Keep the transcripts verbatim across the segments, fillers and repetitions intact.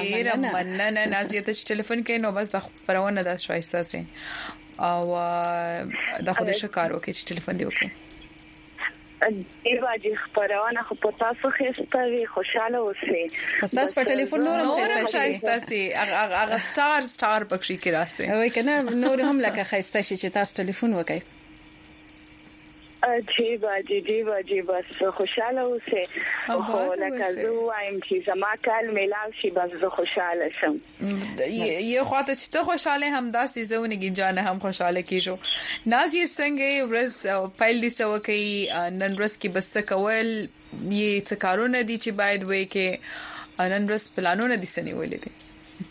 ډیر مننه نازیه ته ټلیفون کې نو بس د خبرونه د شایسته سي او د خو د شکارو کې چې ټلیفون دی وکړي دیو اجي خبرونه خو په تاسو خسته خوشاله اوسئ تاسو په ټلیفون نور شایسته سي هغه ستار ستار پکشي کې راسي وای کنه نور هم لکه خسته شي چې تاسو ټلیفون وکړي جی باجی جی باجی بس خوشاله اوسئ او لکه زه وایم چې زما کال میلاو شي بس زه خوشاله شم یو خاطر چې ته خوشاله هم داسې زونه گنجانه هم خوشاله کیږو نازي څنګه ورځ پایل دي سو کوي نن ورځ کې بس کول یې څه کارونه دي چې باید وای کې نن ورځ پلانونه دي سنې ولې دي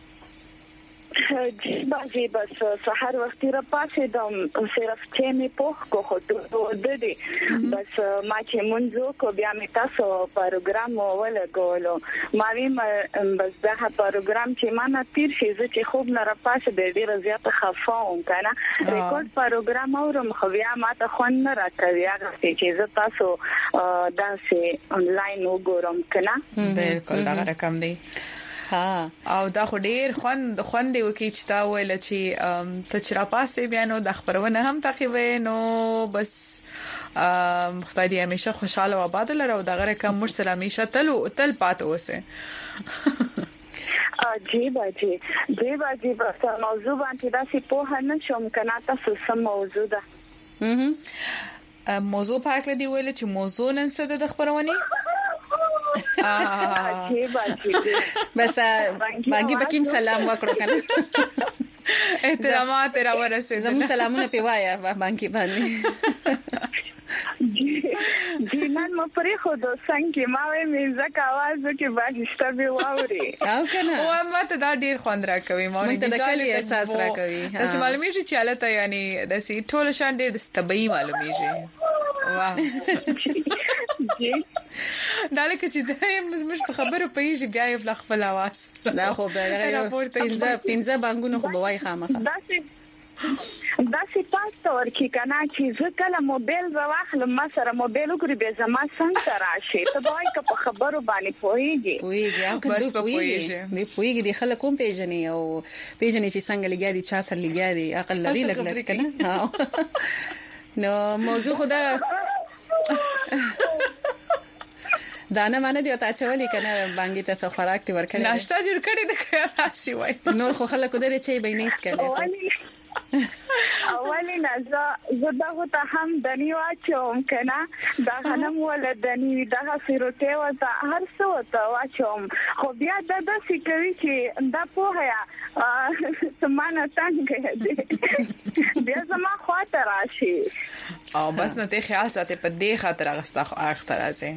جی باجی بس سحر وختي را پاسې د صرف چې می پوښ کو خو د دې بس ما چې منځو کو بیا می تاسو پروګرام ولګولو ما ویم بس دا پروګرام چې ما نه تیر شي چې خوب نه را پاسې د ډیره زیاته خفاوم کنه ریکارډ پروګرام اورم خو بیا ما ته خون نه راکوي هغه چې زه تاسو داسې انلاین وګورم کنه بالکل دا رقم دی ها او دا خو ډیر خوند خوند دی وکي چې تا ویل چې ته چر پاسه بیا نو د خبرونه هم تخوي نو بس خدای دې همیشه خوشاله او آباد لره او دغه رقم مر سلامیشه تل تل پات اوسه جی باجی جی باجی بس موضوع باندې دا سی په هنه شوم کنه تاسو سم موضوع ده موضوع پاکله دی ویل چې موضوع نن څه د خبرونه جی باجی بس باقي بکیم سلام وکړو کنه احترامات را ورسې زموږ سلامونه پیوایا باقي باندې جی نن مو پرې خو د څنګه ما وې میزه کاواز کې باجشته به واوري او کنه او ماته دا ډیر خوند راکوي مونږ د کلی احساس راکوي تاسو معلومیږي چې حالت یعنی د سي ټول شان ډیر ستبي معلومیږي واه جی دا لکه چې دا مش په خبرو پیږي بیا یې فل خپل आवाज لا خو به پینځه پینځه بانګونو خو بوای خامخه دا سی تاسو ورکی کنه چې زه کله موبایل راوخلم ما سره موبایل وګوري به زما څنګه راشي ته وای که په خبرو باندې پوهیږي پوهیږي او کله پوهیږي نه پوهیږي د خلک کوم پیژنې او پیژنې چې څنګه لګیا دي چا سره لګیا دي عقل لري لګل کنه نو موضوع خدا دانه باندې دی او تا چولې کنه باندې تاسو خوراک تی ورکړل ناشته جوړ کړی د خیاسي وای نور خو خلک درې چي بینې سکلې اولی نه زه دغه ته هم دني واچوم کنه دا غنم ولا دني دغه سیروته و تا هر څه وته واچوم خو بیا د داسې کوي چې دا پوهه سمانه څنګه دي بیا زما خاطر راشي او بس نه ته خیال ساتي په دې خاطر غستا اخر راځي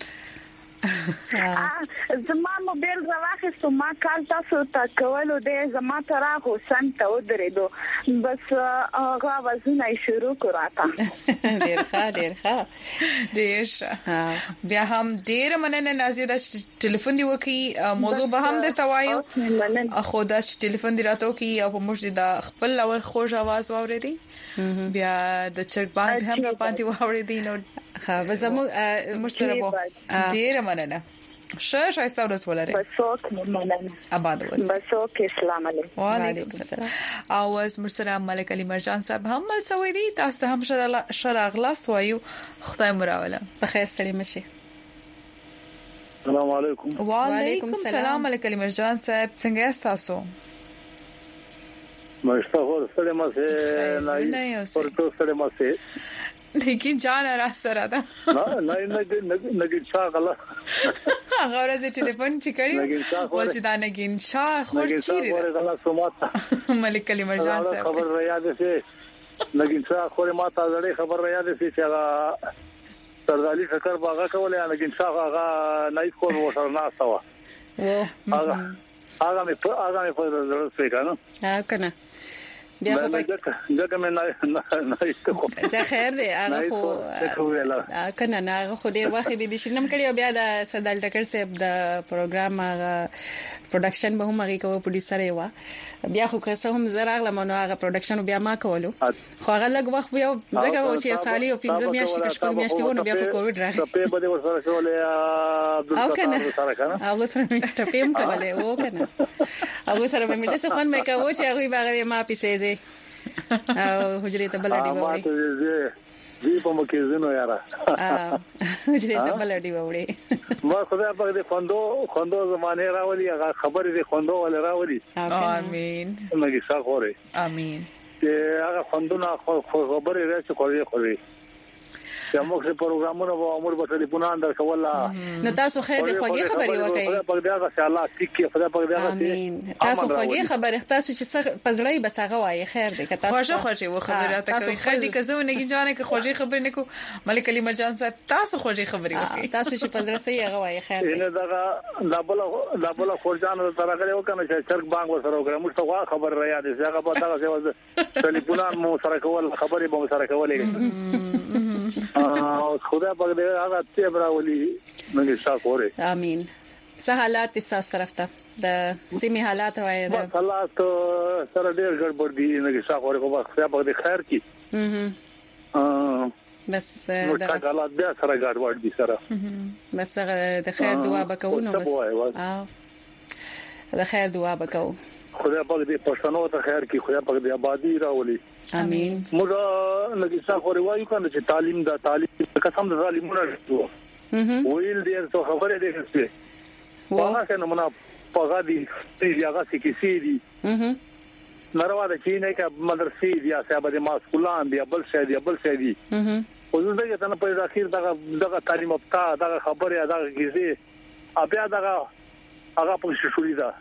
زما موبایل راوخیستو ما کال تاسو ته کولو د زما تر هغه سم ته ودرېدو بس هغه وزنه شروع کړه ډیر ښه ډیر ښه ډیر ښه بیا هم ډیر مننه نازیه د ټلیفون دی وکي موضوع به هم درته وایو خو دا ټلیفون دی راته وکي او په موږ د خپل اول خوږ आवाज واورېدي بیا د چرګ باندې هم باندې واورېدي نو ها زموږ زموږ سره وو ډیر مننه شه شایسته ورځ ولري بسوک مننه آباد اوسه بسوک السلام علیکم وعلیکم السلام او از مرسره ملک علی مرجان صاحب هم مل سوي دي تاسو ته هم شرع غلاست وایو خدای مراوله په خیر سلام شي السلام علیکم وعلیکم السلام ملک علی مرجان صاحب څنګه یاست تاسو مشتاق سلام سه نه ورته سلام سه لیکن جان را سره ده نه نه نه نګین شاه غلا هغه ورځ ټلیفون چې کړی و چې دا نګین شاه خور چیرې نګین شاه غلا سمات ملک علی مرجان صاحب خبر را یاد سي نګین شاه خور ما ته زړې خبر را یاد سي چې هغه سردالي فکر باغه کولای نګین شاه هغه نای کور وسره ناسته و هغه هغه مې هغه مې په زړه سره کنه ها کنه بیا خو دغه مې نه نه خو زه خیر دی هغه خو کنه نه هغه خو ډیر وخت به بشینم کړی او بیا د سدال ټکر صاحب د پروګرام هغه پروډکشن به هم هغه کو پروډوسر یې و بیا خو که څه هم زراغله مونږ هغه پروډکشن بیا ما کولو خو هغه لګ وخت بیا ځکه چې سالي او پنځه میاشتې کې شپږ میاشتې ونه بیا خو کووډ راغی په بده ورسره کولې او کنه سره کنه او سره مې ټپیم کولې و کنه او سره مې د څه خون مې کوو چې هغه به ما پیسې دي او حجرې ته بلډي ووري دی په مکه زنو یارا حجرې ته بلډي ووري ما خدای په دې خوندو خوندو زمانه راولي هغه خبرې دې خوندو ول راولي امين مګي ښه امين چې هغه خوندونه خبرې راځي کوي کوي چې موږ په پروګرامونو به امور په ټلیفون اندر کولا نو تاسو خیر دی خوږی خبري وکړئ خدای په دې هغه چې الله ټیک خدای په دې هغه امين تاسو خوږی خبره تاسو چې پزړی بس هغه وایي خیر دی که تاسو خوږه خوږی و خبره تاسو خیر دی که زه نه جانه که خوږی خبرې نکو ملک علي مرجان صاحب تاسو خوږی خبرې وکړئ تاسو چې پزړه سي هغه وایي خیر دی نه دا دابل دابل خورجان ترغه یو کنه چې چرګ بانګ وسره وکړه موږ ته خبر را یاد شي هغه په دغه څه ټلیفون مو سره کول خبرې به سره کولې او خدای په دې هغه ته براولي موږ ښه کوو امين څه حالات تاسو طرف ته د سیمه حالات وایي د حالات سره ډېر ګډوډ دي موږ ښه کوو په خدای په دې خیر کی اه بس د حالات بیا سره ګډوډ دي سره بس د خیر دعا وکړو نو بس اه د خیر دعا وکړو خدای په دې پښتنو ته خیر کی خدای په دې آبادی راولي امين موږ لږه څه خوري وایو کنه چې تعلیم دا تعلیم قسم د ظالمونو وو ویل دې څه خبره دې څه واه کنه مونږ په غادي چې هغه څه کې سي دي ناروا د چینه کې مدرسې دي یا صاحب د ماسکولان دي بل څه دي بل څه دي او زه دغه ته په اخر دغه دغه تعلیم افتا دغه خبره دغه کیږي بیا دغه هغه په شوري ده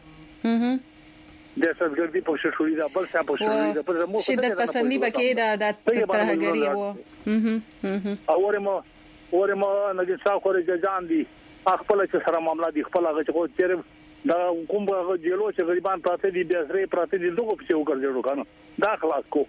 د سرګردي په شوري ده بل څه په شوري ده په مو شدت پسندي بکې دا د ترهګری وو او ورمو ورمو نه څا خوري جان دي خپل چې سره معاملې دي خپل هغه چې چیرې دا کوم به جیلو چې غریبان پراته دي بیا سره پراته دي دغه په څو ګرځېړو کنه دا خلاص کو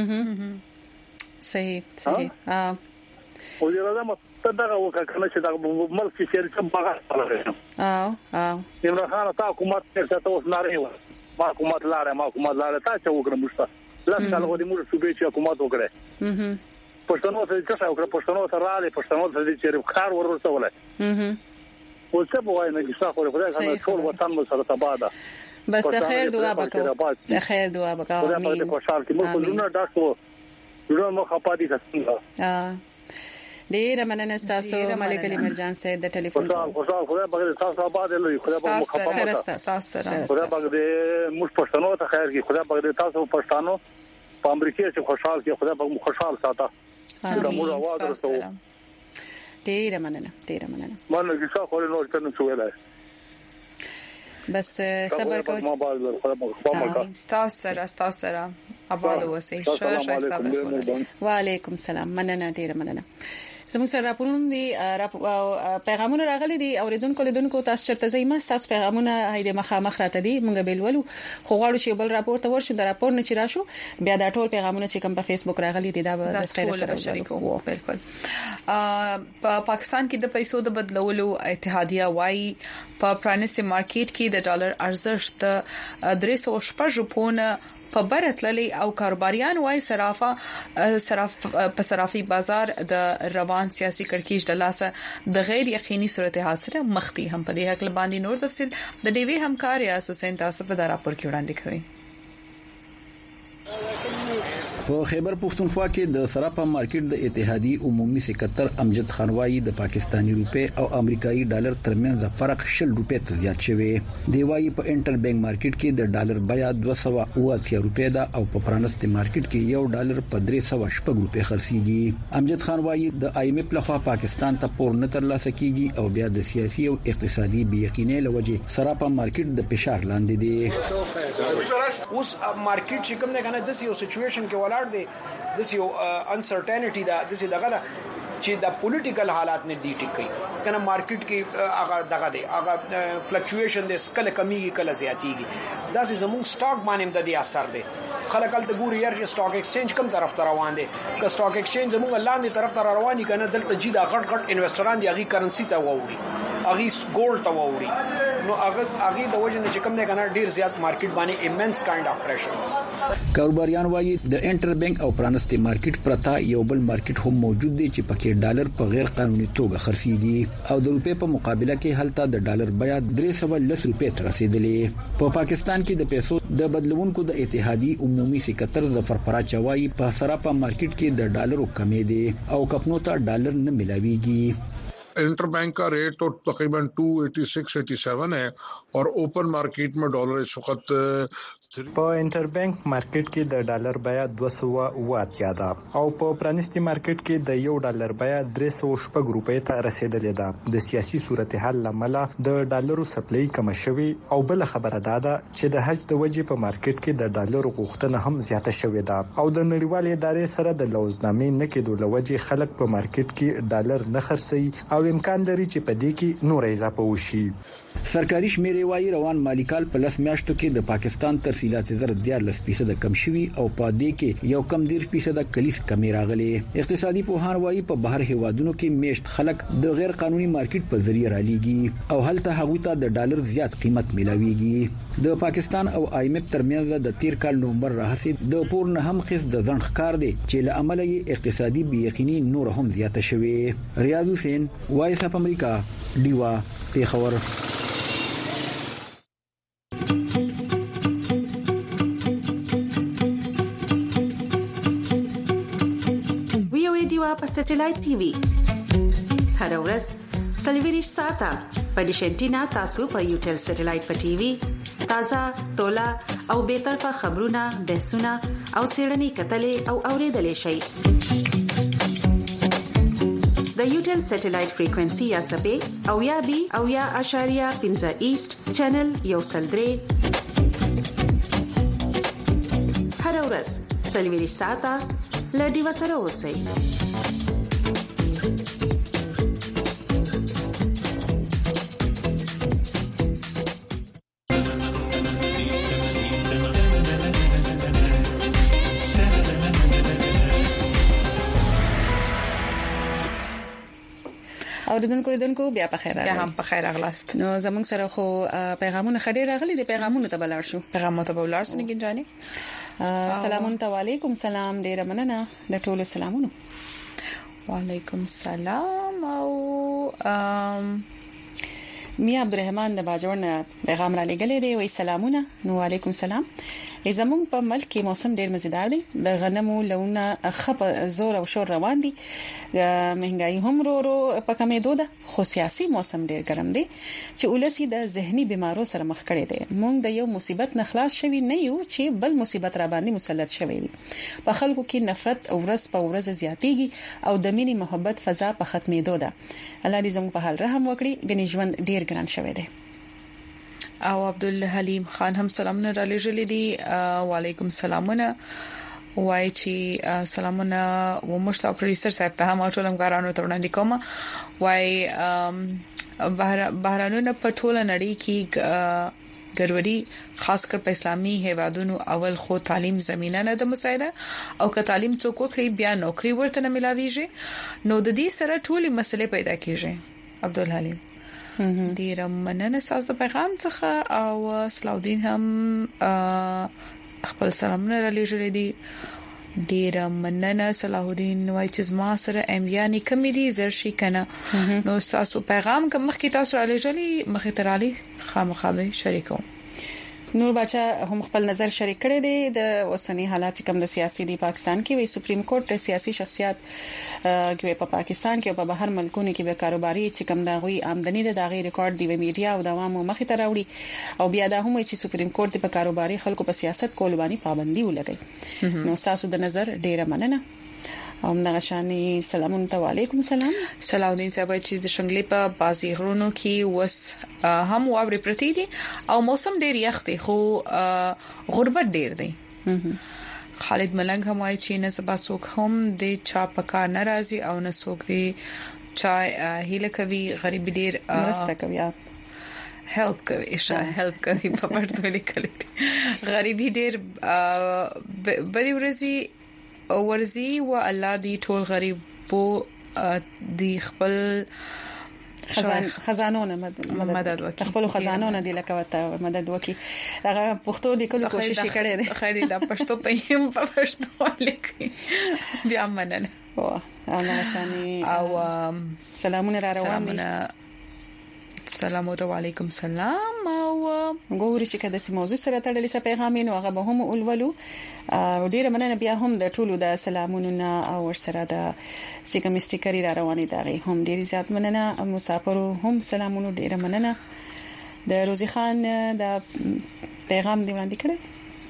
صحیح صحیح اه او یو دا مته دا وکړه چې دا ملک چې څه باغ اه اه یمن خان تا حکومت څخه تاسو نارې و ما حکومت لاره ما حکومت لاره تا چې وکړه مشته لاس کال غوډي موږ صوبې چې حکومت وکړه اها پښتنو ته څه وکړه پښتنو ته راځي پښتنو ته چې کار ورسوله اها او څه په وای نه چې څاخه خدای څنګه ټول وطن مو سره تباده بس د خیر دعا وکړو د خیر دعا وکړو امين خدای په خوشحال کې موږ ټولونه ډاکو ټول مو خپادي څنګه اه ډیر مننه تاسو ملک علي مرجان صاحب د ټلیفون خوشحال خوشحال خدای په تاسو آباد لوي خدای په مخابره تاسو خدای په دې موږ پښتنو ته خیر کې خدای په تاسو پښتنو په امریکا کې خوشحال کې خدای په خوشحال ساته دا موږ आवाज ورسو ډیر مننه ډیر مننه مننه چې څو خوري نور څه نشو ویلای بس صبر کوئ ما باز خدای تاسو سره تاسو سره آباد اوسئ شو شو وعلیکم السلام مننه ډیر مننه زموږ سره راپورونه دي پیغامونه راغلي دي اوریدونکو لیدونکو تاسو چرته ځای ما تاسو پیغامونه هیله مخامخ راته دي مونږ بیلولو خو غواړو چې بل راپور ته ورشو د راپور نه چې راشو بیا دا ټول پیغامونه چې کوم په فیسبوک راغلي دي دا د خیر سره شریکو بالکل په پاکستان کې د پیسو د بدلولو اتحادیه وای په پرانیستي مارکیټ کې د ډالر ارزښت درې سوه شپږ روپونه په برتللي او کاروباریان وای صرافه صراف په صرافي بازار د روان سیاسي کړکېچ د لاسه د غیر یقیني صورتحال سره مخ دي هم په دې حق باندې نور تفصيل د ډیوی همکار یا حسین تاسو په دا راپور کې وړاندې کوي په خیبر پښتونخوا کې د سراپا مارکیټ د اتحادیې عمومي سکرټر امجد خانوایی د پاکستانی روپے او امریکایي ډالر ترمنځ فرق شل روپے ته زیات شوی دی وايي په انټر بانک مارکیټ کې د ډالر بیا دوه سوه اوه روپے ده او په پرانستي مارکیټ کې یو ډالر په درې سوه شپږ روپے خرڅيږي امجد خانوایی د آی ایم ایف لخوا پاکستان ته پور نه ترلاسه کیږي او بیا د سیاسي او اقتصادي بېیقینۍ لوجه سراپا مارکیټ د فشار لاندې دی اوس مارکیټ چې کوم نه کنه د یو سچويشن کې ولاړ دی د یو انسرټینټی دا د دغه چې د پولیټیکل حالات نه دی ټیک کوي کنه مارکیټ کې هغه دغه دی هغه فلکچویشن د سکل کمیږي کله زیاتیږي دا سه زموږ سٹاک باندې د دې اثر دی خلک ال ته ګوري یار چې سٹاک ایکسچینج کوم طرف ته روان دي که سٹاک ایکسچینج زموږ لاندې طرف ته رواني کنه دلته جی دا غټ غټ انویسټران دی هغه کرنسی ته ووري هغه ګولډ ته ووري نو هغه هغه د وجه نه چې کوم نه کنه ډیر زیات مارکیټ باندې ایمنس کایند اف پریشر کاروباریان وایي د انټر بانک او پرانستي مارکیټ پرتا یو بل مارکیټ هم موجود دی چې پکې ډالر په غیر قانوني توګه خرڅيږي او د روپې په مقابله کې هلته د ډالر بیا درې سوه لس روپې تر رسیدلې په پاکستان کې د پیسو د بدلونکو د اتحادیې عمومي سکرټر ظفر پراچ وایي په سراپا مارکیټ کې د ډالرو کمی دی او کپنو ته ډالر نه ملاويږي इंटर बैंक का रेट तो तकरीबन two eighty six eighty seven है और ओपन मार्केट में डॉलर इस वक्त په انټر بانک مارکیټ کې د ډالر بیا دوه سوه اوه ده او په پرانستي مارکیټ کې د یو ډالر بیا درې سوه شپږ روپۍ ته رسیدلې ده د سیاسي صورتحال لامل د ډالرو سپلای کم شوی او بل خبره ده چې د حج د وجې په مارکیټ کې د ډالرو غوښتنه هم زیاته شوې ده او د نړیوال ادارې سره د لوزنامې نه کېدو لوجې خلک په مارکیټ کې ډالر نه خرڅي او امکان لري چې په دې کې نور اضافه وشي سرکاري شمیرې وايي روان مالی کال په لس میاشتو کې د پاکستان ترسیلات زر دیارلس فیصد کم شوي او په دې کې یو کم ډیر فیصد کلیس کمی راغلي اقتصادي پوهان وايي په بهر هیوادونو کې میشت خلک د غیر قانوني مارکیټ په ذریعہ رالیږي او هلته هغه ته د ډالر زیات قیمت ملاويږي د پاکستان او آی ایم ایف ترمنځ د تیر کال نومبر راهسي د پور نه هم قص د ځنډ ښکار دی چې له عمله یې اقتصادي بیقیني نور هم زیاته شوي ریاض حسین وایس اف امریکا دیوا پیښور په سټلایټ ټي وي هر ورځ سلویریش ساته په ډیشنټینا تاسو په یوټل سټلایټ په ټي وي تازه تولا او به طرفه خبرونه بحثونه او سیړنی کتلې او اوریدلې شي د یوټل سټلایټ فریکوئنسي یا سبې او یا بي او یا اشاریه پنځه ایست چینل یو سلدري هر ورځ سلویریش ساته لډي وسره اوسئ اوریدونکو لیدونکو بیا په خیر راغلی. بیا هم په خیر راغلاست. نو زموږ سره خو پیغامونه خډیر راغلي دي، پیغامونه ته بلار شو. پیغامونه ته بلار شو نګین جاني. سلام علیکم. سلام ډیر مننه د ټولو سلامونو. وعلیکم السلام او ام میا عبدالرحمن د باجوړ پیغام را لګلې دی، وای سلامونه. نو علیکم سلام. زموږ په ملک کې موسم ډیر مزیدار دی، د غنمو لونه خپ زور او شور روان دي، مهنګای هم رو رو په کمې دوده، خو سیاسي موسم ډیر ګرم دی چې ولسی د ذهني بيمارو سره مخ کړي دي. موږ د یو مصیبت نه خلاص شوي نه یو چې بل مصیبت را باندې مسلط شوی وي. په خلکو کې نفرت او ورځ په ورځ زیاتېږي او د مینې محبت فضا په ختمېدو ده. الله دې زموږ په حال رحم وکړي، غني ژوند ډیر ګران شوی دی. او عبدالحلیم خان هم سلامونه را لېږلي دي. وعلیکم سلامونه وای چې سلامونه و مرستا پروډوسر صاحب ته هم ټول همکارانو ته وړاندې کوم. وای بهرانونه په ټول نړۍ کې ګډوډي خاص کر په اسلامي هیوادونو اول خو تعلیم زمينه نه د مساعده او که تعلیم څوک کړی بیا نوکری ورته نه ملاويږي، نو د دې سره ټولې مسلې پیدا کیږي. عبدالحلیم ډیر مننه تاسو د پیغام څخه او صلاح الدین هم خپل سلامونه را لېږلي دي. ډیر مننه صلاح الدین وای چې ما سره ام یاني کمی دي زرشي کنه. نو تاسو پیغام کوم مخکې تاسو را لېږلي مخې ترالي خامخابه شریکو. نور بچا هم خپل نظر شریک کړی دی د اوسنی حالات کوم د سیاسي دی پاکستان کې وی سپریم کورټ سیاسي شخصیت کې په پاکستان کې په بهر ملکونو کې به کاروباري چې کوم دا غوي آمدنی د داغي ریکارډ دی میډیا او دوام مخې ته راوړي او بیا دا هم چې سپریم کورټ په کاروباري خلکو په سیاست کول باندې پابندي ولګي. نو تاسو د نظر ډیره مننه. او دغه شانې سلامونه ته وعلیکم السلام. صلاح الدین صاحب چې د شنګلې په بازي غرونو کې وس هم واوري پرتی دي او موسم ډیر یخ دی خو غربت ډیر دی. خالد ملنګ هم وايي چې نه سبا څوک هم د چا پکا ناراضي او نه څوک دی چا هیله کوي غریب ډیر مرسته کوي هیلپ کوي ښه هیلپ کوي په پښتو لیکل غریب ډیر بری ورزي ورزي او الله دی ټول غریب بو دی خپل خزان خزانونه مدد وکړي خپل خزانونه دی لکه وته مدد وکړي هغه پښتو لیکلو کوشش کړي دي خیر دا پښتو په هم په پښتو لیکي بیا مننه او انا شاني او سلامونه را روان دي سلام علیکم سلام او ګوري چې کله د موضوع سره تړلې څه پیغامین او هغه به هم ولولو او ډیره مننه بیا هم د ټولو د سلامونو او سره د چې کوم استیکری را روانې دغه هم ډیره زیات مننه مسافرو هم سلامونو ډیره مننه د روزي خان د پیغام دی وړاندې کړی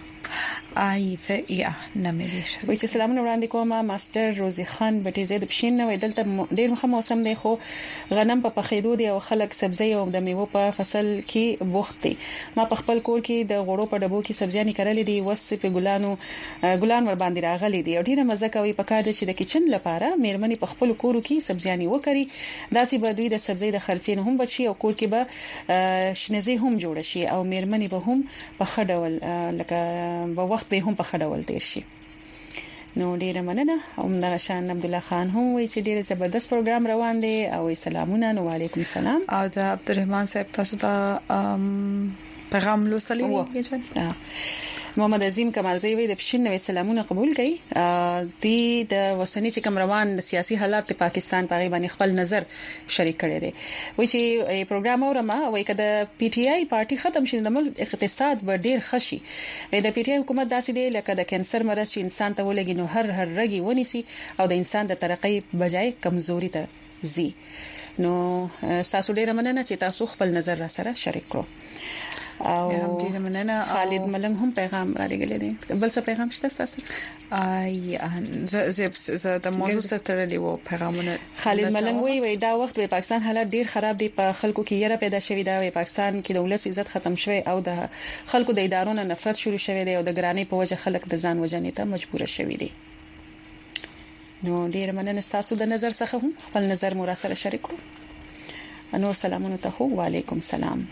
آی ف یا نمېش وای چې سلام وړاندې کوم ماستر روزي خان بټي زید بشین نو دلته ډیر مخه موسم دی خو غنم په پخېدو دی او خلک سبزی او د میوه په فصل کې بوخت دي ما په خپل کور کې د غوړو په ډبو کې سبزیانې کړلې دي وس په ګلانو ګلان ور باندې راغلي دي او ډیره مزه کوي په کار دي چې د کچن لپاره مېرمنې په خپل کورو کې سبزیانې وکړي داسې به دوی د سبزی د خرچې نه هم بچي او کور کې به شنزي هم جوړ شي او مېرمنې به هم په خډول لکه په وخت به هم په خډول تیر شي نو ډیره مننه او د شان عبد الله خان هم وی چې ډیره زبردست پروګرام روان دی او سلامونه نو علیکم السلام او د عبدالرحمن صاحب تاسو ته پیغام لوستلی دی محمد عظیم کمالزی وی د پښین نوې سلامونه قبول کړي دی د وسنی چې کوم روان سیاسي حالات په پاکستان په باندې خپل نظر شریک کړي دي وی چې پروګرام اورما وی کده پی ټ آی پارټي ختم شین د ملک اقتصاد به ډیر خشي د پی ټ آی حکومت داسې دی لکه د کانسر مرض چې انسان ته ولګي نو هر هر رګي ونیسي او د انسان د ترقۍ بجای کمزوري ته زی نو تاسو ډیر مننه چې تاسو خپل نظر را سره شریک کړو او ډیر مننه خالد ملنګ هم پیغام را لګل دي بل څه پیغام شته تاسو آی ز ز د موضوع سره تړلی وو پیغامونه خالد ملنګ وی وی دا وخت په پاکستان حالات ډیر خراب دي په خلکو کې یره پیدا شوې دا په پاکستان کې د ولس عزت ختم شوی او د خلکو د ادارو نه نفرت شروع شوی دی او د ګرانی په وجه خلک د ځان وجنې ته مجبور شوي دي نو ډیر مننه تاسو د نظر څخه هم خپل نظر مو را سره شریک کړو نور سلامونه ته وعلیکم السلام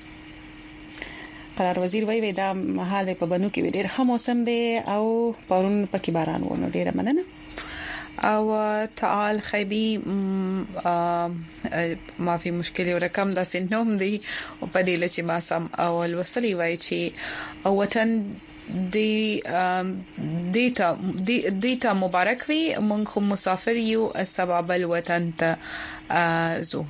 قرار وزیر وی وی دا محل په بنو کې ډیر ښه موسم دی او پرون پکې باران ونه ډیر مننه او تعال خیبی ما فی مشکل رقم د سنوم دی او په دې لچې ما سم اول وصلی وای چې او وطن دی دیتا دیتا مبارک وی مونږ خو مسافر یو سبب الوطن ته زو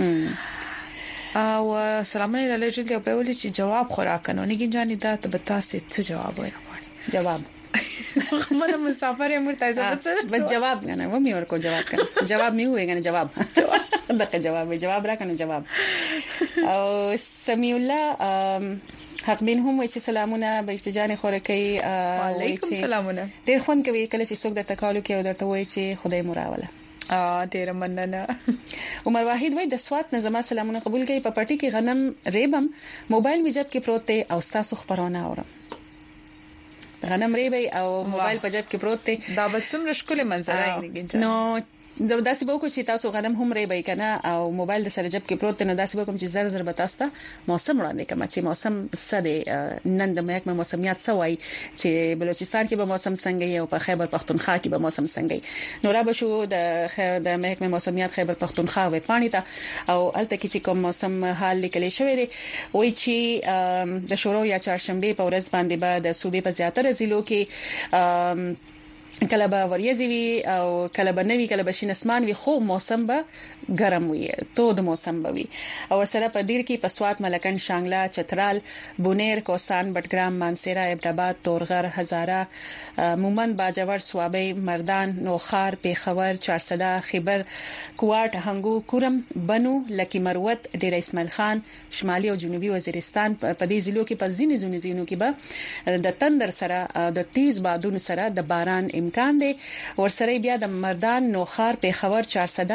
او سلامونه علیکم ته په ولې چې جواب خوراکنه نګین جانې دا ته به تاسو څه جواب وایي جواب مله مسافر یې مرتضی بس جواب نه و می ورکو جواب کنه جواب می وې کنه جواب دغه جواب جواب را کنه جواب او سمیع الله حق بین هم وایي چې سلامونه به اجتجان خورکې علیکم سلامونه ډیر خوند کوي کله چې څوک درته کالو کوي او درته وایي چې خدای مراوله ا ډیر مننه عمر واحد وای د سوات نظام سلامونه قبول کړي په پټي کې غنم ریبم موبایل می جب کې پروت دی او تاسو خبرونه اورم غنم ریبي او موبایل په جب کې پروت دی دا به څومره ښکلي منظره یې نو دا داسې به کو چې تاسو غنم هم ریبي کنه او موبایل د سره جب کې پروت نه داسې به کوم چې زر زر بتاستا موسم وړاندې کوم چې موسم سده نن د محکمه موسمیات سوای چې بلوچستان کې به موسم څنګه یو په خیبر پختونخوا کې به موسم څنګه نو را به شو د د محکمه موسمیات خیبر پختونخوا و پانی ته او الته کې چې کوم موسم حال لیکل شوی دی وای چې د شورو یا چهارشنبه په ورځ باندې به د صوبې په زیاتره ضلعو کې کله به وریځي وي او کله به نوي کله به شین اسمان وي خو موسم به ګرم وي تود موسم به وي او سره په دیر کې پسوات ملکن شانګلا چترال بونیر کوستان بټګرام مانسیرا ابټاباد تورغر هزاره مومند باجوړ سوابي مردان نوخار پیښور چارسدا خیبر کوټ هنګو کورم بنو لکی مروت ډیر اسماعیل خان شمالي او جنوبي وزیرستان په دې ضلعو کې په ځینې ځینې ځینو کې به د تندر سره د تیز بادونو سره د باران امکان دی. ورسره بیا د مردان نوخار پیښور چهارصد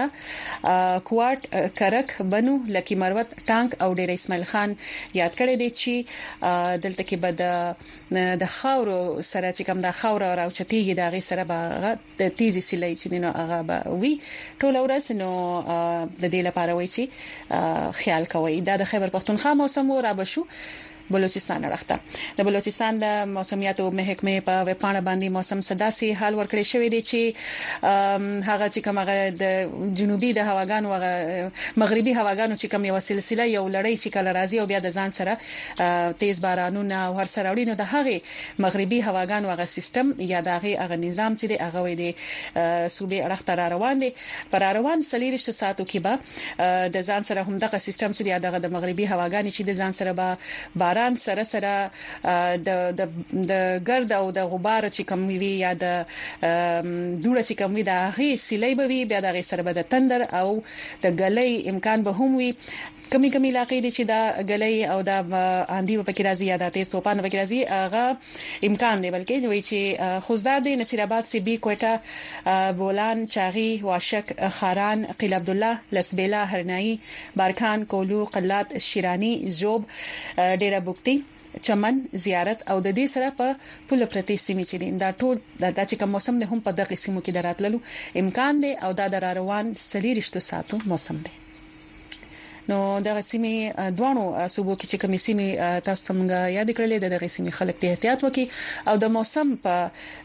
کوټ کرک بنو لکی مروت ټانک او ډیر اسماعیل خان یاد کړی دی چې دلته کې بد د خاور سره چې کوم د خاور او چتیږي د غي سره به د تیزی سلې چې نو هغه به وی ټول ورځ نو د دې لپاره وایي چې خیال کوي. دا د خیبر پختونخوا موسم را بشو بلوچستان راخته. د بلوچستان د موسمیاتو محکمې په وپاڼه باندې موسم سداسي حال ورکړی شوی دی چې هغه چې کومه د جنوبي د هواګانو هغه مغربي هواګانو چې کوم یو سلسله یو لړۍ چې کله راځي او بیا د ځان سره تیز بارانونه او هر سره وړي نو د هغه مغربي هواګانو هغه سیستم یا دغه هغه نظام چې دی هغه وي دی صوبې اړخ تر روان دي پر روان سلیریش ساتو کې به د ځان سره هم دغه سیستم چې دی دغه د مغربي هواګانې چې د ځان سره به باران سره سره د د د ګرد او د غبار چې کوم وی یا د دوړه چې کوم وی د هغه سیلې به وی بیا د سره به د تندر او د غلې امکان به هم وی. کمی کمی علاقې دي چې دا غلې او دا اندی په کې راځي یا د تیز توپان په کې راځي هغه امکان دی بلکې دوی چې خوزدار دي نصیر آباد سی بي کوټه بولان چاغي واشک خاران قیل عبد الله لسبیلا هرنائی بارکان کولو قلات شیرانی زوب ډیره بوکتی چمن زیارت او د دې سره په پوله پرتی سیمې چې دا ټول د چې کوم موسم ده هم په دغه سیمو کې دراتللو امکان دی او دا د روان سلیریشتو ساتو موسم دی. نو دغه سیمې دوانو صوبو کې چې کومې سیمې تاسو څنګه یاد کړلې د دغه سیمې خلک ته احتیاط وکړي او د موسم په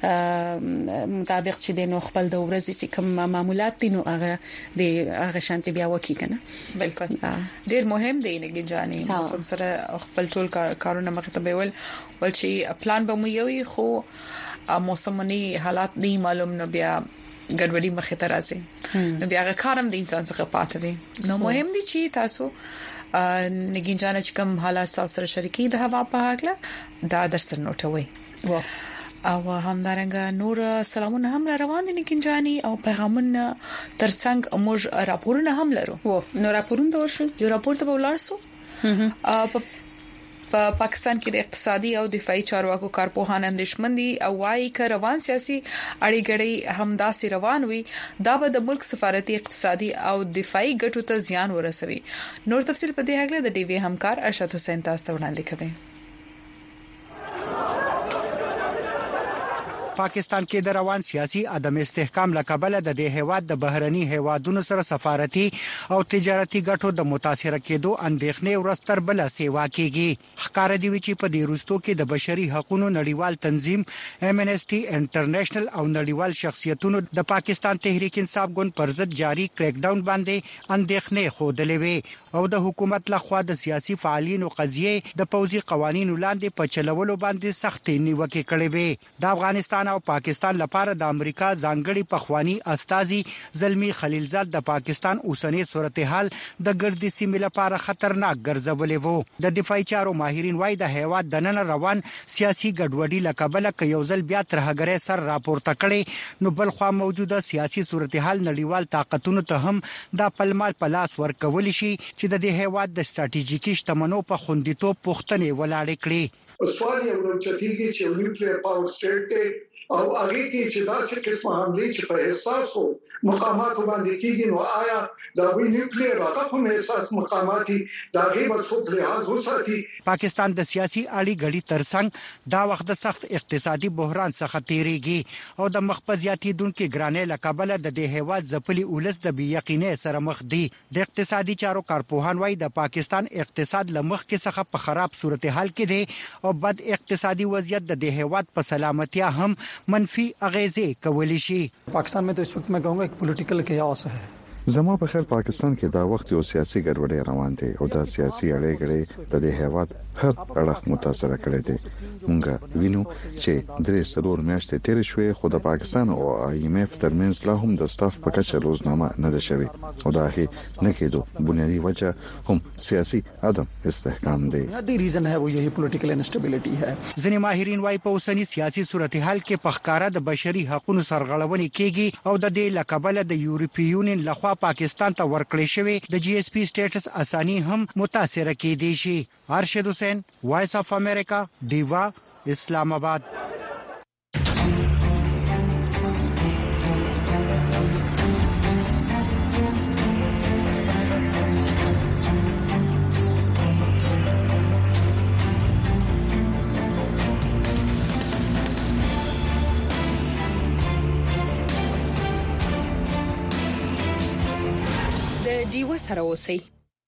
مطابق چې د نو خپل د ورځې چې کوم معمولات دي نو هغه د هغه شانتي بیا وکړي کنه. بالکل ډیر مهم دی نه ګنجاني موسم سره خپل ټول کارونه مخ ته بیول ول چې پلان به مو یوي خو موسمي حالات نه معلوم نه بیا ګډوډي مخه ته راځي نو بیا هغه کارم د انسان څخه پاتې دي. نو مهم دي چې تاسو نګین جان چې کوم حالات سره شریکي د هوا په هکله دا درسره نوټوي او همدارنګه نور سلامونه هم روان دي نګین جاني او پیغامونه ترڅنګ موږ راپورونه هم لرو. و نو راپورونه ورشو یو راپور ته ولارسو په په پاکستان کې د اقتصادي او دفاعي چارواکو کارپوهان اندېښمن دي او وايي چې روان سیاسي اړیګړې همداسې روان وي دا به د ملک سفارتي اقتصادي او دفاعي ګټو ته زیان ورسوي. نور تفصیل په دې هکله د ډي وی همکار ارشد حسین تاسو ته وړاندې کوي. پاکستان کې د روان سیاسي عدم استحکام لکبله د دې هیواد د بهرني هیوادونو سره سفارتي او تجارتي ګټو د متاثر کېدو اندېښنې ورستر بل سیوا کېږي. ښکار دی چې په دې روستو کې د بشري حقوقو نړیوال تنظیم امنسټي انټرنیشنل او نړیوال شخصیتونو د پاکستان تحریک انصاف ګوند پر ضد جاری کریک ډاون باندې اندېښنې خوده وي او د حکومت لخوا د سیاسي فعالینو قضیه د پوځي قوانینو لاندې په چلولو باندې سخت نیوکه کړې وي. د افغانستان او پاکستان لپاره د امریکا ځانګړي پخوانی استاذي زلمی خلیلزاد د پاکستان اوسنی صورتحال د ګردي سیمې لپاره خطرناک ګرځولې وو. د دفاعي چارو ماهرین وايي د هیواد د نن روان سیاسي ګډوډي لکبله ک یو ځل بیا تر هغه سر راپورته کړي نو بل خو موجوده سیاسي صورتحال نړیوال طاقتونو ته هم د پلمال پلاس ورکول شي چې د دې هیواد د ستراتیژیکي شتمنو په خوندیتوب پوښتنې ولاړې کړي. سوال یو چې چې نیوکلیئر پاور سټیټ ته او هغه کې چې دا څه قسمه حمله چې په احساسو مقامات باندې کېږي نو آیا دا وی نیوکلیئر هغه په احساس مقامات دا غي مسعود لحاظ وساتي. پاکستان د سیاسي اړي غړي ترڅنګ دا وخت د سخت اقتصادي بحران څخه تیریږي او د مخبزياتي دونکو ګرانې لکبله د دې هیواد ځپلي اولس د بي یقیني سره مخ دي. د اقتصادي چارو کارپوهان وايي د پاکستان اقتصاد لمخ کې څخه په خراب صورتحال کې دي او بد اقتصادي وضعیت د دې هیواد په سلامتیا هم منفی اغیزې کولی شي. پاکستان में तो इस वक्त मैं कहूंगा एक पॉलिटिकल केओस है. زما په خیال پاکستان کې دا وخت یو سیاسي ګډوډي روان دي او دا سیاسي اړیکې د دې هیواد هر اړخ متاثر کړي دي. مونږ وینو چې درې څلور میاشتې تیر شوې خو د پاکستان او آی ایم اف ترمنځ لا هم د سټاف په کچه روزنامه نه ده شوی او دا هي نه کېدو بنیادی وجه هم سیاسي عدم استحکام دی. بنیادی ریزن ہے وہ یہی پولیټیکل انسټیبিলিټی ہے. ځینې ماهرین وايي په اوسنی سیاسي صورتحال کې په ښکارا د بشري حقوقو سرغړونې کېږي او د دې لقبله د یورپی یونین لخوا پاکستان ته ورکړې شوی د جی ایس پی سټیټس اساني هم متاثر کېدی شي. ارشد حسین وایس اف امریکا دیوا اسلام آباد. د ډیو سره اوسئ.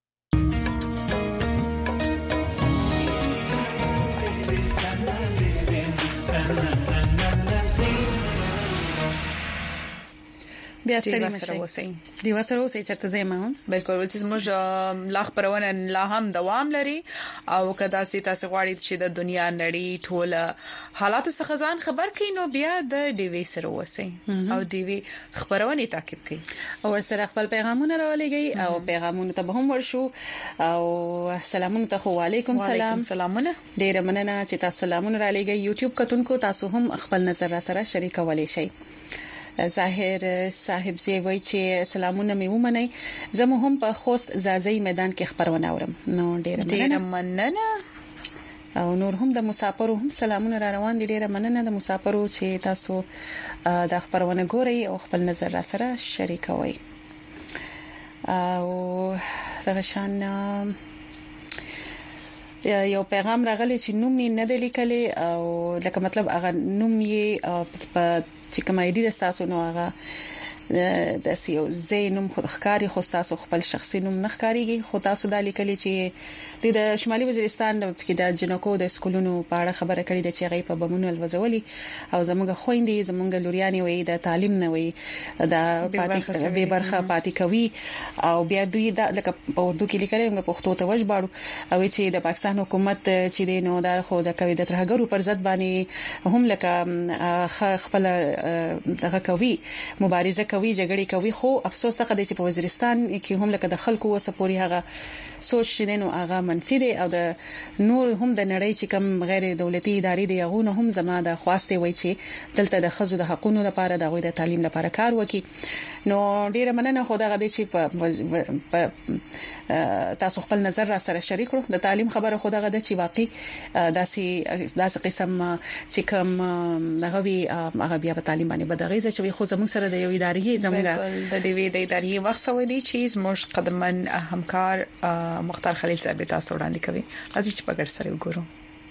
بیا ستړي مشه وسی دی وسره اوسې چرته زما بالکل چې موږ لا خبرونه لا هم دوام لري او کدا سي تاسو غواړئ چې د دنیا نړۍ ټوله حالات څخه ځان خبر کړئ نو بیا د ډي وی سره وسی او ډي وی خبرونه تعقیب کړئ او سره خپل پیغامونه راولېږئ او پیغامونه ته هم ورشو او سلامونه ته وعليكم سلام سلامونه ډیر مننه چې تاسو سلامونه را لېږئ یوټیوب کتونکو تاسو هم خپل نظر را سره شریکولای شئ. ظاهر صاحب زی وای چې سلامونه مې ومنئ زمو هم په خوست زازي میدان کې خبرونه اورم نو ډیر مننه مننه او نور هم د مسافرو هم سلامونه را روان دي ډیر مننه د مسافرو چې تاسو د خبرونه ګورئ او خپل نظر را سره شریکوي او درشان یو پیغام راغلی چې نوم یې نه دی لیکلی او لکه مطلب هغه نوم یې په چې کوم اې ډي تاسو نو هغه د سیو زینوم خود ښکاری خو تاسو خپل شخصي نوم نه ښکاریږي خو تاسو د لیکلي چې د شمالي وزیرستان د د جنکو د سکولونو په اړه خبره کړې ده چې غي په بمونو الوزولي او زموږ خويندې زموږ لوريانې وي د تعلیم نه وي د پاتې به برخه پاتې کوي او بیا دوی د لکه په اردو کې لیکلي موږ پښتو ته وژباړو او چې د پاکستان حکومت چې د نو د خو د کوي د ترهګرو پر ضد باندې هم لکه خپل دغه کوي مبارزه کوي جګړې کوي خو افسوس ته چې په وزیرستان کې هم لکه د خلکو وسپوري هغه سوچ دي نو هغه منفي دي او د نور هم د نړۍ چې کوم غیر دولتي ادارې دي هغه هم زما د خواسته وای چې دلته د خزو د حقوقو لپاره د غوي د تعلیم لپاره کار وکړي نو ډیره مننه خو دا غدي چې په تاسو خپل نظر را سره شریک کړو د تعلیم خبره خو دا غده چې واقعي داسې داسې قسم چې کوم دغه وی هغه بیا په تعلیم باندې بدغیزه چې خو زموږ سره د یو ادارې زموږ د ډي وی د ادارې وخت سوي چې زموږ قدمن همکار مختار خلیل صاحب تاسو وړاندې کوي ازي چې په ګر سره وګورو.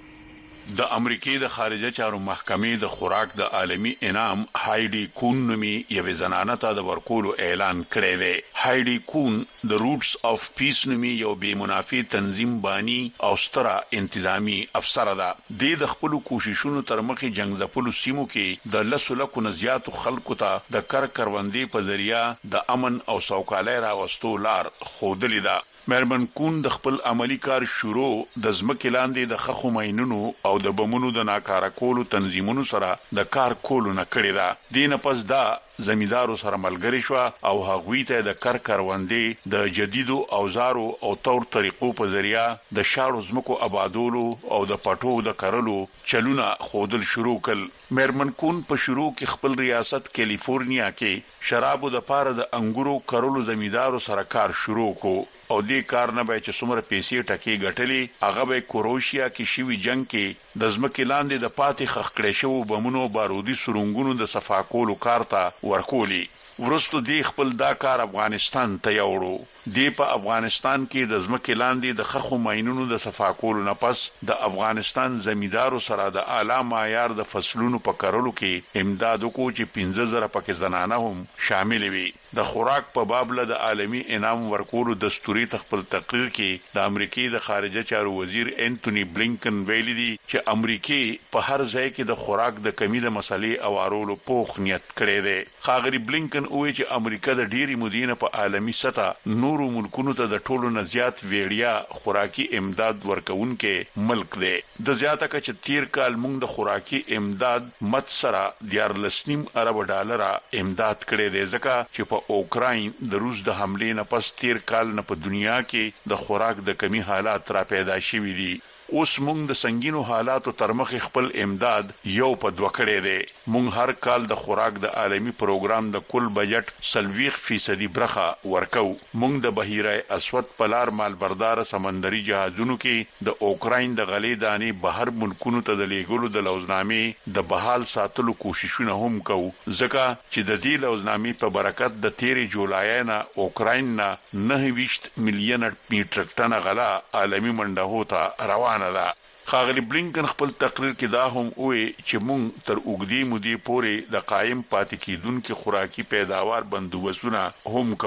د امریکای د خارجه چارو محکمې د خوراک د عالمی انعام هایډي کون نومي یو زنانه ته د ورکولو اعلان کړی دی. هایډي کون د روټس اف پیس نومي یو بے منافع تنظیم بانی او ستره انتظامی افسر ده. د خپل کوششونو تر مخې جنگ ځپلو سیمو کې د لسلکو نزيات خلکو ته د کر کروندې په ذریعہ د امن او سوکالۍ راوستو لار خودلی ده. مرمن کون د خپل عملی کار شروع د ځمکې لاندې د خخو ماينونو او د بمونو د ناکاره کولو تنظیمونو سره د کار کولو نه کړی دا دینه پس دا زمیدارو سره ملګری شو او هغوی ته د کار کاروندې د جديدو اوزارو او تور طریقو په ذریعہ د شاړو ځمکو آبادولو او د پټو د کرلو چلونه خودل شروع کړ. مرمن کون په شروع کې خپل ریاست کیلیفورنیا کې شرابو د پاره د انګورو کرلو زمیدارو سره کار شروع کو او دې کار نه به چې څومره پیسې ټکی غټلې هغه به کروشیا کې شوی جنگ کې د ځمکې لاندې د پاتې خخکړې شو بمونو بارودي سرنګونو د صفاکولو کارتا ورکولي. ورستو دی خپل دا کار افغانستان ته یوړو. دی په افغانستان کې د ځمکې لاندې د خخو ماينونو د صفاکولو نه پس د افغانستان زمیدارو سره د اعلی معیار د فصلونو په کارولو کې امداد وکړو چې پنځه زره پکې زنانه هم شامل وي. د خوراک په باب له د عالمی انعام ورکولو دستوري تخپل تقریر کې د امریکای د خارجه چارو وزیر انټونی بلینکن ویلي دي چې امریکای په هر ځای کې د خوراک د کمی د مسلې اوارولو پوخ نیت کړی دی. خاغری بلینکن وایي چې امریکا د ډیری مدینه په عالمی سطح نورو ملکونو ته د ټولو نه زیات ویړیا خوراکي امداد ورکوونکې ملک دی. د زیاته کچ تیر کال موږ د خوراکي امداد مت سره د لسنیم ارب ډالر امداد کړی دی ځکه چې په اوکراین د روس د حملې نه پس تیر کال نه په دنیا کې د خوراک د کمی حالات را پیدا شوي دي. اوس موږ د سنگینو حالاتو ترمخ خپل امداد یو په دوه کړی دی. موږ هر کال د خوراک د عالمی پروګرام د کل بجټ سلويخ فیصدي برخه ورکو. موږ د بحیره اسود پلار مالبردار سمندري جهازونو کې د اوکراین د غلې دانې بهر ملکونو ته د لیګلو د لوزنامې د بحال ساتلو کوششونه هم کوو ځکه چې د دې لوزنامې په برکت د تیرې جولای نه اوکراین نه نه ویشت میلیون میټریک ټن غلا عالمی منډه هوته روان ده. خاغلی بلینکن خپل تقریر کې دا هم وې چې مونږ تر اوګدي مودې پورې د قائم پاتې کیدونکو خوراکي پیداوار بندوبستونه هم کوو.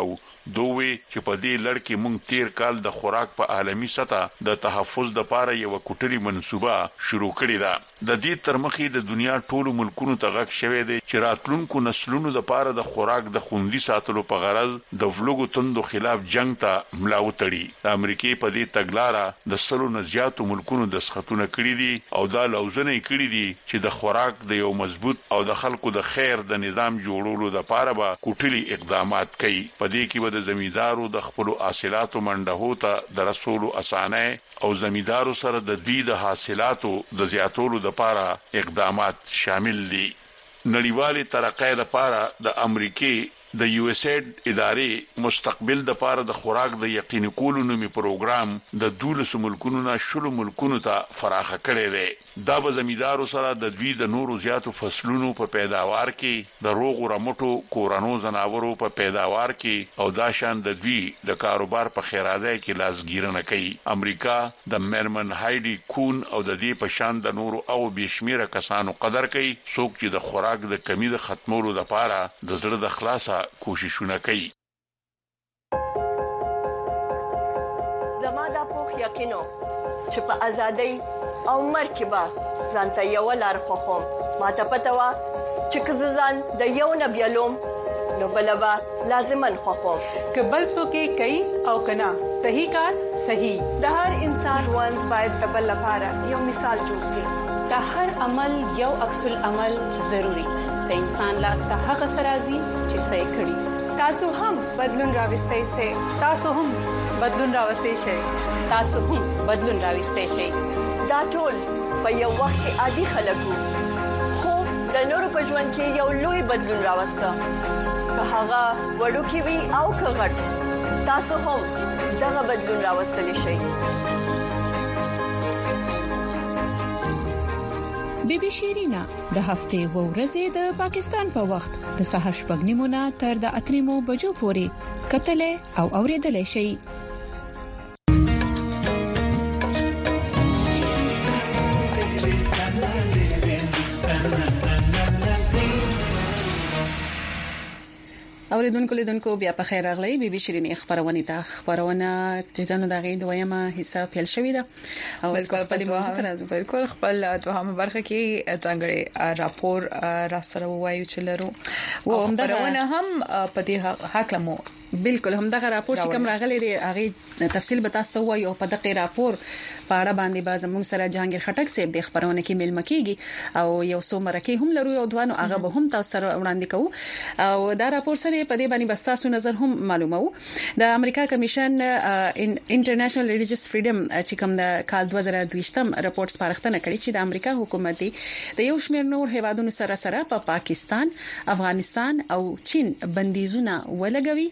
دوی چې په دې لړ کې مونږ تیر کال د خوراک په عالمي سطح د تحفظ د لپاره یو کوټري منصوبه شروع کړې ده د دې ترمخې د دنیا ټولو ملکونو ته غږ شوی دی چې راتلونکو نسلونو لپاره د خوراک د خوندي ساتلو په غرض د فلوګو توندو خلاف جنگ ته ملا وتړي د امریکای په دې تګلارې د سلو نه زیاتو ملکونو د سختونه کړې دي او دا لوزنه کړې دي چې د خوراک د یو مضبوط او د خلکو د خیر د نظام جوړولو لپاره به کوټلي اقدامات کوي په دې کې به د زمیندارو د خپل حاصلاتو منډهو ته د رسولو اسانه او زمیندارو سره د دې د حاصلاتو د زیاتولو لپاره اقدامات شامل دي نړیوالې ترقۍ لپاره د امریکای د یو اس ایډ ادارې مستقبل د لپاره د خوراک د یقیني کولو نومي پروګرام د دولس ملکونو نه شلو ملکونو ته فراخه کړی دی دا به زمیندارو سره د دوی د نورو زیاتو فصلونو په پیداوار کې د روغ رمټو کورانو زناورو په پیداوار کې او دا شان د دوی د کاروبار په خیرازۍ کې لاسګیرنه کوي امریکا د مرمن هایډي کون او د دې په شان د نورو او بشمیره کسانو قدر کوي څوک چې د خوراک د کمی د ختمولو لپاره د زړه د خلاصه کوششونه کوي زما د پوخ یقینو چې په ازادۍ او مرکبه ځانته یو لار خوخم ماته پته وا چې ځان د یو نبیلوم نو بلبا لازمن خوخم کبل سو کې کوي او کنا صحیح کار صحیح د هر انسان ژوند باید د بل لپاره یو مثال جوړ شي د هر عمل یو عکس العمل ضروری د انسان لاس ته هغه سرازي چې صحیح کړي تاسو هم بدلون راوستئ شئ تاسو هم بدلون راوستئ شئ تاسو هم بدلون راوستئ شئ دا ټول په یو وخت کې عادي خلکو خو د نورو په ژوند کې یو لوی بدلون راوسته که هغه وړوکی وي او که غټ تاسو هم دغه بدلون راوستلی شئ بی بی شیرینا د هفته و ورځې د پاکستان په وخت د سحر شپږ نیمو تر د اتریمو بجو پورې کتلې او اوریدلې شي اوریدونکو لیدونکو بیا په خیر راغلی بي بي شيرين خبرونه ته خبرونه چې دنو دغه دویمه حصہ پیل شوې ده او په دې موضوع راځو بالکل خپل دوهمه برخه کې څنګه راپور را سره وایو چې لرو او خبرونه هم په دې حق مو بالکل هم دغه راپور چې کوم راغلی دی هغه تفصیل به تاسو وایو په دغه راپور په اړه باندې باز موږ سره جهانگیر خټک صاحب د خبرونه کې مل مکیږي او یو څو مرکه هم لرو او دوانو هغه به هم تاسو سره وړاندې کوو او دا راپور سره په دې باندې بس تاسو نظر هم معلومو د امریکا کمیشن انټرنیشنل ریلیجیس فریډم چې کوم د کال دوه زره دوه راپورټ سپارښتنه کړې چې د امریکا حکومت د یو شمېر نور هیوادونو سره سره په پا پاکستان افغانستان او چین بندیزونه ولګوي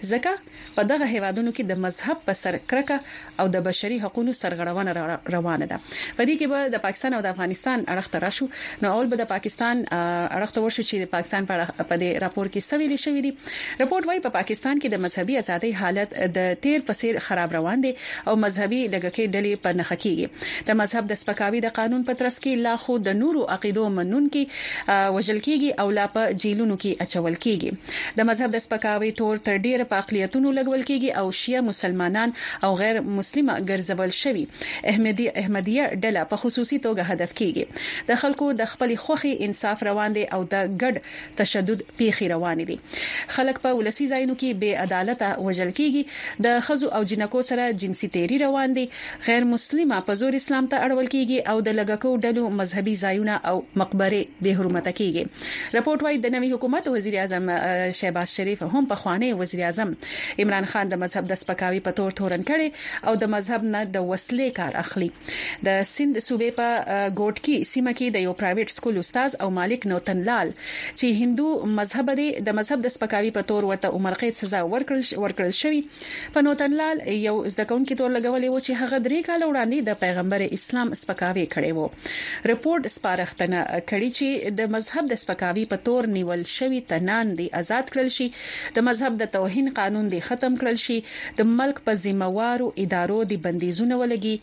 ځکه په دغه هیوادونو کې د مذهب په سر کرکه او د بشري حقوقو سرغړونه روانه ده په دې کې به د پاکستان او د افغانستان اړخ ته راشو نو اول به د پاکستان اړخ ته ورشو چې د پاکستان په دې راپور کې سویل شوې دي راپور وايي په پاکستان کې د مذهبي ازادۍ حالت د تیر پسیر خراب روان دي او مذهبي لګکې ډلې په نخ کېږي د مذهب د سپکاوي د قانون په ترڅ کې لا خو د نورو عقیدو منون کې وجل کېږي او لا په جیلونو کې اچول کېږي د مذهب د سپکاوي تور تر ډیر په اقلیتونو لګول کېږي او شیعه مسلمانان او غیر مسلمه ګرځول شوی احمدي احمدیه ډله په خصوصي توګه هدف کېږي د خلکو د خپل خوخي انصاف روان دي او د ګډ تشدد پیخي روان دي خلک په ولسی ځایونو کې بے عدالته وجل کېږي د خزو او جنکو سره جنسي تیری روان دي غیر مسلمه په زور اسلام ته اړول کېږي او د لګکو ډلو مذهبي ځایونه او مقبره به حرمت کېږي راپورټ وايي د نوي حکومت وزیر اعظم شهباز شریف هم په خواني وزیر اعظم عمران خان د مذهب د سپکاوي په تور تورن کړي او د مذهب نه د وسلې کار اخلي د سند صوبې په ګوټکی سیمه کې د یو پرایویټ سکول استاد او مالک نوتن لال چې هندو مذهب دی د مذهب د سپکاوي په تور ورته عمر قید سزا ورکړل ورکړل شوی په نوتن لال یو ځدکون کې تور لګولې و چې هغه درې کال وړاندې د پیغمبر اسلام سپکاوي کړي وو رپورت سپارښتنه کړي چې د مذهب د سپکاوي په تور نیول شوی تنان دی آزاد کړل شي د مذهب د توهین قانون دی ختم کړل شي د ملک په ذمہوارو ادارو دی بندیزونه ولګي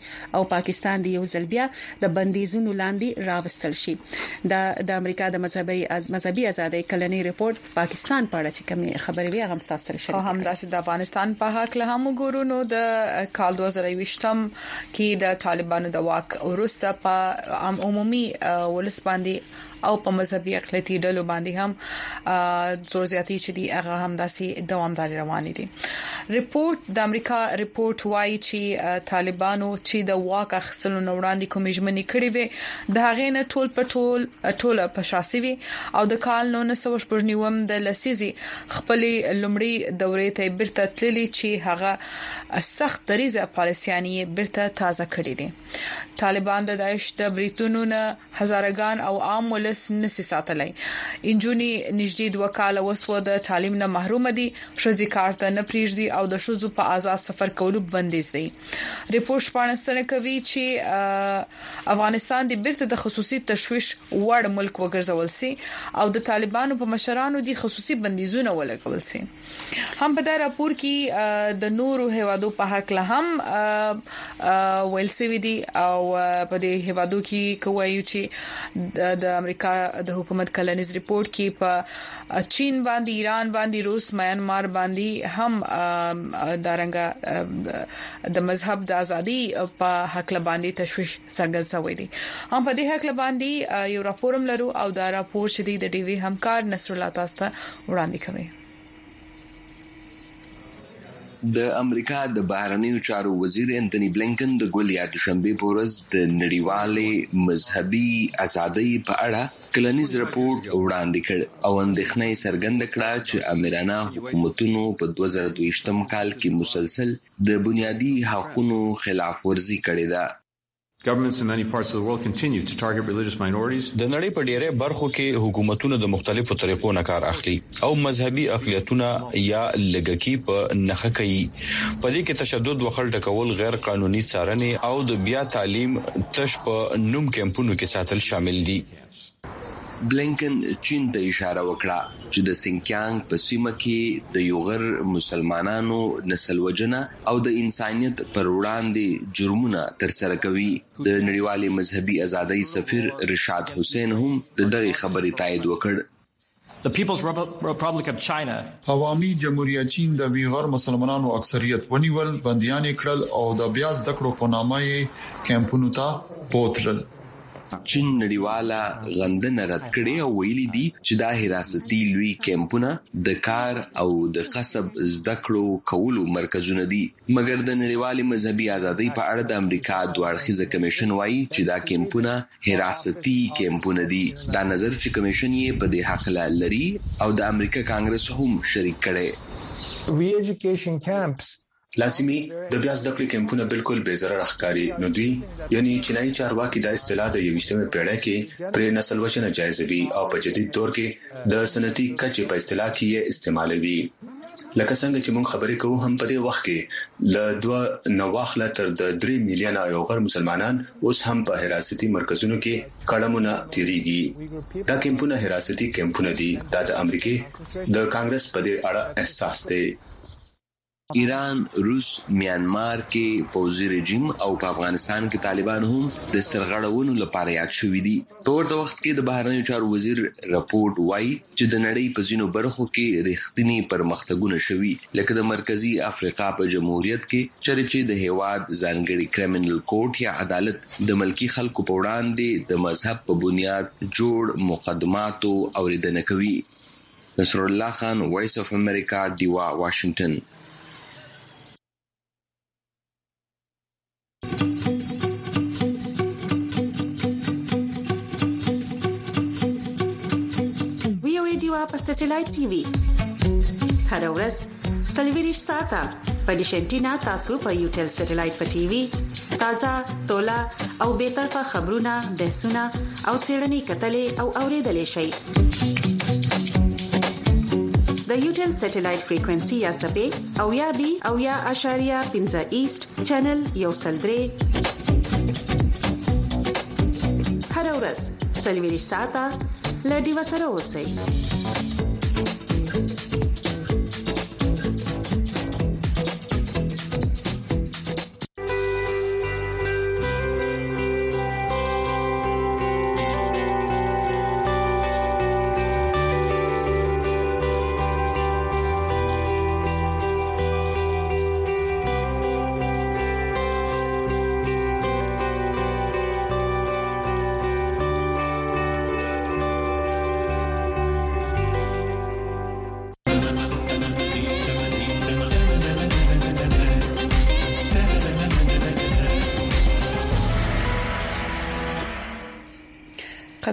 او پاکستان دی یو ځل بیا د بندیزونو لاندې راوستل شي. د د امریکا د مذهبي از مذهبي ازادۍ کلنی ریپورت پاکستان په اړه چې کوم خبرې وي هغه تاسو سره شریک. هم داسې د افغانستان په حق له هم ګورو نو د کال دوه زره یوویشتم کې د طالبانو د واک وروسته په عمومي ولس باندې او په مذهبي اقلیتي ډلو باندې هم زور زیاتی چې دی هغه هم داسې دوامدار روان دي. ریپورت د امریکا ریپورت وايي چې طالبانو چې د واک اخیستلو وړاندې کوم ژمنې کړې وي د هغې نه ټول په ټول ټول په شاسي وي او د کال نو نه سو شپږنیوم د لسیزي خپل لومړی دورې ته بیرته تللی چې هغه سخت دریزه پالیسیاني بیرته تازه کړې دي. طالبان د داعش د بریتونو نه هزارګان او عام ولس نسی ساتلای. انجونی نږدې دوه کال وسو د تعلیم نه محروم دي، شذې کار ته نه پریږدي او د شذو په آزاد سفر کولو بندیز دي. ریپورت شپانستنه کوي چې افغانستان د بیرته د خصوصي تشویش وړ ملک وګرځول سي او د طالبانو په مشرانو دي خصوصي بندیزونه ولګول سي. هم په دا راپور کې د نورو هیوادو په حق له هم ویل سوي دي او په دې هیوادو کې کوي چې د امریکا د حکومت کلنیز ریپورت کې په چین باندې، ایران باندې، روس، میانمار باندې هم دارنګه د مذهب د ازادي په حق باندې تشویش څرګند شوی دی. هم په دې حق باندې یو راپورم لرو او دا راپور چې د ډي وی همکار نصر الله تاسو ته وړاندې کوي. د امریکا د بهرنیو چارو وزیر انټونی بلینکن د ګولیا د شنبه په ورځ د نړیوالې مذهبي ازادۍ په اړه کلنیز راپور وړاندې کړ او اندېښنه څرګنده کړه چې امریکایانو حکومتونو په دوه زره دوه ویشتم کال کې مسلسل د بنیادی حقوقو خلاف ورزي کړې ده. Governments in many parts of the world continue to target religious minorities. د نړۍ په ډیره برخو کې حکومتونه د مختلفو طریقو نه کار اخلي او مذهبي اقلیتونه یا لږکي په نخښه کوي. په دې کې تشدد وخل ټکول، غیر قانوني څارنې او د بیا تعلیم تش په نوم کمپونو کې ساتل شامل دي. بلینکن چین ته اشاره وکړه چې د سینکیانګ په سیمه کې د یوغر مسلمانانو نسل وجنه او د انسانيت پر وړاندې جرمونه ترسره کوي. د نړیوالې مذهبي ازادۍ سفیر رشاد حسین هم د دغه خبرې تایید وکړ. The People's Republic of China عوامي جمهوریت چین د ویغار مسلمانانو اکثریت ونیول، بنديان کړل او د بیا زده کړو په نامه یې کمپونو ته بوتلل. چین نړیواله غندنه رد کړې او ویلي دي چې دا حراستي لوی کمپونه د کار او د قصب زده کړو کولو مرکزونه دي. مګر د نړیوالې مذهبي ازادۍ په اړه د امریکا دوه اړخیزه کمیشن وایي چې دا کمپونه حراستي کمپونه دي. دا نظر چې کمیشن یې په دې حق لري او د امریکا کانګرس هم شریک کړي. وی ایجوکیشن کیمپس لازمي د بیا زده کړې کمپونه بالکل بے ضرر ښکاري. نو دوی یعنی چینایي چارواکي د اصطلاح د یوویشتمې پیړۍ کې پر نسل وژنه جایزوي او په جدید دور کې د سنتي کچې په اصطلاح کې یې استعمالوي. لکه څنګه چې موږ خبرې کوو هم په دې وخت کې ل دوه نواخله تر د درې میلیونه یوغر مسلمانان اوس هم په حراستي مرکزونو کې کړمونه تیریږي. دا کمپونه حراستي کمپونه دي. دا د امریکای د کانګرس په دې اړه احساس دی. ایران، روس، میانمار کې پوځي رژیم او په افغانستان کې طالبان هم د سرغړونو لپاره یاد شوې دي. په ورته وخت کې د بهرنیو چارو وزیر راپورټ وایي چې د نړۍ په ځینو برخو کې رښتینی پرمختګونه شوي، لکه د مرکزی افریقا په جمهوریت کې چې د هیواد ځانګړي کرمینل کورټ یا عدالت د ملکی خلکو په وړاندې د مذهب په بنیاد جوړ مقدماتو اوریدنه کوي. نصر الله خان، وایس اف امریکا، دیوا، واشنگټن. په سټلایټ ټي وي هر ورځ سلویریش ساته په ډیشنټینا تاسو په یوټل سټلایټ په ټي وي تازه تولا او به طرفه خبرونه بحثونه او سیړنی کتلې او اوریدلې شي. د یوټل سټلایټ فریکوئنسي یا سبې او یا بي او یا اشاریه پنځه ایست چینل یو سلدري هر ورځ سلویریش ساته لدی وسره اوسئ.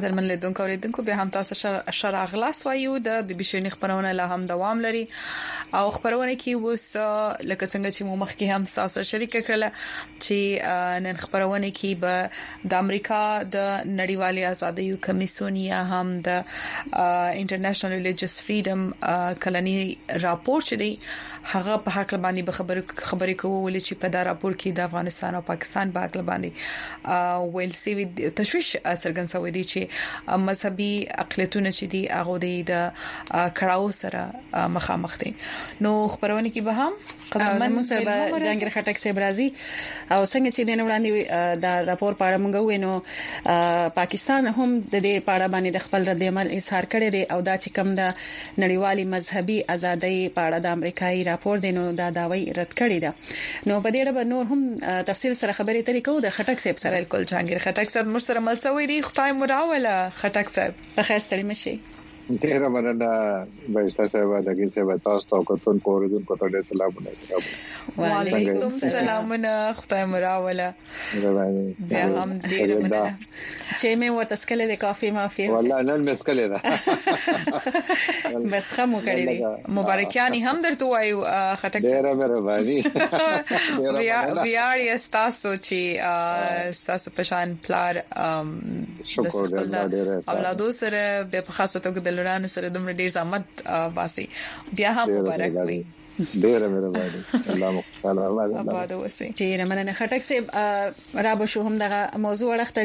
قدرمن لیدونکو اوریدونکو به هم تاسو شرع غلاس وایو د بي بي سي خبرونه له هم دوام لري او خبرونه کې وس لکه څنګه چې مو مخکې هم تاسو شریک کړل چې نن خبرونه کې به د امریکا د نړیوالې ازادۍ کمیسیون یا هم د انټرنیشنل ریلیجیس فریډم کلنی راپور چې دی هغه په حق باندې به خبرې خبرې کوو چې په دا راپور کې د افغانستان او پاکستان په حق باندې ویل سی تشویش څرګند شوی دی چې مذهبي اقلیتونه چې دي هغه د کړهو سره مخامخ دي. نو خبرونه کې به هم قدرمن مصطفی جنگیر خټک سي برازي او څنګه چې دنه وړاندې دا راپور پاړه مونږ وینو پاکستان هم د دې پاړه باندې د خپل رد عمل اظهار کړی دی او دا چې کوم د نړیوالي مذهبي ازادۍ پاړه د امریکایي راپور دینو دا داوی رد کړی ده. نو په دې اړه نور هم تفصیل سره خبرې ترې کوو د خټک صاحب سره. بالکل جنگیر خټک صاحب مر سره ملسوي دی خدای مراوله خټک صاحب په خیر ستړي مشي. ډیره مننه بهشته صاحب دغه څه تاسو ته کوتون کوردون کوته ډیر سلامونه. وعلیکم السلام خدای مراوله. بیا هم ډیره مننه چې مې ورته سکله د کافي مافي والله نن مسکله ده بس خمو کړی دي مبارکانی هم درته وایو خټک ډیره مهرباني. بیا بیا تاسو چې تاسو په شان پلار شکر دې اولادو سره به په خاصه توګه د لورانو سره دومره ډیر زحمت باسي بیا هم مبارک وي. ډیره مهرباني الله مخاله آباد اوسئ. ډیره مننه خټک صاحب را به شو هم دغه موضوع ورخته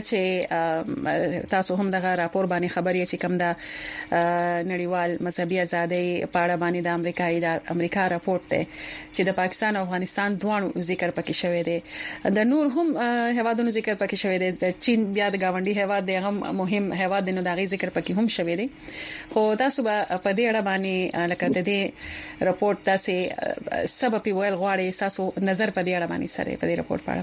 چې تاسو هم دغه راپور باندې خبرې چې کوم د نړیوال مذهبي ازادۍ پاړه باندې د امریکایي د امریکا راپورټ ته چې د پاکستان او افغانستان دوه ذکر پکې شوی دی د نور هم هوادونو ذکر پکې شوی دی د چین بیا د گاونډي هواد د هم مهم هواد نو دغه ذکر پکې هم شوی دی. خو تاسو په دې اړه باندې لکه د دې راپورټ تاسو سبب ویل غواړي تاسو نظر په دې اړه باندې سره په دې راپور په اړه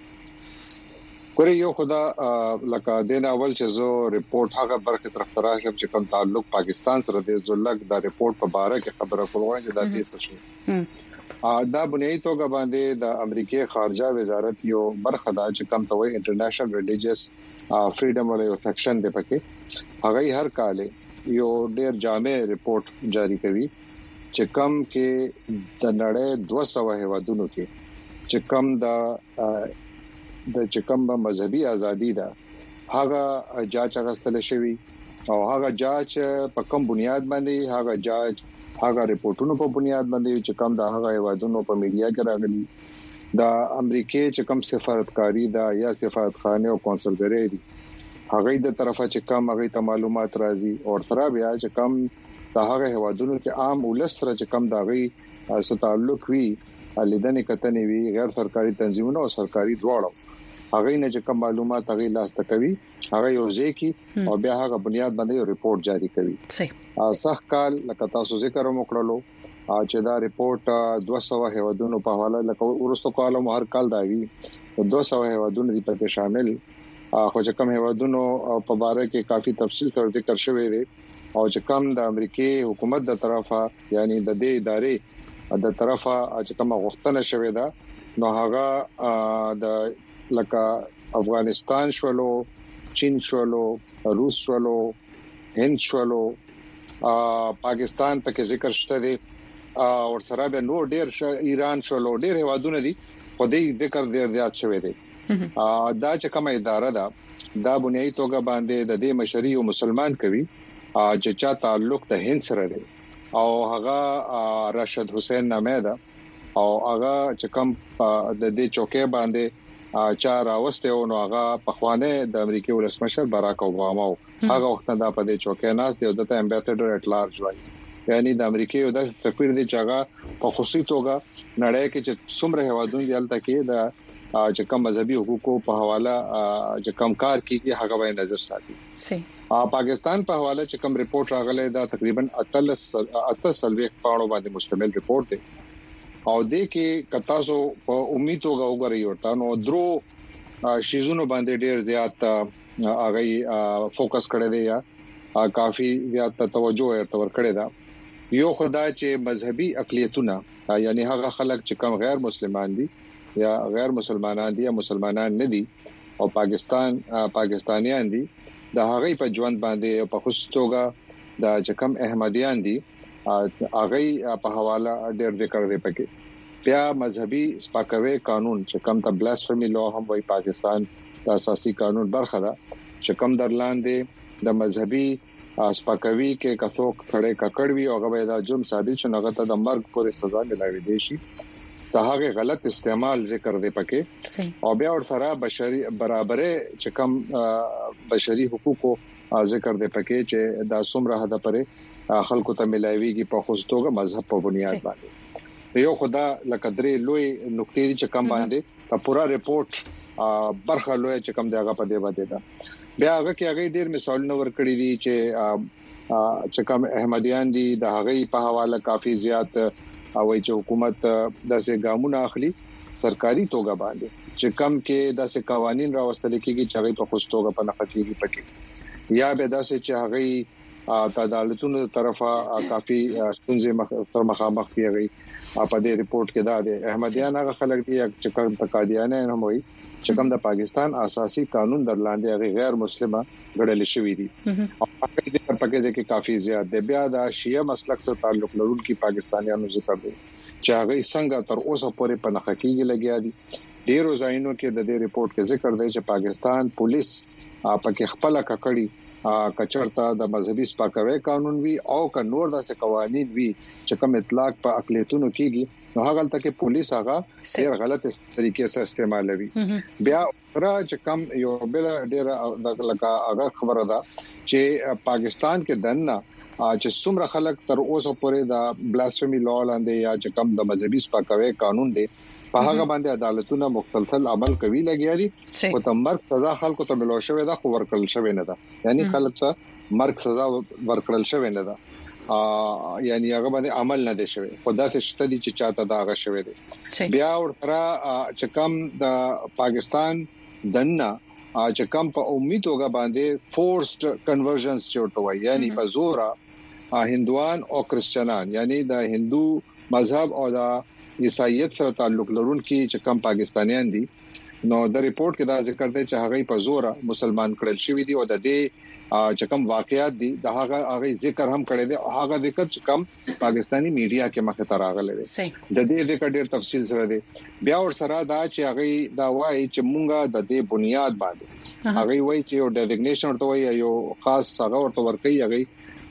باندې ګورې یو خدا لکه د اول چې زه ریپورت هغه برخه طرف تراشم چې کوم تعلق پاکستان سره د زلک دا ریپورت په باره کې خبره کولای چې دا دې شو دا بنیادی توګه باندې د امریکای خارجه وزارت یو برخه دا چې کوم توي انټرنیشنل ریلیجیس فریډم ولې یو سیکشن دی پکې هغه هر کال یو ډیر جامع ریپورت جاری کوي چې کم کې د نړۍ دوه سوه هیوادونو کې چې کم د د چې کم مذهبي ازادي ده هغه جاج غستل شوی او هغه جاج په کوم بنیاد باندې هغه جاج هغه ریپورتونو په بنیاد باندې چې کم د هغه هیوادونو په میډیا کې راغلي د امریکای چې کم سفارتکاری دا یا سفارتخانه او کونسلګری دي هغه د طرفه چې کم هغه ته معلومات راځي او تر بیا چې کم د هغه هوادونو کې عام ولس سره چې کم داغي سره تعلق وي لیدنې کتنې وي غیر سرکاري تنظیمونو او سرکاري دواړو هغه نه چې کم معلومات هغه لاس ته کوي هغه یو ځکه او بیا هغه بنیاد باندې یو ریپورت جاری کوي. صحیح صح کال لکه تاسو ذکر وکړلو چې دا ریپورت دوه سوه هوادونو په حواله لکه ورستو کالو هر کال دا وی دوه سوه هوادونو دي په شامل خو چې کم هوادونو په باره کې کافي تفصیل تر ذکر شوی دی او چې کوم د امریکای حکومت د طرفه یعنی د دې ادارې د طرفه چې کوم غوښتنه شوې ده نو هغه د لکه افغانستان شولو چین شولو روس شولو هند شولو پاکستان ته ذکر شته دي او سره به نور ډیر ایران شولو ډیر هوادونه دي خو دې ذکر ډیر زیات شوی دی. دا چې کومه اداره ده دا بنیادی توګه باندې د دې مشري او مسلمان کوي چې چا تعلق د هند سره دی او هغه راشد حسین نامه ده او هغه چې کوم د دې چوکې باندې چا راوسته او نو هغه په خوانه د امریکای ولسمشر باراک اوباما هغه وخت دا په دې چوکې ناس دی او د امبیسډر اټ لارج وایي یعنی د امریکای د سفیر دی چې هغه په خصوصي توګه نړۍ کې چې څومره هوادون دی البته کې د چې کوم مذهبي حقوقو په حواله چې کوم کار کیږي هغه باندې نظر ساتي. صحیح. پاکستان په حواله چې کوم ریپورت راغلی دا تقریبا اتلس اتلس پاڼو باندې مشتمل ریپورت دی او د کې کتاسو په امید وګورئ ورته نو درو شیزونو باندې ډیر زیات هغه فوکس کړی دی یا کافي زیات توجه ورته کړی دا یو خدای چې مذهبي اقلیتونه یعنی هغه خلک چې کوم غیر مسلمان دي یا غیر مسلمانان دي یا مسلمانان نه دي او پاکستان پاکستانیان دي د هغه په ژوند باندې په خصوصا د چکم احمدیان دي هغه په حواله ډېر ذکر دی پکې بیا مذهبي سپاکوي قانون چې کوم ته بلاسفمی لا هم وای پاکستان د اساسي قانون برخه ده چې کوم درلاندې د مذهبي سپاکوي کې کڅوک ثړې ککړوي او هغه د جرم ثابت شنه هغه ته د مرګ پورې سزا ملایوي دي شي دا هغه غلط استعمال ذکر دی پکې او بیا ور سره بشري برابرۍ چې کوم بشري حقوقو ذکر دی پکې چې د څومره حد پرې خلکو ته ملایويږي په خصوصا مذهب په بنیاد باندې یو خدا لکه درې لوی نقطې چې کوم باندې په پورا ریپورت برخه لوی چې کوم دغه په دی باندې دا بیا هغه کې هغه ډیر مثالونه ورکړي دي چې چې کوم احمدیان دي د هغه په حواله کافي زیات او چې حکومت داسې ګامونه اخلي سرکاري توګه باندې چې کم کې داسې قوانين راوستل کېږي چې هغه په خصوصا په نخښه کېږي پکې یا به داسې چې هغه عدالتونو طرفه کافي ستونزې تر مخامخ کیږي په دې ریپورت کې دا د احمدیان هغه خلک دي چې کوم تقاضیانه هم وي چې کوم د پاکستان اساسي قانون درلاندې هغه غیر مسلمه غړل شوی دي او هغه د پکې کې کافي زیات دی بیا د شیعه مسلک سره تعلق لرونکي پاکستانیانو ذکر دي چې هغه څنګه تر اوسه پورې په نخښکیږي لګیا دي ډیرو ځایونو کې د دې ریپورت کې ذکر دی چې پاکستان پولیس پکې خپل ککړی کچرتا د مذهبي سپاکوي قانون وی او ک نور داسې قوانين وی چې کوم اطلاق په اقلیتونو کېږي نو هغه تل کې پولیس هغه ډیر غلط طریقې سره استعمالوي بیا را چې کوم یو بل ډیر لکه هغه خبره ده چې پاکستان کې دنه چې څومره خلک تر اوسه پورې د بلاسفمی لا لاندې یا چې کوم د مذهبي سپاکوي قانون دی په هغه باندې عدالتونه مختلف عمل کوي لګیا دي او د مرګ سزا خلکو ته ملو شوې ده خو ورکړل شوې نه ده یعنی خلک ته مرګ سزا ورکړل شوې نه ده ا یعنی هغه باندې عمل نه دي شوی خدا ته شته دي چې چاته دا هغه شوی دي بیا ورته چې کم د پاکستان دنه چې کم په امید توګه باندې فورسډ کنورژنز چورته وای یعنی په زورا هندوان او کرسچنان یعنی د هندو مذهب او د عیسایت سره تعلق لرونکي چې کم پاکستانیان دي نو د ریپورت کې دا ذکر دی چې هغه په زور مسلمان کړل شوی دي او د دې چې کم واقعیات دي د هغه هغه ذکر هم کړی دی هغه ذکر چې کم پاکستانی میډیا کې مخه ته راغلی دی د دې ذکر ډیر تفصیل سره دی بیا ور سره دا چې هغه دا وایي چې مونږه د دې بنیاد باندې هغه وایي چې یو ډیزګنیشن ورته وایي یو خاص هغه ورته ورکړي هغه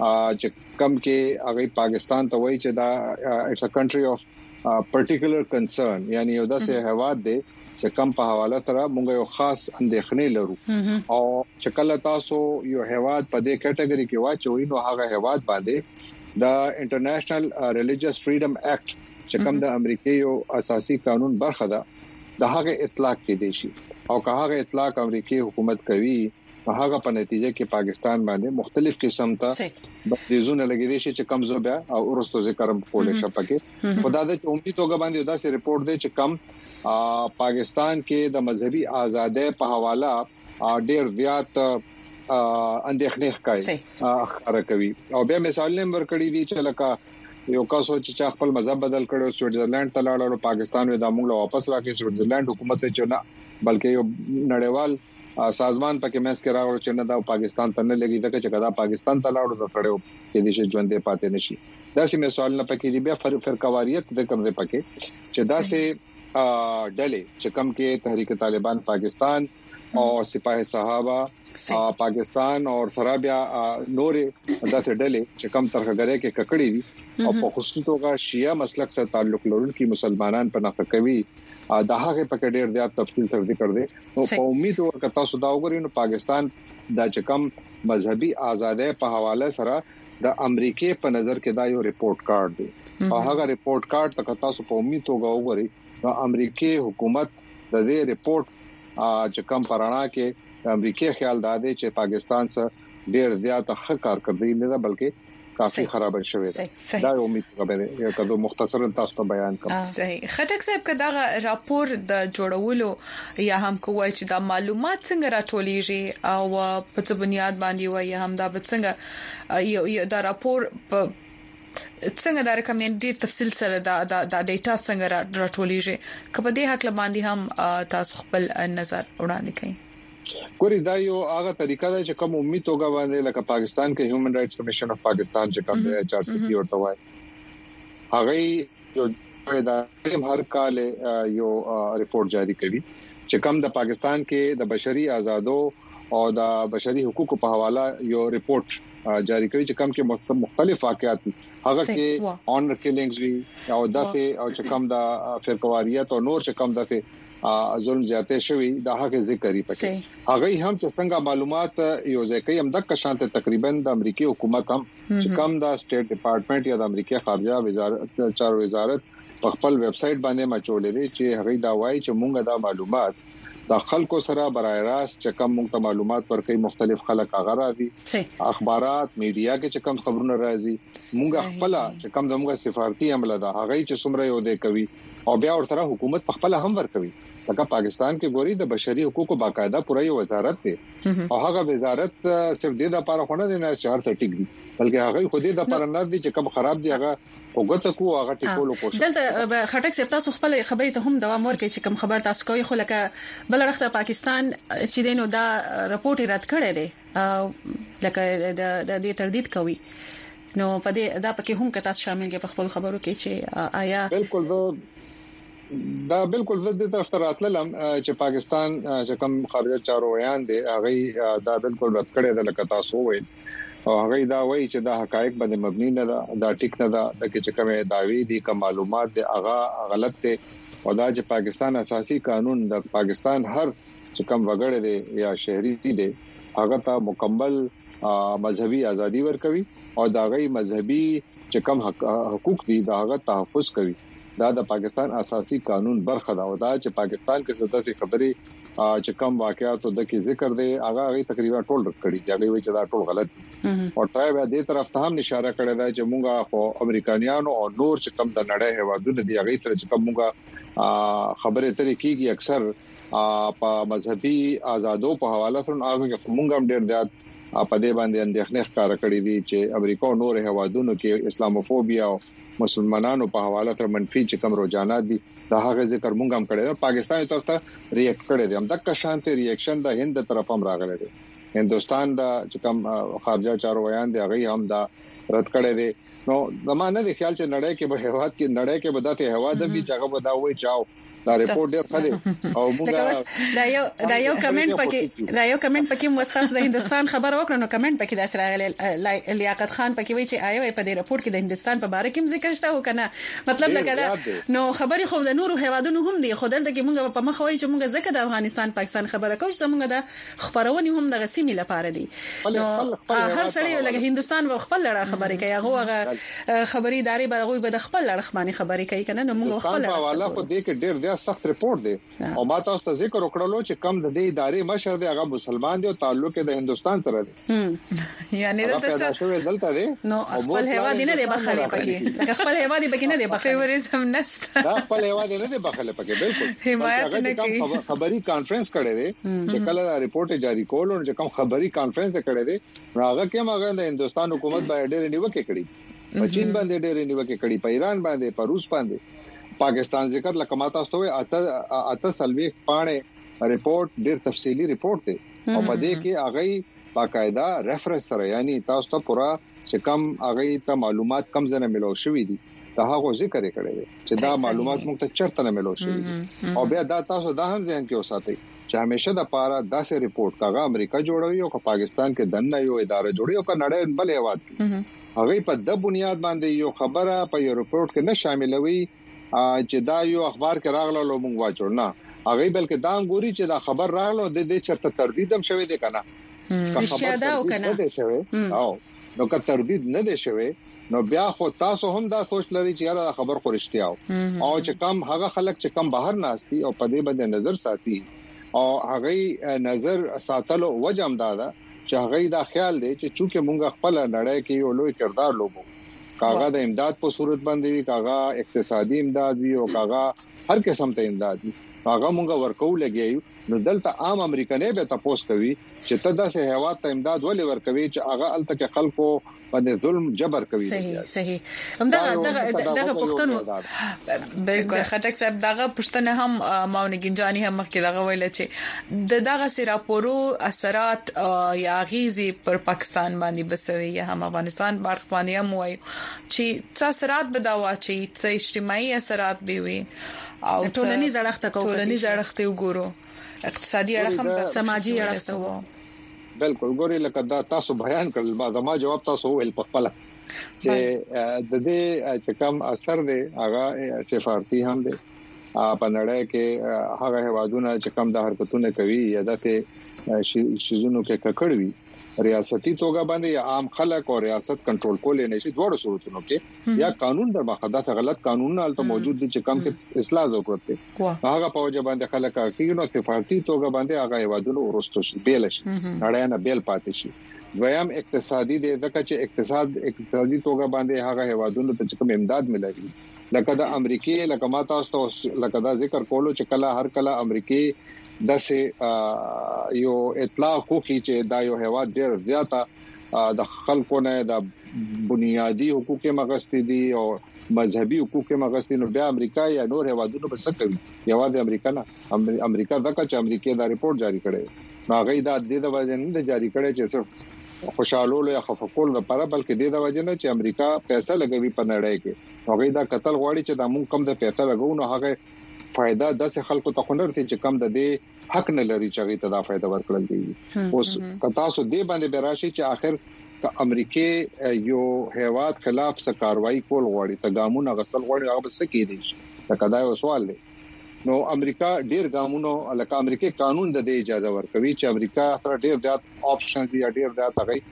چې کم کې هغه پاکستان ته وایي چې دا اټس ا کنټری اف پرټیکولر کنسرن یعنی یو داسې هواد دی چې کم په حواله سره موږ یو خاص اندېښنې لرو او چې کله تاسو یو هواد په دې کټګوري کې واچوي نو هغه هواد باندې د انټرنیشنل ریلیجیس فریډم اکټ چې کم د امریکای یو اساسي قانون برخه ده د هغه اطلاق کې دي شي او که هغه اطلاق امریکای حکومت کوي په هغه په نتیجه کې پاکستان باندې مختلف قسم ته د زونه لګیدي چې کم زوبیا او ورستو ذکر په کوله شپکه خدای دې امید توګه باندې داسې ریپورت دی چې کم پاکستان کې د مذهبي ازادۍ په حواله ډېر زیات اندېښنې ښکاري خبره کوي او به مثال نیم ورکړی دي چې لکه یو کا سوچ چې خپل مذهب بدل کړو سوئټزرلند ته لاړ او پاکستان وې د موږ واپس راکې سوئټزرلند حکومت چې نه بلکې یو نړیوال سازمان پکې مېس کې راغلو چې نه دا پاکستان ته نه لګي دا چې کدا پاکستان ته لاړو دا کړو چې د شي ژوندې پاتې نشي دا سي مثال نه پکې دی بیا فرقواریت د کوم ځای پکې چې دا سي ډلې چې کم کې تحریک طالبان پاکستان او سپاه صحابه پاکستان او فرابیا نورې داسې ډلې چې کم ترخګره کې ککړې دي او په خصوص توګه شیعه مسلک سره تعلق لرونکي مسلمانان په نخښه کوي دا هغه په ډېر زیات تفصیل سره ذکر دي نو په امید ورکړه تاسو دا وګورئ نو پاکستان د چکم مذهبي ازادۍ په حواله سره د امریکای په نظر کې دا یو ریپورت کارت دی او هغه ریپورت کارت تک تاسو په امید وګورئ نو امریکای حکومت د دې ریپورت چې کم پرانا کې امریکای خیال داده چې پاکستان سره ډېر زیات ښه کار کوي نه بلکې کافي خراب شوی دا امید کوم یو کدو مختصر تاسو ته بیان کوم صحیح خټک صاحب کدا راپور د جوړولو یا هم کوی چې دا معلومات څنګه راټولیږي او په څه بنیاد باندې وایي هم دا څنګه یو دا راپور په څنګه دا ریکمنډ تفصیل سره دا دا ډیټا څنګه راټولیږي کله دې حق باندې هم تاسو خپل نظر وړاندې کړئ ګوري دا یو هغه طریقه ده چې کوم امید توګه باندې لکه پاکستان کې هیومن رائټس کمیشن اف پاکستان چې کوم دی چار سی پی ورته وایي هغه یو دا هر کال یو ریپورت جاری کوي چې کوم د پاکستان کې د بشري آزادو او د بشري حقوقو په حواله یو ریپورت جاری کوي چې کوم کې مختلف واقعات هغه کې اونر کیلینګز وی او دغه او چې کوم د فرقواریت او نور چې کوم دغه ظلم زیاته شوی دا هغه ذکر یې پکې هغه هم چې څنګه معلومات یو ځکه هم د کشانته تقریبا د امریکای حکومت هم چې کوم د سټیټ ډپارټمنټ یا د امریکای خارجه وزارت چارو وزارت په خپل ویب سټ باندې مچولې دي چې هغه دا وایي چې مونږ دا معلومات د خلکو سره برای راست چې کوم مونږ معلومات ورکړي مختلف خلک هغه راځي اخبارات میډیا کې چې کوم خبرونه راځي مونږ خپل چې کوم دغه سفارتي عمله ده هغه چې څومره یو دی کوي او بیا ورته حکومت په خپل هم ورکوي لکه پاکستان کې ګوري د بشري حقوقو باقاعده پوره یو وزارت دی او هغه وزارت صرف د لپاره خونه دی نه چار ته ټیک دي بلکې هغه خو دې د لپاره نه دي چې کوم خراب دی هغه وګته کو هغه ټیکولو کوشش دلته خټک سپ تاسو خپل خبرې ته هم دوام ورکړي چې کوم خبر تاسو کوي خو لکه بل رخته پاکستان چې دینو دا رپورت رد کړی دی لکه د دې تردید کوي نو په دې دا پکې هم کتاس شامل کې په خپل خبرو کې چې آیا بالکل دا بالکل د طرف ته راتلم چې پاکستان چې کوم خارجه چارو ویان دي هغه دا بالکل رد کړی د لکه تاسو وایي او هغه دا وایي چې دا حقایق باندې مبني نه ده دا ټیک نه ده د چې کومه داوی دي کوم معلومات دي هغه غلط دي او دا چې پاکستان اساسي قانون د پاکستان هر چې کوم وګړی دی یا شهري دی هغه ته مکمل مذهبي ازادي ورکوي او دا غي مذهبي چې کوم حقوق دي دا هغه تحفظ کوي دا د پاکستان اساسي قانون برخه دا ودا چې پاکستان کې څه څه خبرې چې کوم واقعیات د کې ذکر دي هغه غي تقریبا ټول رد کړي چې وایي چې دا ټول غلط او ترای به دې طرف ته هم اشاره کړې ده چې مونږه خو امریکایانو او نور چې کوم د نړۍ هوادونه دي هغه تر چې کوم مونږه خبرې ترې کیږي اکثر په مذهبي آزادو په حواله سره هغه مونږ هم ډېر زیات په دې باندې اندېښنه ښکار کړې دي چې امریکا او نور هوادونو کې اسلاموفوبیا او مسلمانانو په حواله تر منفي چې کوم رجحانات دي دا هغه ذکر مونږ هم کړی دا پاکستان طرف ته ریاکټ کړی دی هم د شانتي ریاکشن د هند طرف هم راغلی دی هندستان دا چې کوم خارجه چارو ویان دی هغه هم دا رد کړی دی نو زمانه د خیال چې نړۍ کې به هواد کې نړۍ کې بداته هوا د بي ځای به دا وای چاو دا ریپورت ډېر خدي او موږ دا یو دا یو کمنټ پکې دا یو کمنټ پکې مستاس د هندستان خبر وکړو نو کمنټ پکې دا سره راغلی لیاقت خان پکې وایي چې آیا په دې ریپورت کې د هندستان په اړه کوم ذکر شته وکنه مطلب لکه نو خبري خو د نورو هوادونو هم دي خو دلته کې موږ په مخ وایي چې موږ ځکه د افغانستان پاکستان خبره کوو چې موږ د خبرونه هم د غسیمي لپاره دي نو هر سړی لکه هندستان و خپل لړ خبري کوي هغه خبري داري به غوي به خپل لړ خبري خبري کوي کنه نو موږ خپل حواله خو دې کې ډېر سخت ریپورت دی او ما تاسو ته ذکر وکړلو چې کم د دې ادارې مشر دی هغه مسلمان دی او تعلق د هندستان سره دی یعنی دلته څه دلته دی نو خپل هوا دی نه دی بخله پکې لکه خپل هوا دی پکې نه دی بخله فیوریزم نسته دا خپل هوا دی نه دی بخله پکې بالکل حمایت نه کوي خبري کانفرنس کړي دی چې کله ریپورت جاری کول او چې کوم خبري کانفرنس کړي دی هغه کې هغه د هندستان حکومت باندې ډېر نیوکه کړي په چین باندې ډېر نیوکه کړي په ایران باندې په روس باندې پاکستان ذکر لکه ماته ستوي اته اته سلوي پانه ریپورت ډېر تفصیلی ریپورت دی او په دې کې هغه باقاعده ریفرنس سره یعنی تاسو ته پورا چې کم هغه ته معلومات کم زنه ملو شوې دي دا هغه ذکر کړی دی چې دا معلومات موږ ته چرته نه ملو شوې دي او بیا دا تاسو دا هم ځین کې وساتئ چې همیشه د پاره داسې ریپورت کاغه امریکا جوړوي او پاکستان کې دنه یو اداره جوړي او کا نړۍ بل هواد هغه په د بنیاد باندې یو خبره په یو ریپورت کې نه شاملوي چې دا یو اخبار کې راغله لو موږ واچو نه هغه بلکې دا ګوري چې دا خبر راغله د دې چرته تردید هم شوی دی کنه خبر دا وکنه نه شوی او نو که تردید نه دی شوی نو بیا خو تاسو هم دا سوچ لري چې یاره خبر خورشتیا او چې کم هغه خلک چې کم بهر ناشتي او په دې باندې نظر ساتي او هغه نظر ساتلو وجم دادا چې هغه دا خیال دی چې چونکه مونږ خپل نړۍ کې یو لوی کردار لوبو کاغه د امداد په صورت باندې وی کاغه اقتصادي امداد وی او کاغه هر قسم ته امداد وی هغه مونږ ورکو لګیو نو دلته عام امریکایي به تاسو کوي چې ته داسې هیواد ته امداد ولې ورکوي چې هغه الته کې خلکو باندې ظلم جبر کوي. صحیح صحیح همدغه دغه دغه پښتنو بالکل خټک صاحب دغه پښتنه هم ماونګنجانی هم مخکې دغه ویل چې د دغه سراپورو اثرات یا غیزي پر پاکستان باندې بسوي یا هم افغانستان باندې هم وایي چې څه اثرات بداوا چې څه اجتماعي اثرات به وي او ټولنیز اړخ ته ټولنیز اړخ ته وګورو اقتصادي اړخ هم سماجی اړخ ته بالکل ګوري لکه دا تاسو بیان کړل ما زما جواب تاسو ویل په خپل چې د دې چې کوم اثر دی هغه سفارتي هم دی په نړۍ کې هغه هوادونه چې کوم د حرکتونه کوي یا د شیزونو کې ککړوي ریاستي توګه باندې یا عام خلک او ریاست کنټرول کولای نشي دوه صورتونو کې یا قانون در مخدات غلط قانون نه الته موجود دي چې کم کې اصلاح ضرورت دی هغه په وجه باندې خلک کوي نو سفارتي توګه باندې هغه هوادونو ورستو شي بیل شي نړۍ نه بیل پاتې شي دویم اقتصادي دی ځکه چې اقتصاد اقتصادي توګه باندې هغه هوادونو ته کوم امداد ملایي لکه د امریکای لکه ما تاسو لکه دا ذکر کولو چې کله هر کله امریکای دسه یو اطلاع کوي چې دا یو هواد ډیر زیاته د خلکو نه د بنیادی حقوق مغستی دي او مذهبي حقوق مغستی نو بیا امریکا یا نور هوادونو په څه کوي یوازې امریکا نه امریکا دغه چې امریکا دا ریپورت جاری کړي نو هغه دا د وجه نه جاری کړي چې صرف خوشاله یا خفقول لپاره بلکې د وجه نه چې امریکا پیسې لګوي په نړۍ کې هغه دا قتل غواړي چې د موږ کم د پیسې لګو نو هغه فائدہ د څه خلکو ته خنر ته چې کم د دې حق نه لري چې هغه ته دا فائدہ ورکړل دي اوس کتا سو دې باندې براشي چې اخر ک امریکای یو هیواد خلاف څه کاروایی کول غواړي ته ګامونه غسل غواړي هغه څه کې دي دا کدا یو سوال دی نو امریکا ډیر ګامونو لکه امریکای قانون د دې اجازه ورکوي چې امریکا تر ډیر زیات آپشنز یا ډیر زیات هغه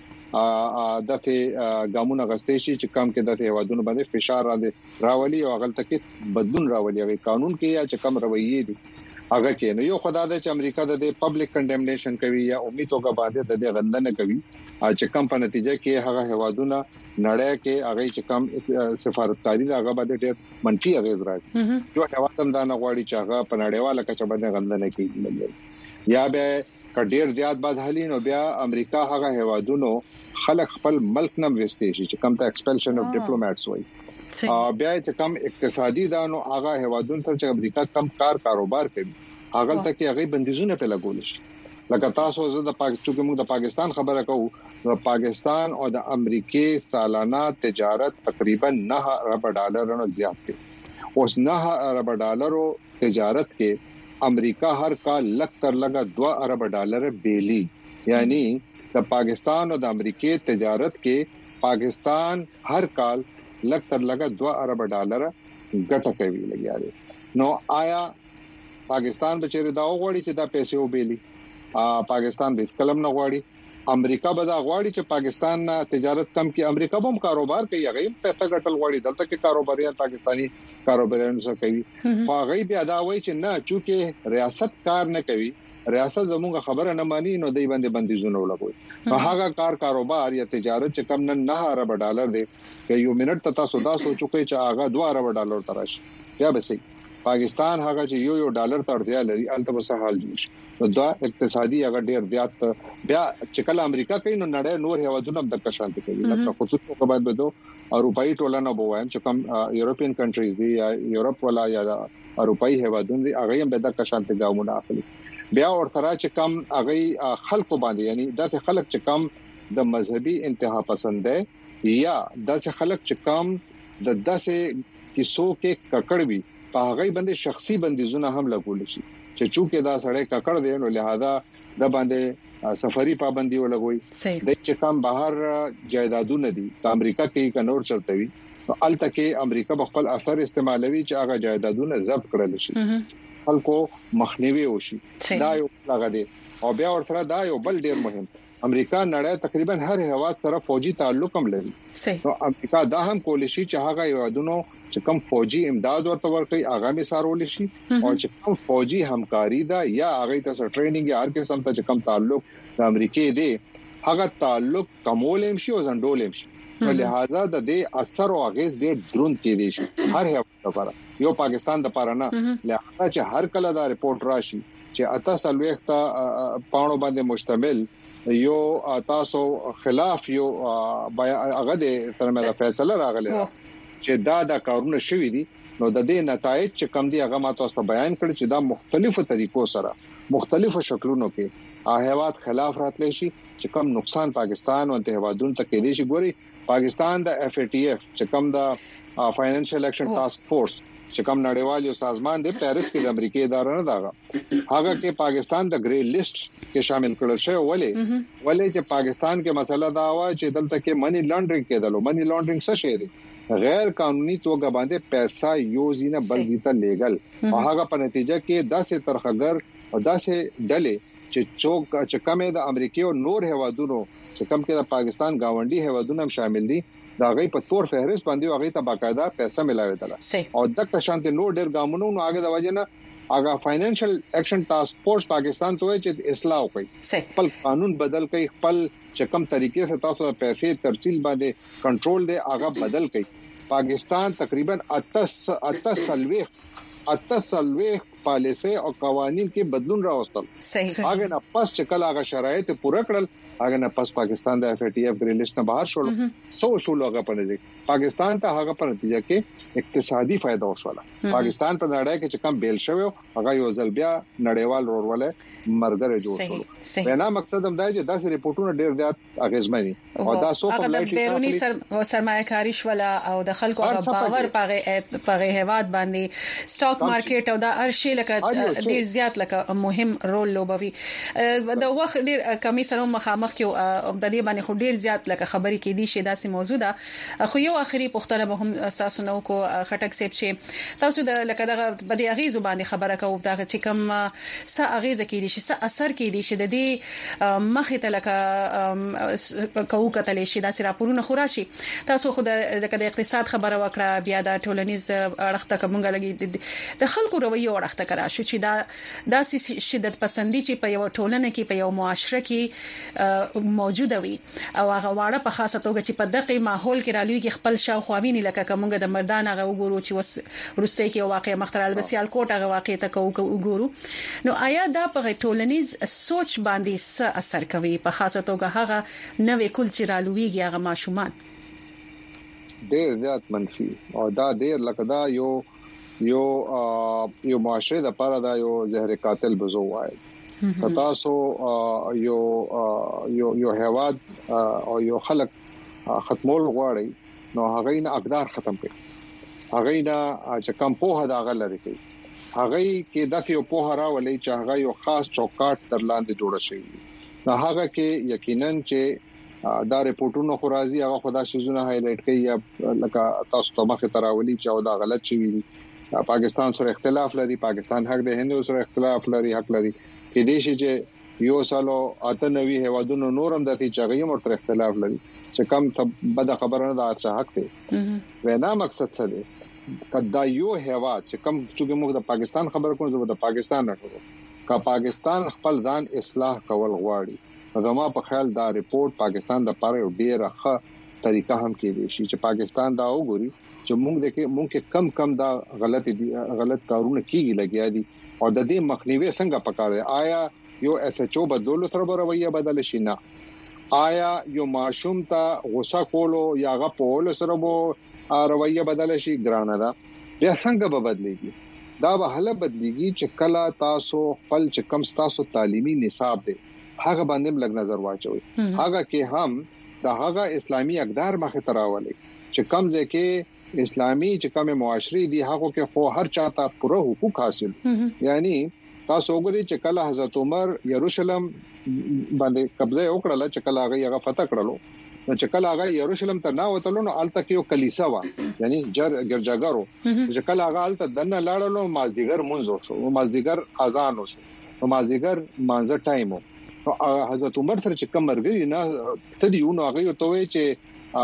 دغه ګامونه غستې شي چې کم کې د هوادونو باندې فشار راولي او هغه تکي بدلون راولي هغه قانون کې یا چې کم رویه دي هغه کې نو یو خدای د چې امریکا د پبلک کنډمنیشن کوي یا امیدوګه باندې د دې غندنه کوي چې کم په نتیجه کې هغه هوادونه نړۍ کې هغه چې کم سفارتکاری هغه باندې ډېر منفي اغیز راځي جو هوادم دا نه غواړي چې هغه په نړیواله کچه باندې غندنه کوي یا به کډیر زیات بدحالي نو بیا امریکا هغه هوادونو خلک خپل ملک نه وستي شي چې کم ته ایکسپلشن اف ډیپلوماټس وایي بیا چې کم اقتصادي دانو هغه هوادون تر چې امریکا کم کار کاروبار کوي هغه ته کې هغه بندیزونه په لګول شي لکه تاسو زه د پاکستان موږ د پاکستان خبره کوو د پاکستان او د امریکای سالانه تجارت تقریبا نه ارب ډالر نه زیات دی اوس نه ارب ډالرو تجارت کې امریکا هر کال لک تر لګا دو ارب ډالر بیلی یعنی د پاکستان او د امریکای تجارت کې پاکستان هر کال لک تر لگا دو ارب ډالر ګټه کوي لګیاري نو آیا پاکستان بچره دا غواړي چې دا پیسې وبېلي پاکستان به کلم نه غواړي امریکا به دا غواړي چې پاکستان تجارت کم کې امریکا به هم کاروبار کوي هغه پیسې ګټل غواړي دلته کې کاروباریان پاکستانی کاروباریان سره کوي هغه بیا دا وایي چې نه چې ریاست کار نه کوي ریاست زموږه خبره نه مانی نو دای باندې بندیزونه ولګوي په هغه کار کاروبار یا تجارت چې کم نه ارب ډالر دی یو منټ ته تاسو دا سوچو چې هغه دوه ارب ډالر تراشي یا به سي پاکستان هغه چې یو یو ډالر ته اړتیا لري البته به حال جوړ نو دا اقتصادي هغه ډیر زیات بیا چې کله امریکا کوي نو نړۍ نور هوادونه د کشانت کوي لکه خصوصي په بعد بده اروپאי ټولنه بوایم چې کوم یورپین کنټریز دي یا یورپ ولا یا اروپאי هوادونه دي هغه هم د کشانت ګامونه اخلي بیا ورته چې کم هغه خلکو باندې یعنی د خلک چې کم د مذهبي انتها پسند دي یا د خلک چې کم د داسې کیسو کې ککړوي په هغه باندې شخصي بندیزونه هم لګول شي چې چونکه دا سړی ککړ دی نو لہذا د باندې سفري پابندي ولګوي د چې کم بهر جایدادونه دي په امریکا کې کنور چلتوي نو الته کې امریکا خپل اثر استعمالوي چې هغه جایدادونه ضبط کړل شي خلکو مخنیوي وشي دا یو لغه دی او بیا ورته دا یو بل ډیر مهم امریکا نړۍ تقریبا هر هواد سره فوجي تعلق هم لري نو امریکا دا هم کول شي چې هغه یوادونو چې کوم فوجي امداد ورته ورکړي هغه می سارول شي او چې کوم فوجي همکاري دا یا هغه ته ټریننګ یا هر قسم ته کوم تعلق د امریکای دی هغه تعلق کومول هم شي او ځندول هم شي نو لہذا د دې اثر او اغیز ډیر دروند کې دي شي هر هواد لپاره یو پاکستان د پاره نه لہذا چې هر کله دا ریپورت راشي چې اتاسلويخ ته پاڼو باندې مشتمل یو تاسو خلاف یو هغه د ترمنه فیصله راغله چې دا د کارونه شوې دي نو د دې نتایج چې کم دي هغه ما تاسو بیان کړ چې دا مختلفو طریقو سره مختلفو شکلونو کې هیواد خلاف راتلی شي چې کم نقصان پاکستان او هیوادونو ته کېدی شي ګوري پاکستان د اف ای ټی اف چې کم د فاینانشل ایکشن ټاسک فورس چې کوم نړیوال یو سازمان دی پیرس کې د امریکای اداره نه داغه هغه کې پاکستان د گری لیست کې شامل کړل شوی ولې ولې چې پاکستان کې مسله دا و چې دلته کې منی لانډرینګ کېدلو منی لانډرینګ څه شی دی غیر قانوني توګه باندې پیسې یوزي نه بل دي ته لیګل هغه په نتیجه کې داسې ترخګر او داسې ډلې چې چوک چې کومه د امریکای او نور هوادونو چې کوم کې د پاکستان گاونډي هوادونو هم شامل دي دا غي په تور فهرست باندې هغه ته باقاعده پیسې ملاوي دله او دغه شانته نو ډیر ګامونو نو هغه د وجنه هغه فاینانشل ایکشن ټاسک فورس پاکستان ته چې اصلاح وکړي خپل قانون بدل کړي خپل چې کوم طریقې سره تاسو د پیسې ترسیل باندې کنټرول دی هغه بدل کړي پاکستان تقریبا اته سلويخ اته سلويخ پالیسي او قوانين کې بدلون راوستل هغه نه پس چې کله هغه شرایط پوره کړل هغه نه پس پاکستان د اف ای ټی اف گری لیست نه بهر شول سو شول هغه په نتیجه پاکستان ته هغه په نتیجه کې اقتصادي فائدہ وشوله پاکستان په نړۍ کې چې کم بیل شوی هغه یو ځل بیا نړیوال ورولې مرګره جوړ شو وینا مقصد هم دا چې داسې ریپورتونه ډېر زیات اغیزمني او دا سو په لایټ بیرونی سرمایه‌کاري شولا او د خلکو د باور پغه پغه هواد باندې سټاک مارکیټ او د ارشي لکه ډېر زیات لکه مهم رول لوبوي د وخت ډېر کمی سره مخامخ کې د دې باندې خو ډېر زیات لکه خبرې کې دي چې داسې موضوع ده خو یو اخري پښتنه به هم تاسو نو کو خټک سیب چې تاسو د لکه دغه بدی اغیز باندې خبره کوو دا چې کوم څه اغیز کې دي چې څه اثر کې دي چې د دې مخې ته لکه کوو کتل شي دا سره پورونه خوراشي تاسو خو د لکه د اقتصاد خبره وکړه بیا د ټولنیز اړخته کومګه لګي د خلکو رویه اړخته کرا شو چې دا د شدت پسندي چې په یو ټولنه کې په یو معاشره کې موجوده وي او هغه واړه په خاصه توګه چې په دغه ماحول کې رالوي کې خپل شاوخوامینی لکه کومګه د مردان هغه وګورو چې ورسته کې واقع مخترال د سیالکوټ هغه واقع ته وګورو نو آیا دا په ټولنیز سوچ باندې څه اثر کوي په خاصه توګه هغه نوې کول چې رالويږي هغه ماشومان ډېر زیات منفي او دا ډېر لکه دا یو یو یو معاشره د لپاره دا یو زهر قاتل بزو وای تاسو یو یو یو هواد او یو خلق ختمول غواړي نو هغه نه اقدار ختم کړي هغه نه چې کم په هدا غلري کوي هغه کې د یو په راولې چې هغه یو خاص چوکاټ تر لاندې جوړ شي نو هغه کې یقینا چې دا ریپورتونو خو راځي هغه خدا شزونه هایلایټ کوي یا لکه تاسو ته مخه تراولي چې دا غلط شي پاکستان سره اختلاف لري پاکستان حق د هند سره اختلاف لري حق لري کې دې شي چې یو سالو اته نوي هوادونو نورم د دې چاغې مر اختلاف لري چې کم ته بد خبره نه دا چې حق دی وینا مقصد څه دی کدا یو هوا چې کم چې موږ د پاکستان خبر کوو زه د پاکستان نه کوم کا پاکستان خپل ځان اصلاح کول غواړي زما په خیال دا ریپورت پاکستان د پاره ډیره ښه طریقه هم کې دي چې پاکستان دا وګوري چې موږ د کې موږ کم کم دا غلطي دي غلط کارونه کیږي لګیا دي او د دې مخنیوي څنګه پکاره آیا یو اس ایچ او بدلول سره رویه بدل شي نه آیا یو معشوم ته غوسه کولو یا غپول سره وو رویه بدل شي ګرانه ده بیا څنګه به بدلېږي دا به هله بدلېږي چې کله تاسو خپل چې کم تاسو تعلیمي نصاب دی هغه باندې لږ نظر واچوي هغه کې هم دا هغه اسلامي اقدار مخه تراولي چې کم ځکه اسلامي چې کومه معاشري دي هغه کې خو هر چاته پوره حقوق حاصل یعنی تاسو وګورئ چې کله حضرت عمر یروشلم باندې قبضه وکړه چې کله هغه هغه فتح کړلو نو چې کله هغه یروشلم ته نه وتلو نو الته کې یو کلیسا و یعنی جر ګرځاګرو چې کله هغه الته دنه لاړلو مازدیګر مونږ شو مازدیګر اذان وشو نو مازدیګر مانځه ټایم او حضرت عمر سره چې کوم مرګري نه تدیو نو هغه ته وی چې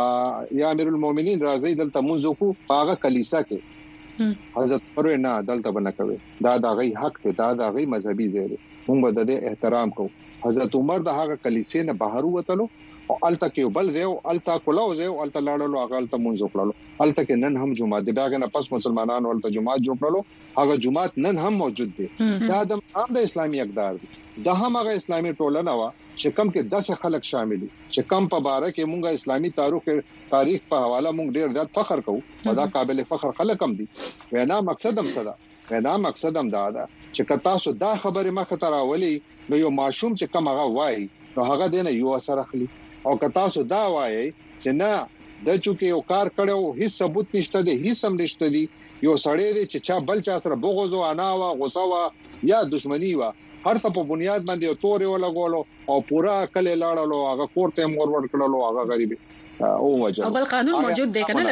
یا امیر المؤمنین راځي دلته مونږ کو هغه کلیسا کې حضرت پر نه دلته بنه کوي دا د غي حق ته دا د غي مذهبي زیری موږ د دې احترام کوو حضرت عمر د هغه کلیسې نه بهر وتلو او الته کې بل دی او الته کولاو دی او الته لاړلو هغه الته مونږ وکړلو الته کې نن هم جمعه د داګه نه پس مسلمانانو الته جمعه جوړ کړلو هغه جمعه نن هم موجود دي دا د هم د اسلامي اقدار دي دا هم هغه اسلامي ټولنه وا چې کم کې داسې خلک شامل دي چې کم په باره کې مونږه اسلامي تاریخ تاریخ په حواله مونږ ډیر زیات فخر کوو او دا قابل فخر خلک هم دي وینا مقصد هم صدا وینا مقصد هم دا ده چې کتا سو دا خبره مخه تراولي نو یو ماشوم چې کم هغه وای نو هغه دینه یو اثر اخلي او کتا سو دا وایي چې نه د چوکي یو کار کړو هیڅ ثبوت نشته دی هیڅ هم نشته دی یو سړی دی چې چا بل چا سره بغوز او انا وا غوسه وا یا دښمنی وا هر څه په بنیاد باندې تورې ولګولو او پورا کله لاړلو هغه کوړته مور ور کړلو هغه غریب او وجه او بل قانون موجود دی کنه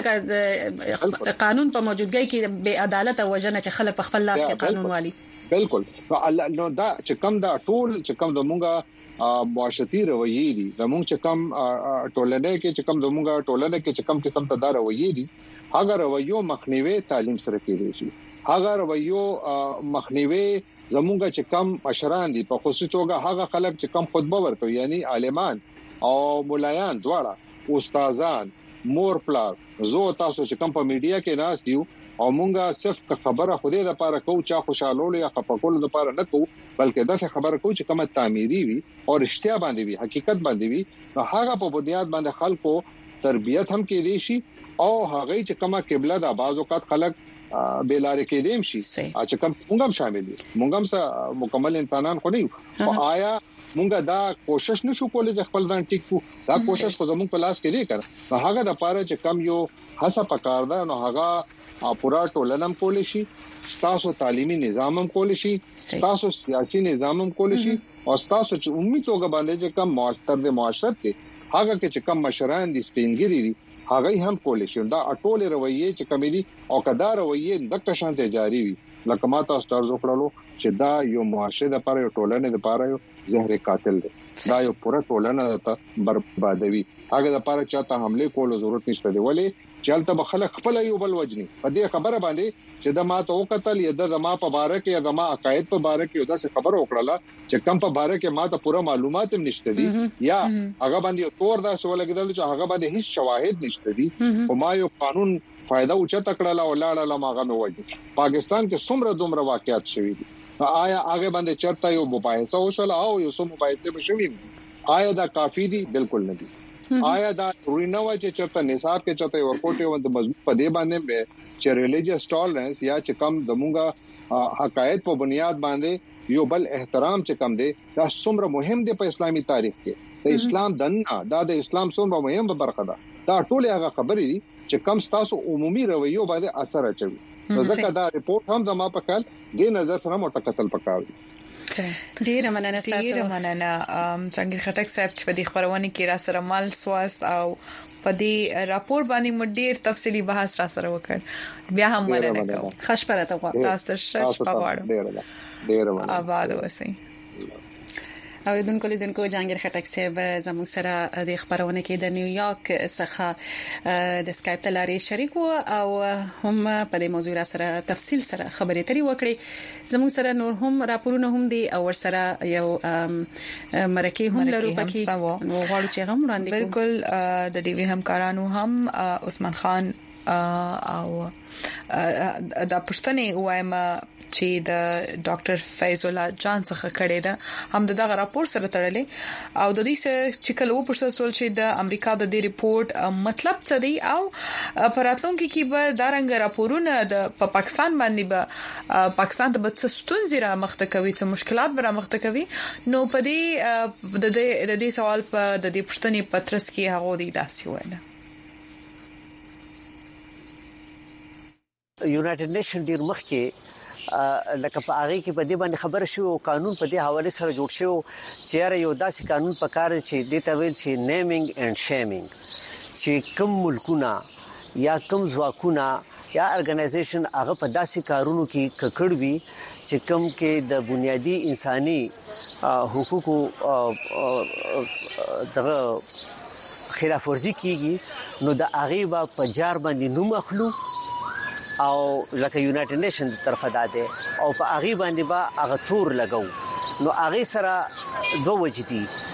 لکه قانون په موجودګۍ کې بے عدالت او وجنه چې خلک په خپل لاس کې قانون والی بالکل نو دا چې کم دا ټول چې کم د مونږه معاشرتي رویې دي زموږ چې کم ټولنه کې چې کم زموږ ټولنه کې چې کم قسم ته دا رویې دي هغه رویو مخنیوي تعلیم سره کېږي شي هغه رویو مخنیوي زموږ چې کم مشران دي په خصوصي توګه هغه خلک چې کم خطبه ورکوي یعنی عالمان او مولایان دواړه استادان مور پلار زه تاسو چې کم په میډیا کې ناس دیو او مونږه صرف خبره خوده د پاره کو چا خوشاله یا خپکول د پاره نه کو بلکې دا خبره کو چې کومه تعمیري وي او رښتیا باندې وي حقیقت باندې وي نو هغه په بنیاد باندې خلکو تربيت هم کې دي شي او هغه چې کومه قبله د بعض وخت خلک بیلاره کې دیم شي چې کوم مونږ هم شامل دي مونږ هم سره مکمل انسانان خو نه یو او آیا مونږه دا کوشش نشو کولای چې خپل ځان ټیک کو دا کوشش خو زموږ په لاس کې دی کړ نو هغه د پاره چې کم یو هڅه پکار ده نو هغه پورا ټولنم کول شي تاسو تعلیمي نظام هم کول شي تاسو سیاسي نظام هم کول شي او تاسو چې امید توګه باندې چې کم معاشرت د معاشرت ته هغه کې چې کم مشران دي سپینګری دي هغه هم کول شي دا اټول رویه چې کمیدي او کدار رویه د کشانته جاری وي لکه ما تاسو تاسو کړلو چې دا یو معاشره د لپاره یو ټولنه د لپاره یو زهر قاتل دی دا یو پوره ټولنه ته بربادوي هغه د لپاره چاته حمله کول ضرورت نشته دی ولی چلته بخله خپل یو بل وجني په دې خبره باندې چې د ما ته وکتل یا د ما په باره کې یا د ما عقاید په باره کې دا څه خبر وکړه چې کم په باره کې ما ته پوره معلومات هم نشته دي یا هغه باندې تور دا سوال کېدل چې هغه باندې هیڅ شواهد نشته دي او ما یو قانون فائدہ او چته کړل او لاړه لماغه مې وایي پاکستان کې څومره دومره واقعیت شوي دي آیا هغه باندې چرته یو مباحثه وشول او یو څو مباحثه بشوي آیا دا کافی دي بالکل نه دي آیا دا ضروري نه و چې چرته نصاب کې چرته ورکوټي و د مضبوط په دی باندې چې ریلیجیس ټالرنس یا چې کم دموږه حقایق په بنیاد باندې یو بل احترام چې کم دی دا څومره مهم دی په اسلامي تاریخ کې د اسلام دنه دا د اسلام څومره مهم برخه ده دا ټول هغه خبرې دي چې کم تاسو عمومي رویو باندې اثر اچوي نو ځکه دا ریپورت هم زما په کال د نظر سره متکتل پکار دي ډیر مننه تاسو ډیر مننه څنګه خټک صاحب چې په دې خبرونه کې را سره مال سواست او په دې راپور باندې مو ډیر تفصیلی بحث را سره وکړ بیا هم مننه کوم خوش پرته غواړم تاسو شش پاوړم ډیر ډیر مننه آباد اوسئ اوریدونکو لیدونکو جهانگیر خټک صاحب زموږ سره د خبرونه کې د نیویارک څخه د سکایپ تلارې شریک وو او هم په دې موضوع سره تفصیل سره خبرې ترې وکړي زموږ سره نور هم راپورونه هم دي او سره یو مرکه هم لرو پکې نو غواړو چې هم وړاندې بالکل د ډي وی همکارانو هم عثمان خان او د پښتنې وایم چې د ډاکټر فیض الله جان څخه کړي ده هم دغه راپور سره تړلې او د دې چې کله و پرسل سول چې د امریکا د دې ریپورت مطلب څه دی او پراتلونکو کې به دارنګ راپورونه د پاکستان باندې به پاکستان ته به څه ستونزې را مخته کوي څه مشکلات به را مخته کوي نو په دې د دې سوال په د دې پښتنې پترس کې هغه دی داسې وایي یونایټډ نیشن ډیر مخکې لکه په هغه کې په دې باندې خبره شو او قانون په دې حواله سره جوړ شو چې یو داسې قانون پکاره چې د تویل چې نیمینګ اند شیمینګ چې کوم ملکونه یا کوم ځواکونه یا ارګنایزیشن هغه په داسې کارونو کې ککړوي چې کوم کې د بنیادی انساني حقوقو دغه خلاف ورزي کیږي نو د هغه په جار باندې نوم اخلو او لکه یونایټډ نیشن طرفه داده او په هغه باندې با هغه تور لګاو نو هغه سره دوه وجدي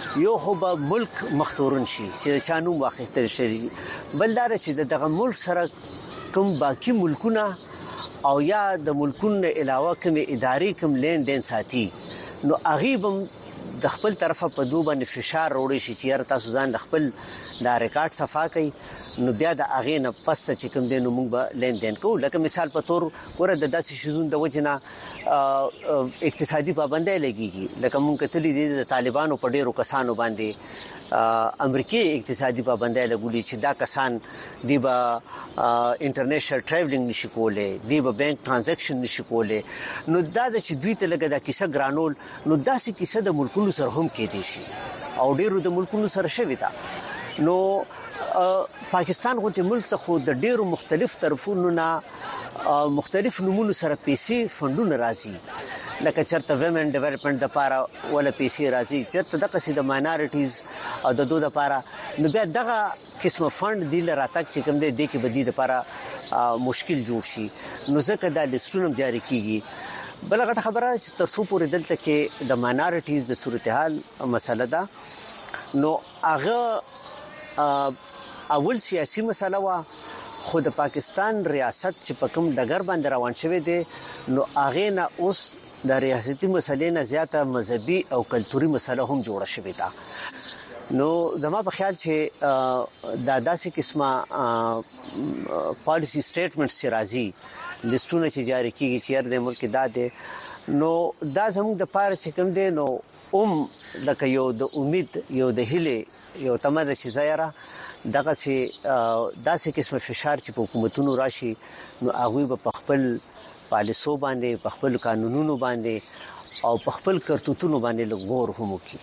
یو خو به ملک مختورن شي چې چانو واخیستل شي بلدار چې دغه ملک سره کوم باقی ملکونه او یا د ملکونو علاوه کوم ادارې کوم لین دین ساتي نو اغيبم د خپل طرفه په دوه باندې فشار وروړي شي چې تاسو ځان خپل د ریکارډ صفا کوي نو بیا د اغه نه پس چې کوم دین موږ به لین دین کوو لکه مثال په تور ګوره د داسې شزون د وجنه اقتصادي پابندۍ لګيږي لکه موږ کتلې دي د طالبانو په ډیرو کسانو باندې امریکای اقتصادي پابندۍ لګولې چې دا کسان دی به انټرنیشنل ټریولینګ نشي کولای دی به بانک ټرانزیکشن نشي کولای نو دا د چې دوی ته لګا د کیسه ګرانول نو داسې کیسه د ملکونو سره هم کېدي شي او ډیرو د ملکونو سره شوی دا نو پاکستان غوته ملک ته خو د ډیرو مختلف طرفونو نه مختلف نمونه سره پیسې فندونه راځي لکه چرته ویمن ډیولپمنٹ د لپاره ولا پیسې راځي چرته د قصیده ماینورټیز او د دوه لپاره نو بیا دغه قسمه فند دی لراتک چې کوم دی د کې بدی لپاره مشکل جوړ شي نو ځکه دا لیستونه جاری کیږي بل غټ خبره چې تاسو پورې دلته کې د ماینورټیز د صورتحال مسله ده نو هغه اول سیاسي مسله وا خو د پاکستان ریاست چې په کوم دګر باندې روان شوی دی نو هغه نه اوس د ریاستي مسلې نه زیاته مذهبي او کلتوري مسله هم جوړه شوې ده نو زما په خیال چې دا داسې قسمه پالیسی سټیټمنټ چې راځي لیستونه چې جاری کیږي چې د ملک دا ده نو دا زموږ د پاره چې کوم دی نو اوم لکه یو د امید یو د هله یو تمه چې زیاره دغه چې داسې قسمه فشار چې په حکومتونو راشي نو هغه په خپل پالیسو باندې په خپل قانونونو باندې او په خپل کرتوتونو باندې لغور هم کوي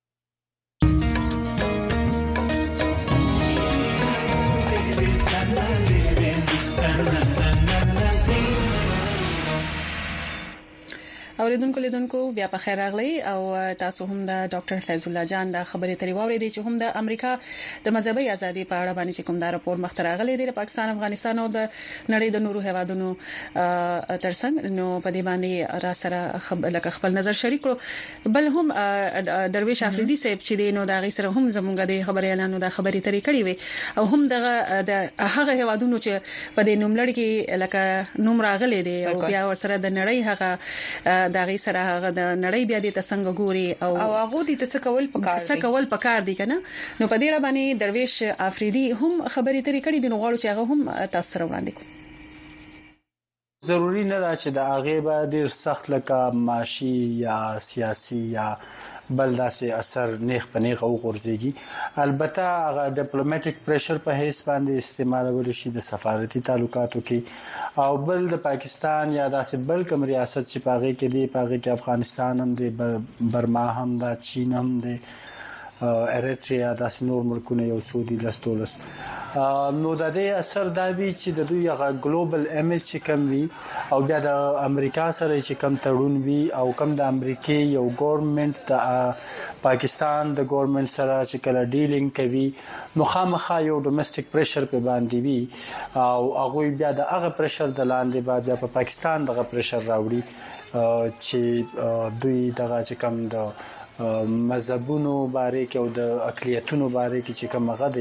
اوریدونکو لیدونکو بیا په خیر راغلی او تاسو هم د ډاکټر فیض الله جان د خبرې تری واورېدې چې هم د امریکا د مذهبي ازادي په اړه باندې کوم دا راپور مختراغلی دی د پاکستان افغانستان او د نړۍ د نورو هیوادونو ترڅنګ نو په دې باندې را سره لکه خپل نظر شریک کړو بل هم درویش افریدي صاحب چې دی نو دا غي سره هم زمونږ د خبرې اعلان د خبرې تری کړی وي او هم دغه د هغه هیوادونو چې په دې نوملړ کې لکه نوم راغلی دی او بیا ورسره د نړۍ هغه دا غي سره هغه د نړۍ بیا د تسنګ ګوري او او هغه دي څه کول پکار دي څه کول پکار دي کنه نو په دې باندې درویش افریدي هم خبرې ترې کړې دي نو غواړو چې هغه هم تاسو سره وړاندې کړو ضروری نه ده چې د هغه به ډیر سخت لکه معاشي یا سیاسي یا بل داسې اثر نیخ پنیغ او غورځيږي البته هغه ډیپلوماټیک پریشر په هیڅ باندې استعمالول شي د سفارتي تعلقاتو کې او بل د پاکستان یا داسې بل کوم ریاست چې پاغه کې دی پاغه کې افغانستان هم دی برما هم دا چین هم دی اریتریا داسې نور ملکونه یو سعودي لستولس نو د دې اثر دا وی چې د دوی هغه ګلوبل امیج چې کم وي او بیا د امریکا سره چې کم تړون وي او کم د امریکای یو ګورنمنت د پاکستان د ګورنمنت سره چې کله ډیلینګ کوي نو خامخا یو ډومېسټک پریشر په باندې وي او هغه بیا د هغه پریشر د لاندې بیا په پاکستان دغه پریشر راوړي چې دوی دغه چې کم د مذهبونو باره کې او د اقلیتونو باره کې چې کوم غږ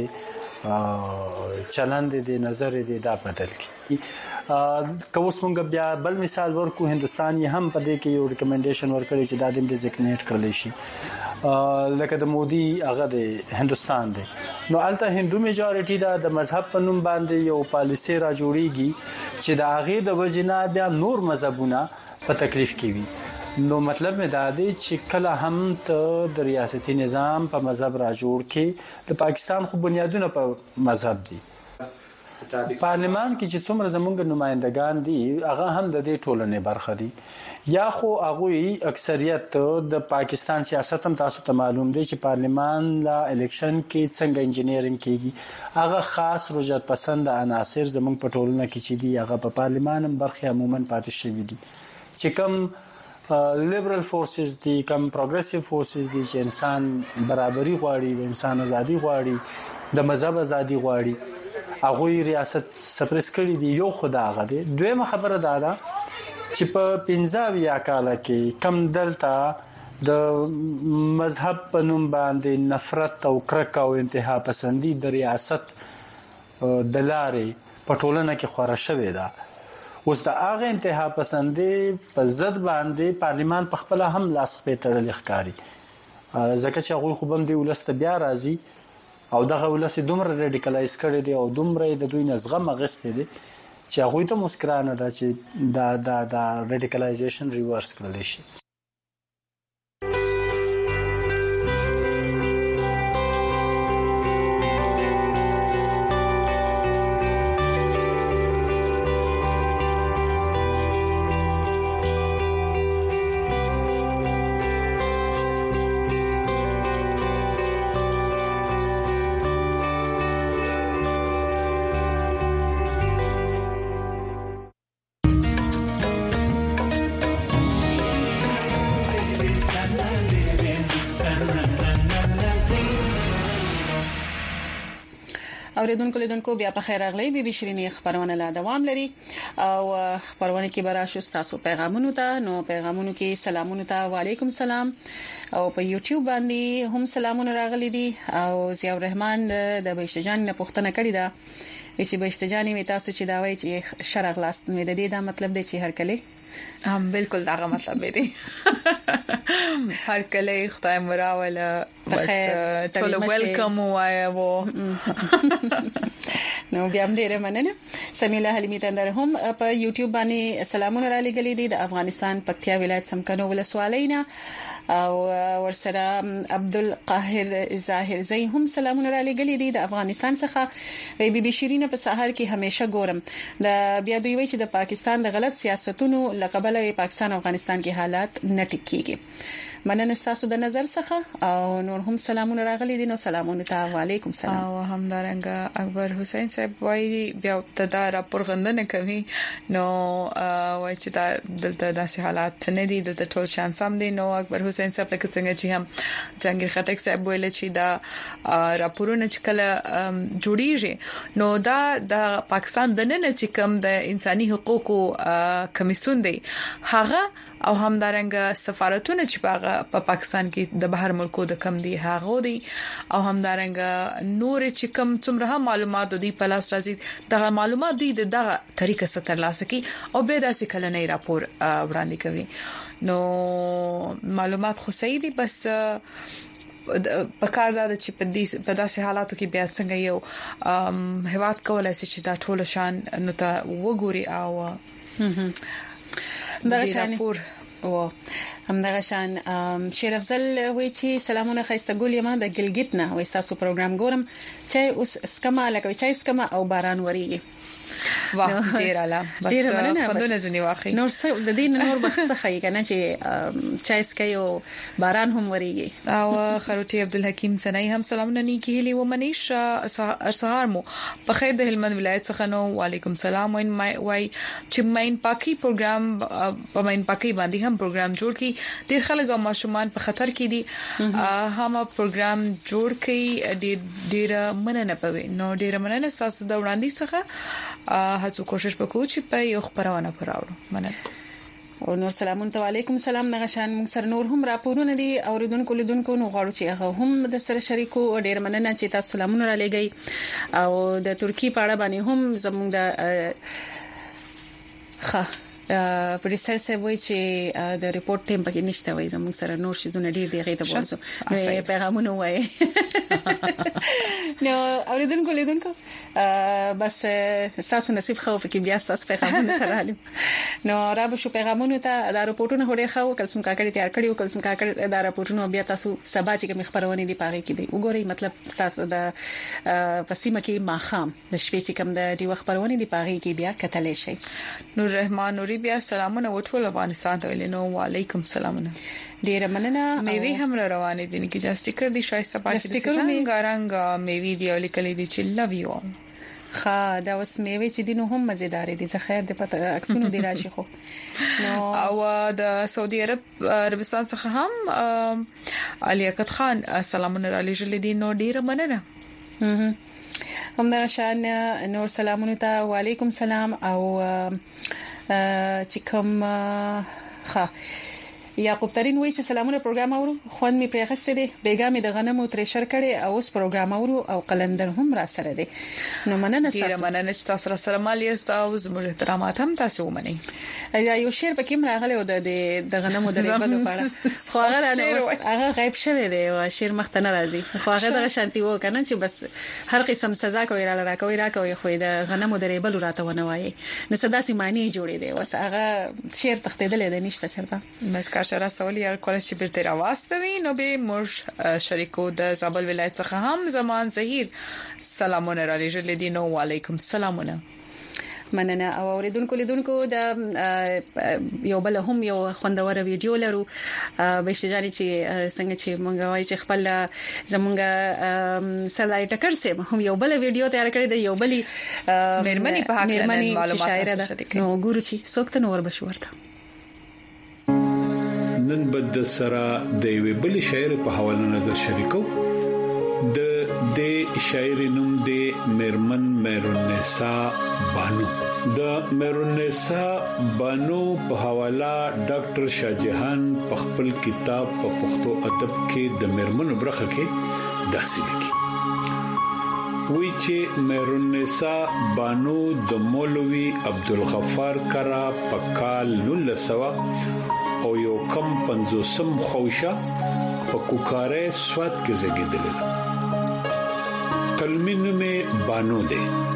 دی چلند دی نظر دی دا بدل کی کوس مونږ بیا بل مثال ورکو هندستان یې هم په دې کې یو ریکمنډیشن ورکړي چې دا د ډیزګنیټ کړل شي لکه د مودي هغه د هندستان دی نو الته هندو میجورټي دا د مذهب په نوم باندې یو پالیسي را جوړیږي چې د هغه د وجنا بیا نور مذهبونه په تکلیف کې وي نو مطلب مې دا دی چې کله هم ته د ریاستي نظام په مذهب را جوړ کې د پاکستان خو بنیادونه په مذهب دي پارلمان کې چې څومره زمونږ نمائندگان دي هغه هم د دې ټولنې برخه دي یا خو هغه اکثریت د پاکستان سیاست هم تاسو ته معلوم دی چې پارلمان لا الیکشن کې څنګه انجینیرینګ کیږي هغه خاص رجحت پسند عناصر زمونږ په ټولنه کې چې دي هغه په پارلمان هم برخه عموما پاتې شوی دي چې کوم لیبرل فورسز دي کم پروګریسیو فورسز دي چې انسان برابرۍ غواړي د انسان ازادي غواړي د مذهب ازادي غواړي هغه ریاست سپریس کړی دی یو خدا غدي دویمه خبره دا ده چې په پنځه یا کال کې کم دلته د مذهب په نوم باندې نفرت او کرکه او انتها پسندي د ریاست د لارې په ټولنه کې خورا شوې ده. اوس د هغه انتها پسندي په ضد باندې پارلیمان په خپل هم لاس په تړل ښکاری ځکه چې هغه خو بم دی ولست بیا راځي او دغه ولست دومره ریډیکلایز کړي دي او دومره د دوی نزغه مغستې دي چې هغه ته مسکرانه ده چې دا دا دا ریډیکلایزیشن ریورس کړل شي. اوریدونکو لیدونکو بیا په خیر راغلی بي بي شيرينې خبرونه لا دوام لري او خبرونه کې براشو تاسو پیغامونه ته نو پیغامونو کې سلامونه ته وعليكم سلام او په یوټیوب باندې هم سلامونه راغلي دي او ضیاء الرحمن د بهشتجان نه پوښتنه کړې ده چې بهشتجاني می تاسو چې دا وایي چې شرع لاست مې د دې دا مطلب دی چې هر کله هم بالکل دا مطلب دی هر کله خدای مراوله بس ټول ویلکم وایو نو بیا هم ډیره مننه. سمیلا حلیمی تندر هم په یوټیوب باندې سلامونه را لګلې دي د افغانستان پکتیا ولایت سمکنو ولسوالینا او ورسره عبدالقاهر ظاهر زئی هم سلامونه را لګلې دي د افغانستان څخه. بي بي شيرين په سحر کې همیشه ګورم د بیا دوی وی چې د پاکستان د غلط سیاستونو لقبله پاکستان او افغانستان کې حالات نه ټیکيږي. مننه تاسو د نظر څخه او نور هم سلامونه راغلي دي نو سلامونه ته وعليكم سلام. او همدارنګه اکبر حسین صاحب وایي بیا ابتدا راپور غندنه کوي نو وایي چې دا دلته داسې حالات نه دي دلته ټول شان سم دي. نو اکبر حسین صاحب لکه څنګه چې هم جنگیر خټک صاحب ویل چې دا راپورونه چې کله جوړیږي نو دا د پاکستان د نن چې کوم د انساني حقوقو کمیسیون دی هغه او همدارنګه سفارتونه چې په پاکستان کې د بهر ملکو د کم دي هغه دي او همدارنګه نور چې کم څومره هم معلومات دي په لاس راځي دغه معلومات دي دغه طریقه ستر لاسه کی او به داسې کله نه راپور وړاندې کوي. نو معلومات خو صحیح دي بس په کار زده چې په دې په داسې حالاتو کې بیا څنګه یو هواد کولای شي چې دا ټول شان نو ته وګوري او دا شان او همدغه شان شیر افضل وی چې سلامونه خسته ګل یمه د ګلګیت نه وای تاسو پروګرام ګورم چې اوس اسکما لکه چې اسکما او باران وریږي واه ډیر اعلی بس خوندونه ځنی واخی نور څه د دین نور بخصه خی کنه چې چایس کوي او باران هم وریږي. او خروټي عبدالحکیم سنای هم سلامونه نیکی هلی و منیش سهار مو په خیر د هلمند ولایت څخه نو وعلیکم سلام وای وای چې ماین پاکي پروګرام په ماین پاکي باندې هم پروګرام جوړ کی ډیر خلک او ماشومان په خطر کې دي هم پروګرام جوړ کی ډیر ډیر مننه پوي نو ډیر مننه تاسو د وړاندې څخه هڅه کوشش وکړو چې په یو خبرونه پراوړو مننه او نور سلامونه علیکم سلام نغشان موږ سره نور هم راپورونه دي اوریدونکو لیدونکو نو غواړو چې هغه هم د سره شریکو ډیر مننه چې تاسو سلامونه را لګي او د ترکی په اړه باندې هم زموږ د ښه پروډوسر سه وای چې د ریپورت ټیم پکې نشته وای زموږ سره نور شي زونه ډیر دی غیته بولسو نو پیغامونه وای نو اوریدونکو لیدونکو بس تاسو نصیب خو پکې بیا تاسو پیغامونه ترالم نو را به شو پیغامونه ته دا ریپورتونه هډه خو کلسم کاکړی تیار کړیو کلسم کاکړ دا ریپورتونه بیا تاسو سبا چې کوم خبرونه دي پاره کې دی وګورئ مطلب تاسو د پسیمه کې ماخام د شپې چې کوم د دی خبرونه دي پاره کې بیا کتلې شي. نور رحمان نوري بیا سلامونه وټول افغانستان ته ویلنو وعلیکم سلامونه ډیر مننه. میوي هم روانه دي چې جا سټیکر دي شایسته پاتې دي څنګه رنګ میوي دی لیکلې دي چې لوي یو خا دا اوس میوي چې دینو هم مزیدار دي څه خیر دې پته اکسونو دی راشي خو نو او د سعودي عرب عربستان څخه هم علیاقت خان سلامونه را لېږل دي نو ډیر مننه. هم دا شان نور سلامونه ته وعلیکم سلام او چې کوم ښه یعقوب ترين وایي چې سلامونه پروګرام اورو خوان می پرېغسته دي بیګا می د غنمو ترشر کړي او اوس پروګرام اورو او قلندر هم را سره دي نو مننه ډیره مننه چې تاسو سره مالي استاو زموږ احترامات هم تاسو ومني یو شعر پکې راغلی و د د غنمو د ریبلو لپاره خو هغه نه هغه غیب شوی دی او شعر مخ ته نه راځي خو هغه د شانتي وو کنه چې بس هر قسم سزا کوي را راکوي راکوي خو د غنمو د ریبلو راته ونه وایي نو صدا سي معنی جوړې دی وس هغه شعر تختیدل دی نشته چرته مسکا شرا سوالي کولای شي بیرته راوستوي نو به موږ شریکو د زابل ولایت څخه هم زمان زهیر سلامونه را لېږل دي نو وعلیکم سلامونه مننه او اوریدونکو لیدونکو د یو بل هم یو خوندور ویډیو لرو به شجاني چې څنګه چې مونږ وایي چې خپل زمونږ سلای ټکر سه هم یو بل ویډیو تیار کړی دی یو بلی مېرمنې په حق له معلومات شریک نو ګورو چې څوک ته نور بشورته نن بد سره د وی بل شاعر په حواله نظر شریکو د د شاعر نوم د مېرمن مېرونسا بانو د مېرونسا بانو په حواله ډاکټر شاهجهان په خپل کتاب په پښتو ادب کې د مېرمنو برخه کې داسې لیکي وی چې مېرونسا بانو د مولوي عبدالغفار کرا په کال نولسوا او یو کم پنځوسم خوشا په کوکاره سواد کې زیږیدل تلمین میں بانو دے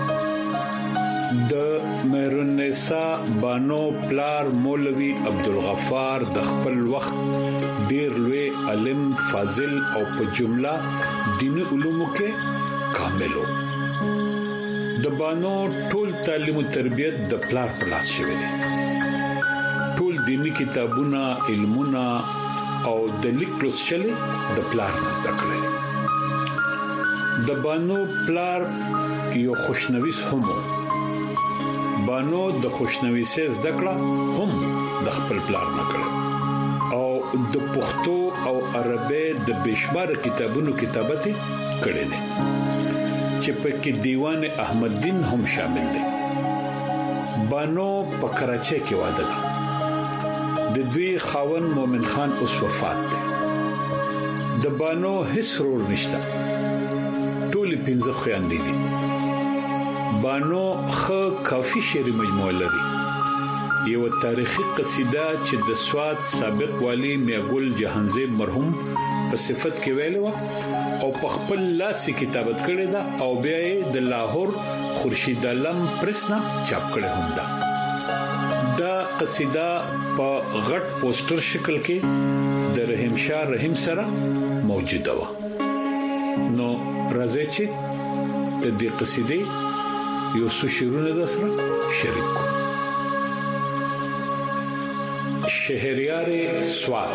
د مېرونسا بانو پلار مولوی عبدالغفار د خپل وخت ډیر لوی عالم فاضل او په جمله دینی علومو کې کاملو د بانو ټول تعلیم او تربیت د پلار په لاس شوی دی ټول دینی کتابونه علمونه او د لیکلو شله د پلار زده کړل د بانو پلار یو خوشنويس هم بانو د خوشنويس زده کړه هم د خپل پلار نه کړ او د پښتو او عربی د بشمار کتابونو کتابت کړي دي چې په کې دیوان احمد دین هم شامل دي بانو په کراچۍ کې واده ده د دوی خاون مومن خان اوس وفات دی د بانو هیڅ رور نشته ټول پنځه خويندې دي بانو خو کافي شعري مجموعه لري یو تاریخي قصیده چې د سواد سابق والی میاګل جهانزیب مرحوم په صفت کې ویلو او په خپل لاس کتابت کړی دا او بیا یې د لاهور خورشید علم پرسنا چاپ کړی هم دا دا قصیده په غټ پوسټر شکل کې د رحیم شاه رحیم سره موجوده و نو راځي چې د دې قصیدې یو څو شعرونه د سره شریک شهریار سواد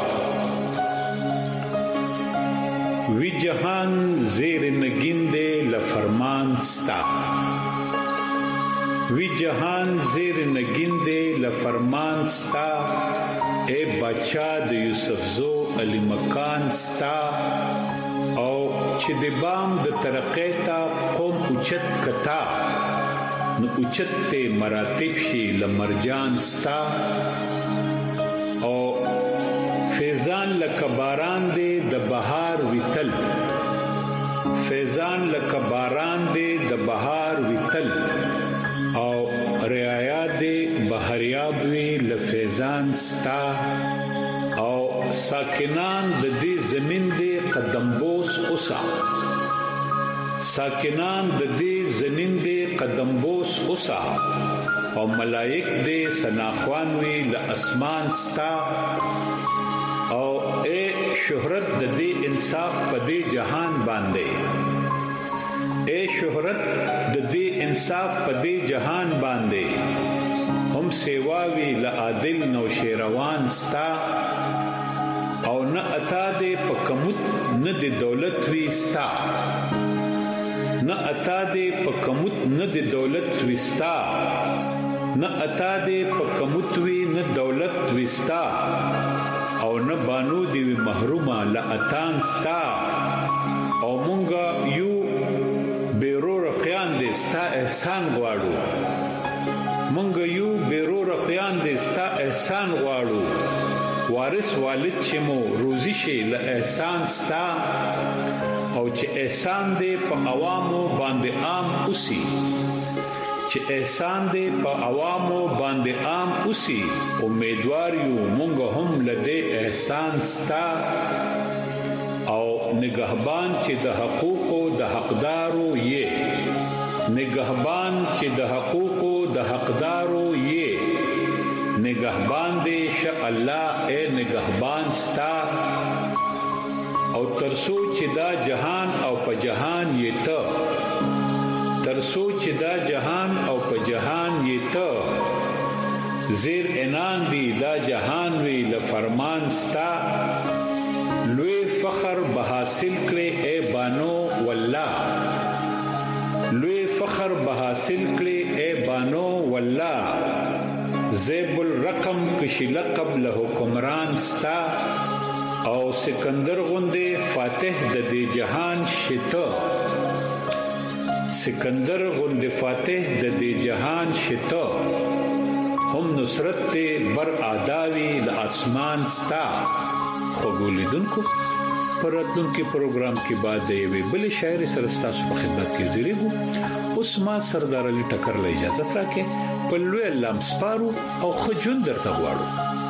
وی جهان زیر نگینده لفرمان ستا وی جهان زیر نگینده لفرمان ستا اے بچا د یوسف زو علی مکان ستا او چې د بام د ترقې تا قوم اوچت کتا نو اوچت ته مراتب شي لمرجان ستا او فیضان لکباران دې د بهار ویتل فیضان لکباران دې د بهار ویتل او رعایا دې بهریاب وی لفیضان ستا او ساکنان د دې زمين دې قدمبوس اوسا ساکنان د دې زمين دې قدمبوس اوسا او ملائک دې سناخوان وی ل اسمان ستا او اے شهرت د دې انصاف په دې جهان باندې اے شهرت د دې انصاف په دې جهان باندې هم سیوا وی ل عادل نو شیروان ستا او نه اتا دې په کمت نه د دولت وستا نه اتا دې په کمت نه د دولت وستا نه اتا دې په کمت وی نه دولت وستا او نه بانو دې محرومه لا اتان ستا او مونږه یو بیرو رفیان دې ستا احسان غواړو مونږ یو بیرو رفیان دې ستا احسان غواړو وارث والد چې مو روزي شي له احسان ستا او چې احسان دې په عوامو باندې عام اوسي چې احسان دې په عوامو باندې عام اوسي امیدوار یو مونږ هم لدې احسان ستا او نگهبان چې د حقوقو د حقدارو یې نگهبان چې د حقوقو د حقدارو یې نگهبان دې ش الله اے نگهبان ستا او ترسو چې دا جهان او په جهان یې ته ترسو چې دا جهان او په جهان یې ته زیر انان دی دا جهان وی لفرمان ستا لوی فخر به حاصل کړي اے بانو والله لوی فخر به حاصل کړي اے بانو والله زیب الرقم کشی لقب له حکمران ستا او سکندر غوندې فاتح د دې جهان شته سکندر غوندې فاتح د دې جهان شته هم نصرت ته بر آداوی د اسمان ستا خوګولیدونکو پراتونکو پروګرام کې بعد دی وی بل شاعر سره تاسو په خدمت کې زیریګو اوس ما سردار علي ټکر له اجازه راکې په لوی لمسپارو او خجون درته غواړو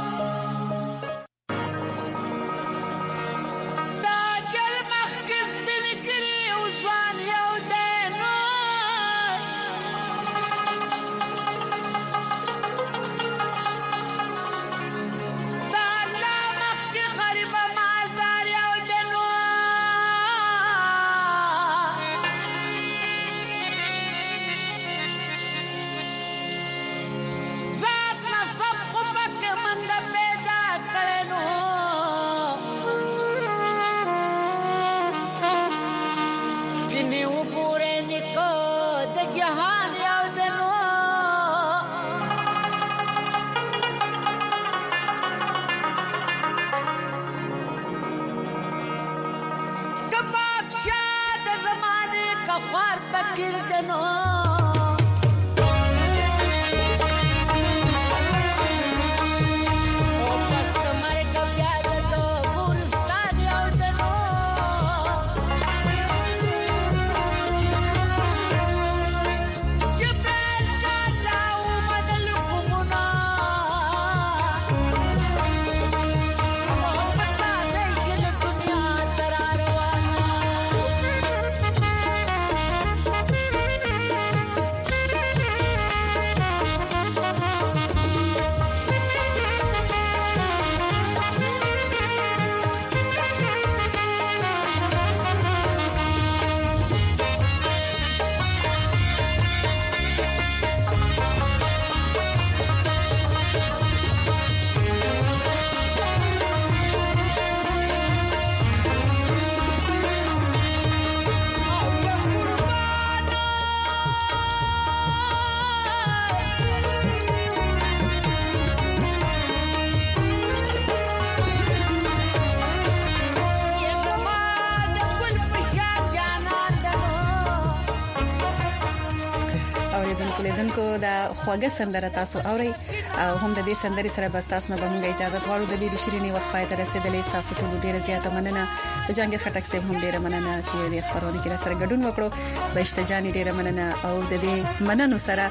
خواږه سندره تاسو اوري او هم د دې سندرې سره بس تاسو نه بمږه اجازه غواړو د دې شیرینی وخت پای ته رسیدلې تاسو ټول ډیره زیاته مننه جنګ خټک سیب هم ډیره مننه چې دې خبرونه کې سره ګډون وکړو بهشته جان ډیره مننه او د دې مننو سره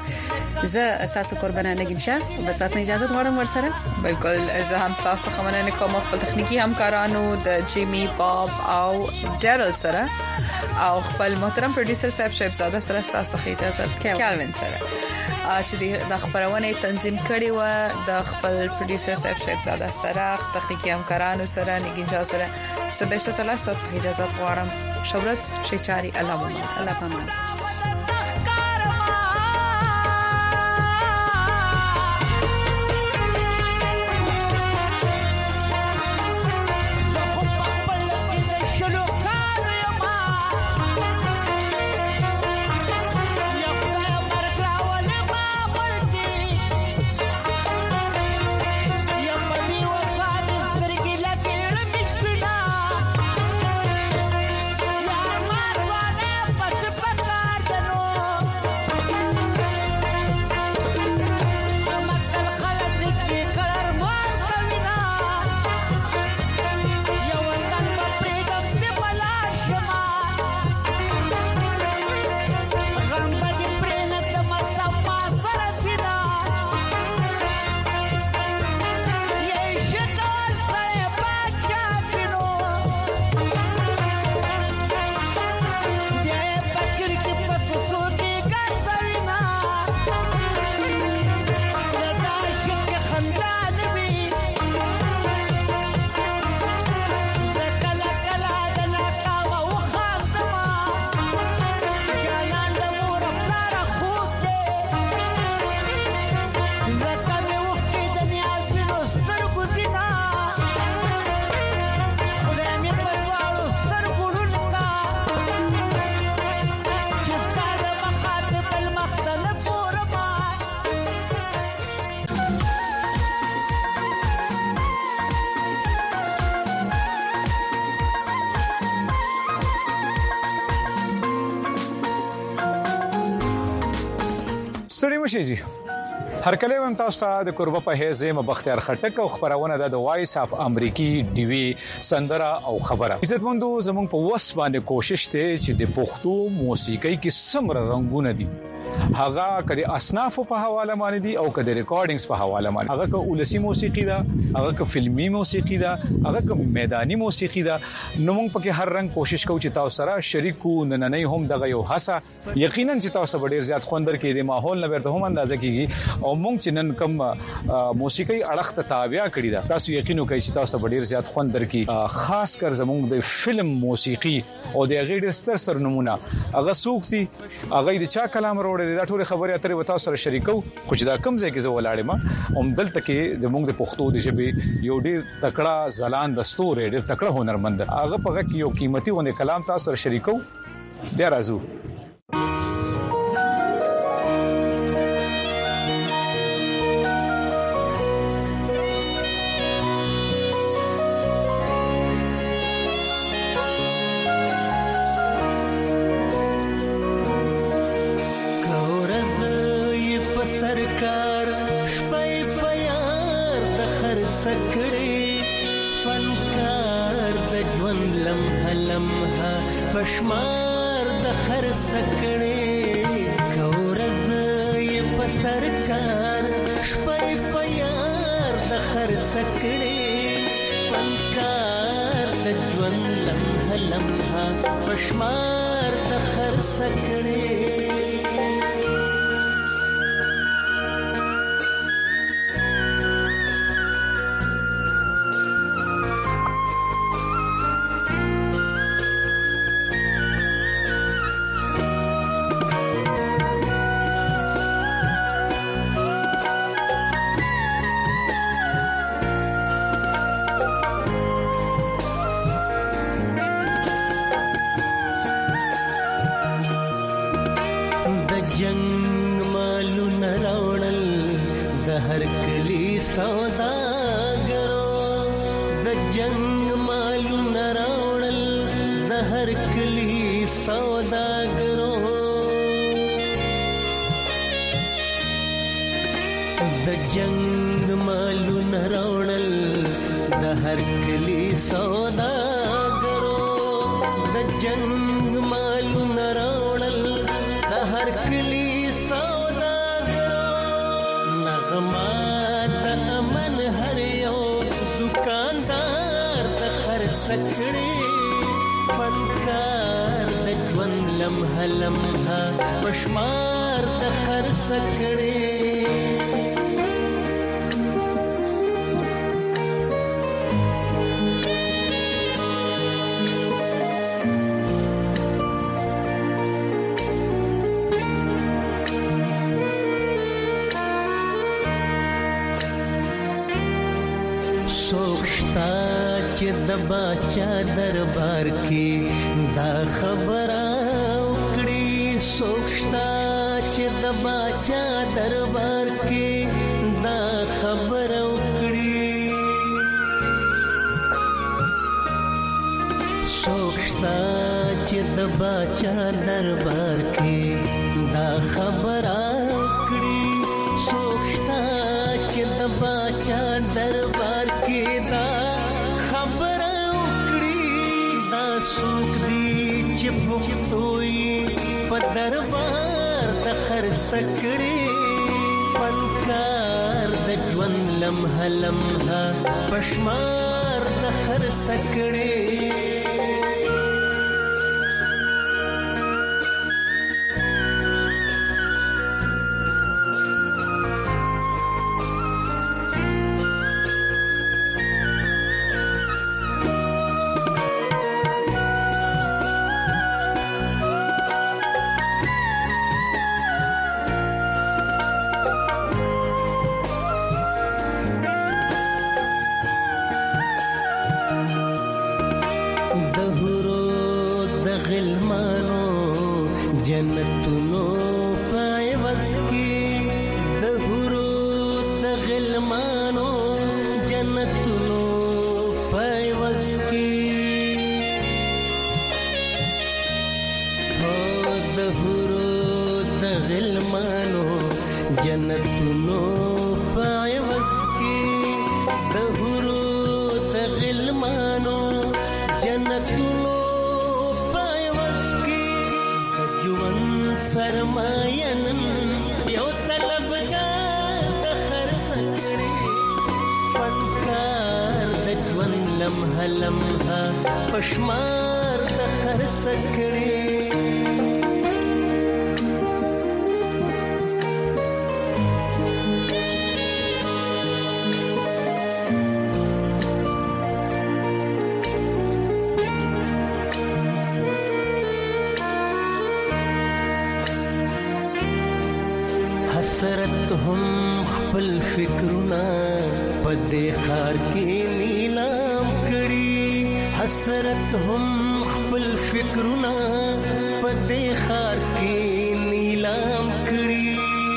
زه تاسو قربانه نګین شه بس تاسو اجازه غواړم ورسره بالکل زه هم تاسو مننه کوم خپل تخنیکی همکارانو د جیمی باب او ډیرل سره او خپل محترم پروډوسر صاحب شهبزاده سره تاسو اجازه کیلوین سره چې د خبرونه تنظیم کړي و د خپل پروډوسر صاحب شهبزاده سره تخنیکی همکارانو سره نګینجا سره سبهشته تلاش تاسو اجازه غواړم شهرت شیچاری الله الله پامان Pata ستړي مشي جی هر کله هم تاسو ته د قربه په هیڅ م بختیار خټک او خبرونه د وایس اف امریکي ډي وی سندره او خبره عزتمندو زموږ په وس باندې کوشش ته چې د پښتو موسیقي کې سمره رنگونه دي هغه کدي اصناف په حواله باندې دي او کدي ریکارډینګز په حواله باندې هغه ک اولسی موسیقي ده هغه ک فلمي موسیقي ده هغه ک میداني موسیقي ده نو موږ پکې هر رنگ کوشش کوو چې تاسو سره شریکو نننې هم دغه یو هڅه یقینا چې تاسو ډیر زیات خوندر کې د ماحول نه ورته هم اندازه کیږي او موږ چې نن کوم موسیقي اړخ ته تابع کړی ده تاسو یقین وکړئ چې تاسو ډیر زیات خوندر کې خاص کر زموږ د فلم موسیقي او د غیر ستر ستر نمونه هغه سوکتي هغه د چا کلام وروړي دا ټول خبرې اترې وتا سره شریکو خو چې دا کم ځای کې زه ولاړم هم دلته کې د موږ د پښتو د ژبې یو ډیر تکړه زلان دستور ډیر تکړه هنرمند هغه په کې یو قیمتي ونه کلام تاسو سره شریکو بیا راځو بشمار د خر سکړې کورز یې پسر کار شپې پیار د خر سکړې فنکار د ژوند لمحه لمحه بشمار د خر سکړې بشمار د خر سکړې سوښتا چې د باچا دربار کې دا خبره سوښتا چې د باچا دربار کې دا خبر وکړي سوښتا چې د باچا دربار کې دا خبر وکړي سوښتا چې د باچا دربار کې دا خبر وکړي دا څوک دی چې پښتوي په دربار د خر سکړې فنکار د ژوند لمحه لمحه بشمار د خر سکړې جنتونو پای وسکی د هورو د غلمانو جنتونو پای وسکی هو د هورو د غلمانو جنتونو پایوس کی دهورو تغلمانو جنتونو پایوس کی جوان سرماینن یو طلبګار د خرڅکړي فنکار د ژوند لمحه لمحه پشمار د خرڅکړي حسرت هم خپل فکرونه پدې خار کې نیلام کړي حسرت هم خپل فکرونه پدې خار کې نیلام کړي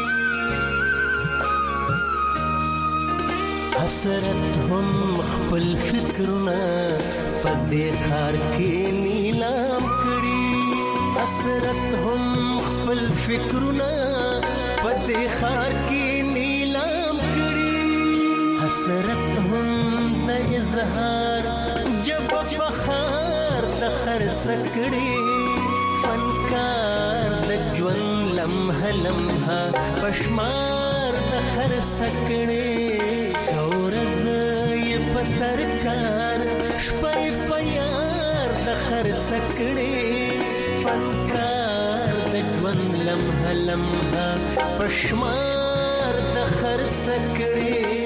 حسرت هم خپل فکرونه پدې خار کې نیلام کړي حسرت هم خپل فکرونه پدې خار کې نیلام کړي حسرت هم د اظهار جب بخار د خرڅکړي فنکار د ژوند لمحه لمحه پشمار د خرڅکړي اورز یې په سرکار شپې په یار د خرڅکړي فنکار د ژوند لمحه لمحه پشمار د خرڅکړي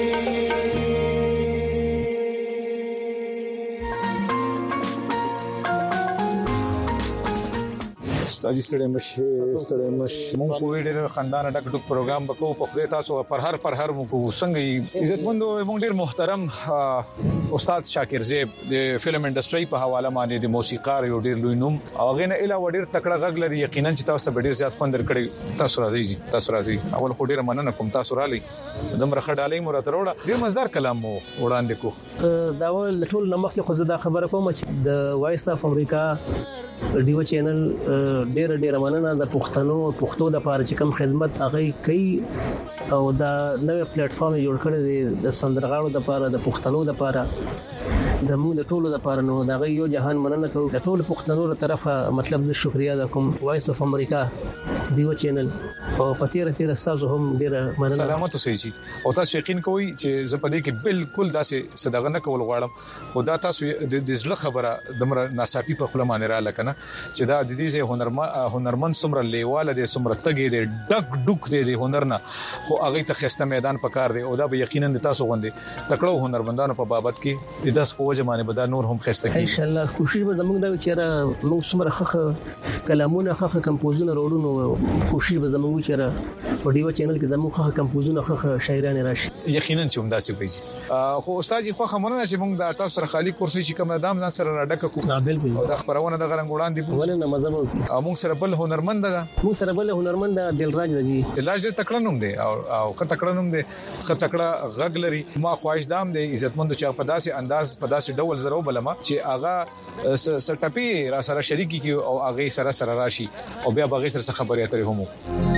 استاد ستړي مشه ستړي مشه مونږ په ډېر خندان ډک ډک پروګرام وکړو په خپل تاسو پر هر پر هر مونږ څنګه عزت مندو مونږ ډېر محترم استاد شاکر زیب د فلم انډستری په حواله باندې د موسیقار یو ډېر لوی نوم او غنه اله وړ تکړه غږ لري یقینا چې تاسو ته ډېر زیات خوند درکړي تاسو راځي تاسو راځي اول خو ډېر مننه کوم تاسو را لې دمر خډالې مو راته وروړه ډېر مزدار کلام مو وړاندې کو دا ول ټول نمخ خو زه دا خبره کوم چې د وایس اف امریکا ډیو چینل ډېر ډېر مننه د پښتنو پښتو د لپاره چې کوم خدمت هغه کوي او دا نوې پلیټ فارم جوړ کړی دی د سندرغاړو د لپاره د پښتنو د لپاره د موږ د ټولو د لپاره نو دا یو جهان مننه کوم د ټولو پښتنو تر طرفه مطلب د شکریا د کوم وایس اف امریکا ډیو چینل او پتیره تیر تاسو هم ډېر مننه سلامت اوسئ او تاسو یقین کوئ چې زه په دې کې بالکل داسې صدقه نه کول غواړم خدا تاسو د ځله خبره د ناصافي په خپل معنی را لکنه چې دا د دې هنرمند هنرمند سمره لیواله د سمره تګي د ډک ډک د هنرنه خو هغه ته خسته میدان پکار دی او دا به یقینا د تاسو غوندي تکړو هنرمندانو په بابت کې د داس په وجه باندې به دا نور هم خسته کی ان شاء الله کوشش به زموږ دا چې موږ سمره خخه کلامونه خخه کمپوزونه وروړو کوشش به زموږ چې په ډیو چینل کې زموږ خخه کمپوزونه خخه شاعران راشي یقینا چې هم داسې وي خو استاد خو خمرونه چې موږ د تاسو سره خالی کورسي چې کوم دام نه سره راډک کو قابل او د خبرونه د غرنګ وړاندې ولې نه مزه او موږ سره بل هنرمند ده موږ سره بل هنرمند دلراج دی دلراج د تکړه نوم دی او او که تکړه نوم دی که تکړه غږ لري ما خواهش دام دی عزتمند چې په داسې انداز په داسې ډول زرو بلما چې اغا سرټپی را سره شریکی کی او اغه سره سره راشي او بیا بغیر سره خبرې اترې هم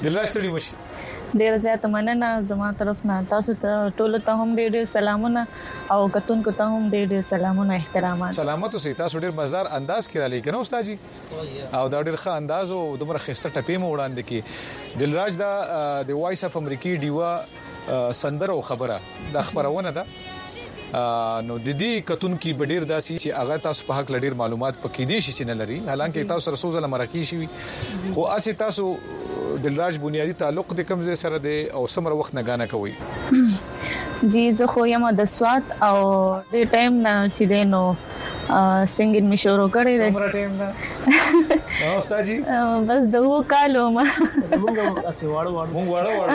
دلراج ستړي مشي ډیر زیات مننه زما طرف نه تاسو ته ټول ته هم ډیر سلامونه او کتونکو ته هم ډیر سلامونه احترامات سلامات اوسئ تاسو ډیر مزدار انداز کې را لیکنه استاد جی او دا ډیر ښه انداز او دومره خسته ټپې مو وړاندې کی دلراج دا د وایس اف امریکي ډیوا سندره او خبره د خبرونه ده نو د دې کتون کې بډیر داسي چې هغه تاسو په حق لډیر معلومات پکې دي چې نه لري حالانکه تاسو سره سوزله مرکی شي خو اسی تاسو دلراج بنیادی تعلق د کمزې سره دی او سمره وخت نه غاڼه کوي جی زه خو یم د سوات او د ټایم نه چې دینو سنگینګ می شروع کړی دی سمره ټایم نه او استاد جی بس دغه کالو ما موږ اسی واړو واړو موږ واړو واړو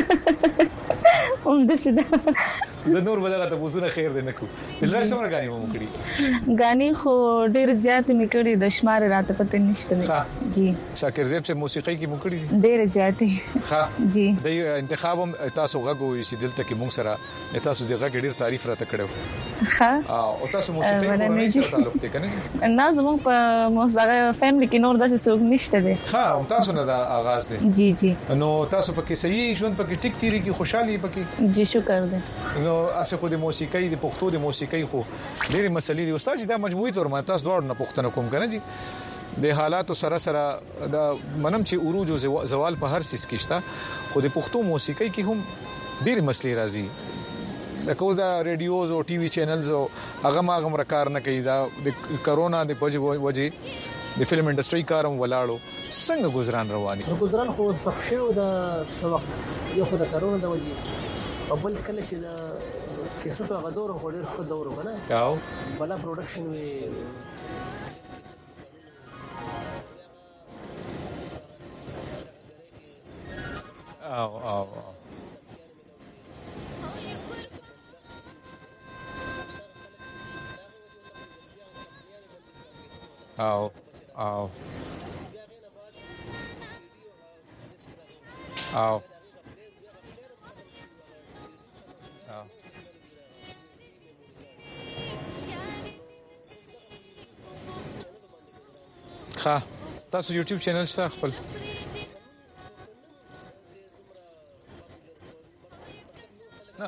هم د څه زه نور بدغه ته پوښتنه خیر دی نکو دلراج سمره غاني مو کړی غاني خو ډیر زیات می کړی د شمار راته پته نشته جی شاکر زیب سے موسیقي کې مو کړی ډیر زیات ها جی د انتخاب تاسو غوږی چې دلته کې مونږ سره تاسو د غږ ډیر تعریف راته کړو ها او تاسو موسیقي سره تعلق دی کنه نه زموږ په موسیقي فیملی کې نور داسې څوک نشته دی ها تاسو نه دا آغاز دی جی جی نو تاسو پکې صحیح ژوند پکې ټیک تیری کې خوشحالي پکې جی شکر دی نو اسه خو د موسیقي د پښتو د موسیقي خو ډېر مسلې دي استاد دا مجموعي تور ما تاسو دوړ نه پښتنه کوم کنه جی د حالاتو سره سره دا منم چې عروج او زوال په هر سیس کې شته خو د پښتو موسیقي کې هم ډېر مسلې راځي لکه اوس دا ریډیوز او ټي وي چینلز او هغه ما غمر کار نه کوي دا د کرونا د وجه وجه د فلم انډستری کارم ولاړو څنګه گزاران رواني گزاران خو سخت شو د سوق یو خو د کرونا د وجه او بل کله چې دا کیسه په غدور خو ډیر خو دور کنه او بلا پروډکشن وی او او او او او ښه تاسو یوټیوب چینل شته خپل نه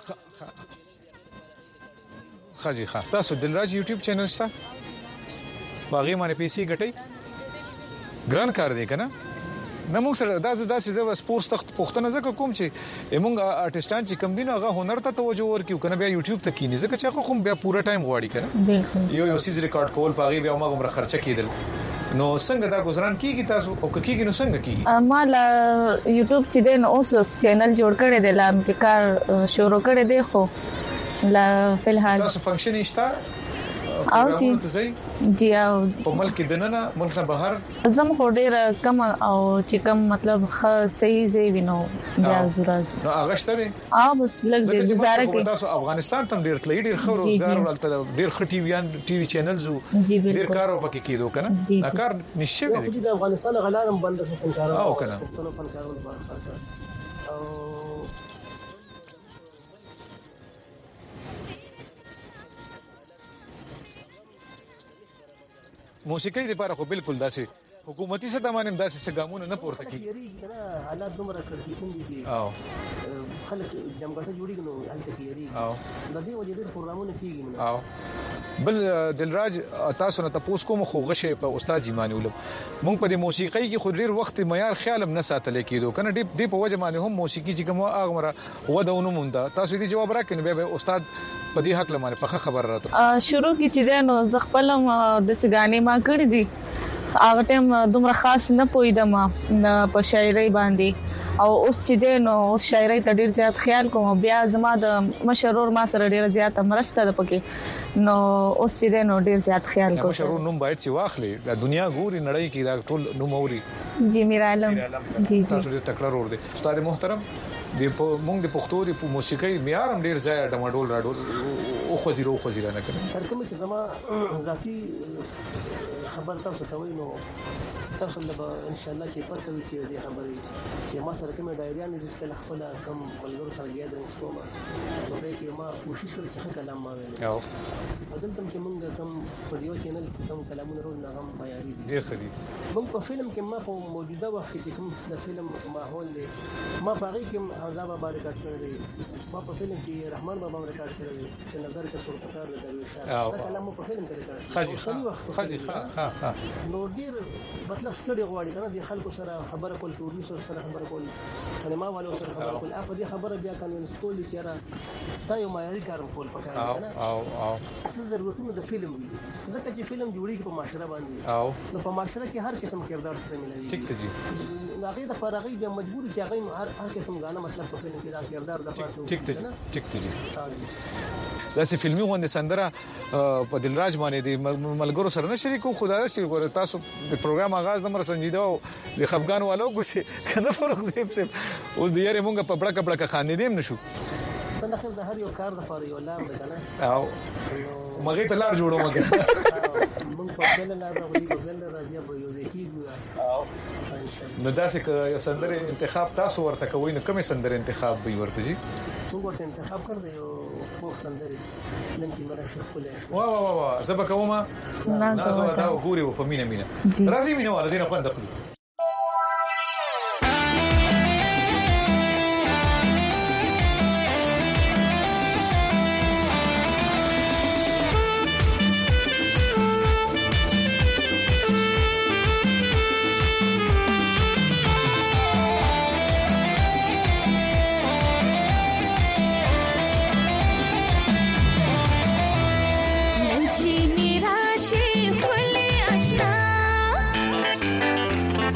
ښه جی ښه تاسو دلراج یوټیوب چینل شته باغی باندې پیسې ګټي ګران کار دی کنه نه موږ سره داسې داسې زو سپورتس تخت پښتنه زکه کوم چې موږ آرټستان چې کم دین هغه هنر ته توجه ورکیو کنه بیا یوټیوب ته کینې زکه چې خو بیا پورا ټایم غواړي کنه یو یو سیز ریکارډ کول باغی بیا موږ مر خرچه کیدل نو څنګه دا گزاران کیږي تاسو او کیږي نو څنګه کیږي ما لا یوټیوب چې دین اوس چینل جوړ کړی دی لا په کار شروع کړی دی خو لا فلحال تاسو فنکشن نشته او جی جی او په ملک دننه ملک نه بهر زم خو ډیر کم او چې کم مطلب خ صحیح زی وینو بیا زراز نو هغه شته او بس لږ دې گزاره کې تاسو افغانستان تم ډیر تللی ډیر خبر روزګار ولته ډیر خ ټي وی ان ټي وی چینلز ډیر کارو پکې کېدو کنه دا کار نشي دی د افغانستان غلارم بند شو فنکارو او کنه فنکارو او موسیقي لپاره خو بالکل داسې حکومتي سطح باندې داسې څنګهونه نه پورته کیږي کنه حالات دومره کړکېچن دي او خلک جمګټه جوړیږي نو هلته کیږي او د دې وجه ډېر پروګرامونه کیږي او بل دلراج تاسو نه تاسو کوم خو غشه په استاد جیمانی ولم مونږ په دې موسیقي کې خو ډېر وخت معیار خیالم نه ساتل کېدو کنه دې په وجه باندې هم موسیقي چې کومه اغمره ودونه مونږ تاسو دې جواب راکړئ به استاد په دې حق لمانه په خبر راته شروع کې چې نو زغپلم د سګانی ما کړی دي هغه ټیم دومره خاص نه پویدم په شاعرۍ باندې او اوس چې دینو شاعرۍ ته ډیر زیات خیال کوم بیا زما د مشرور ما سره ډیر زیات مرسته ده پکې نو اوس چې دینو ډیر زیات خیال کوم مشرور نوم باید چې واخلي د دنیا ګوري نړۍ کې دا ټول نوم اوري جی میر عالم جی تاسو ډیر تکړه ور دي استاد محترم د مونږ د پښتو د موسیقۍ معیار هم ډیر ځای ډمډول راډول او خزیرو خزیره نه کړي تر کوم چې زما ذاتی خبر تاسو ته وینم تاسو له ان شاء الله چې پته وي چې دې خبرې چې ما سره کومه ډایریا نه چې خپل کم کولور سره ګیدرینګ کومه نو په کې ما کوشش کړم چې کلام ما ویل او بدل تم چې موږ کم ویډیو چینل کوم کلامونه ورو نه هم معیاري دي ډیر ښه دي موږ په فلم کې ما په موجوده وخت کې کوم د فلم ماحول دی ما په هغه کې عذاب بارے کار کړی ما په فلم کې رحمان بابا ریکارډ کړی چې نظر کې صورتکار د درویش دا کلام په فلم کې ریکارډ خاجي خاجي ها ها نو ډیر مطلب ستړي غواړي کنه د خلکو سره خبره کول ټورنیسو سره خبره کول سینما والو سره خبره کول اپ دې خبره بیا کانو کول چې را دا یو معیاري کار کول پکار دی او او او څه ضرورتونه د فلم دي ځکه چې فلم جوړیږي په معاشره باندې او نو په معاشره کې هر قسم کردار سره ملایي ٹھیک ته جی هغه د فارغي بیا مجبور چې هغه هر هر قسم غانه مطلب په فلم کې دا کردار د پاسو ٹھیک ته ٹھیک ته جی داسې فلمي غونډه سندره په دلراج باندې د ملګرو سره نه شریکو خدای شي ګور تاسو د پروګرام آغاز نمبر سنجیده او د خفغان والو کو شي کنه فرق زیب سیب اوس د یاري مونږ په بڑا کپڑا کا خاندې دیم نشو څنګه خل د هر یو کار د فار یو لار ده کنه او مګې ته لار جوړو مګې مونږ په بل لار راغلي په بل راځي په یو ځای کیږي او نو داسې یو سندره انتخاب تاسو ورته کوئ نو کومه سندره انتخاب به ورته جی څنګه ورته انتخاب کړی یو فوق سندره نن چې مرا شیخ کوله وا وا وا زبا کومه نازو دا ګوري په مینه مینه راځي مینه ولا دینه خوند خپل Chini rashi khule ashna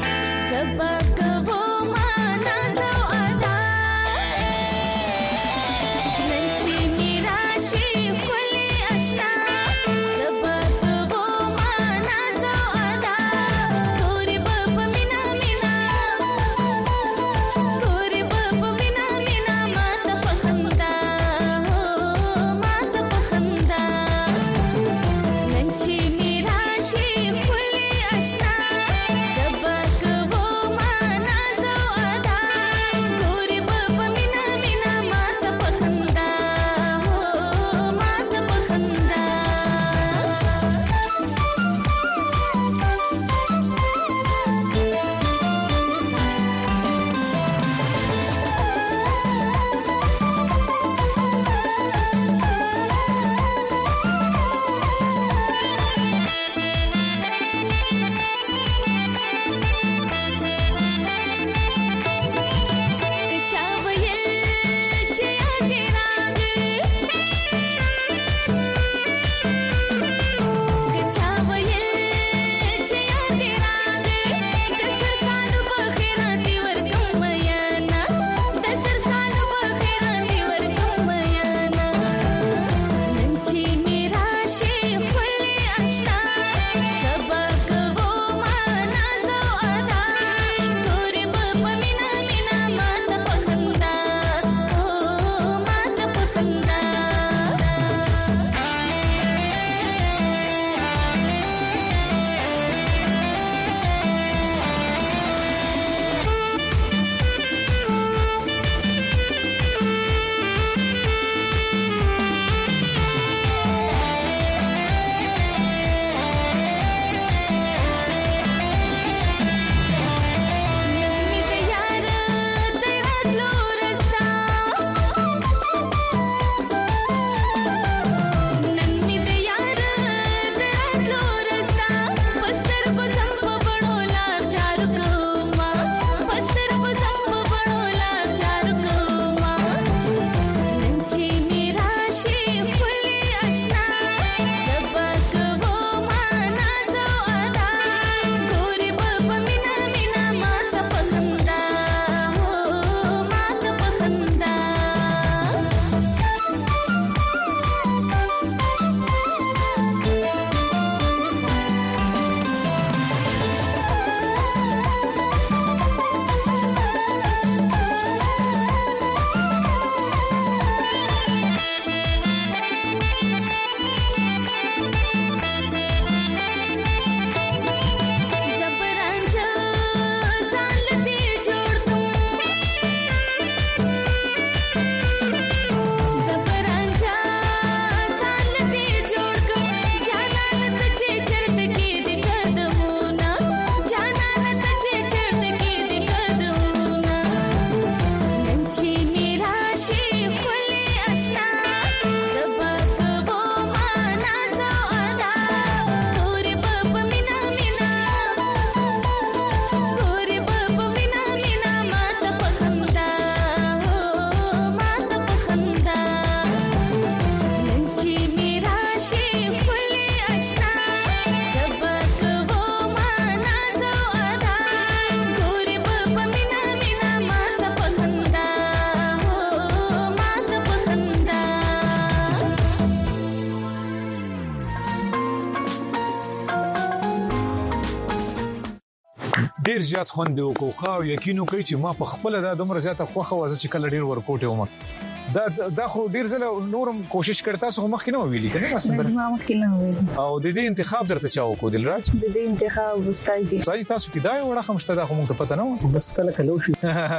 ډیر زیات خوند وکړو او یقینو کوي چې ما په خپل د دومره زیاته خوخه وازه چې کله ډیر ورکوټه وم دا دا خو ډیر زله نورم کوشش کړتا سو مخکې نه ویلي کنه سندره ما مخکې نه ویلي او د دې انتخاب درته چاو کو دلراج د دې انتخاب واستایي صحیح تاسو کې دا وړه خمسته دا خو مونږ ته پته نه و بس کله کله شي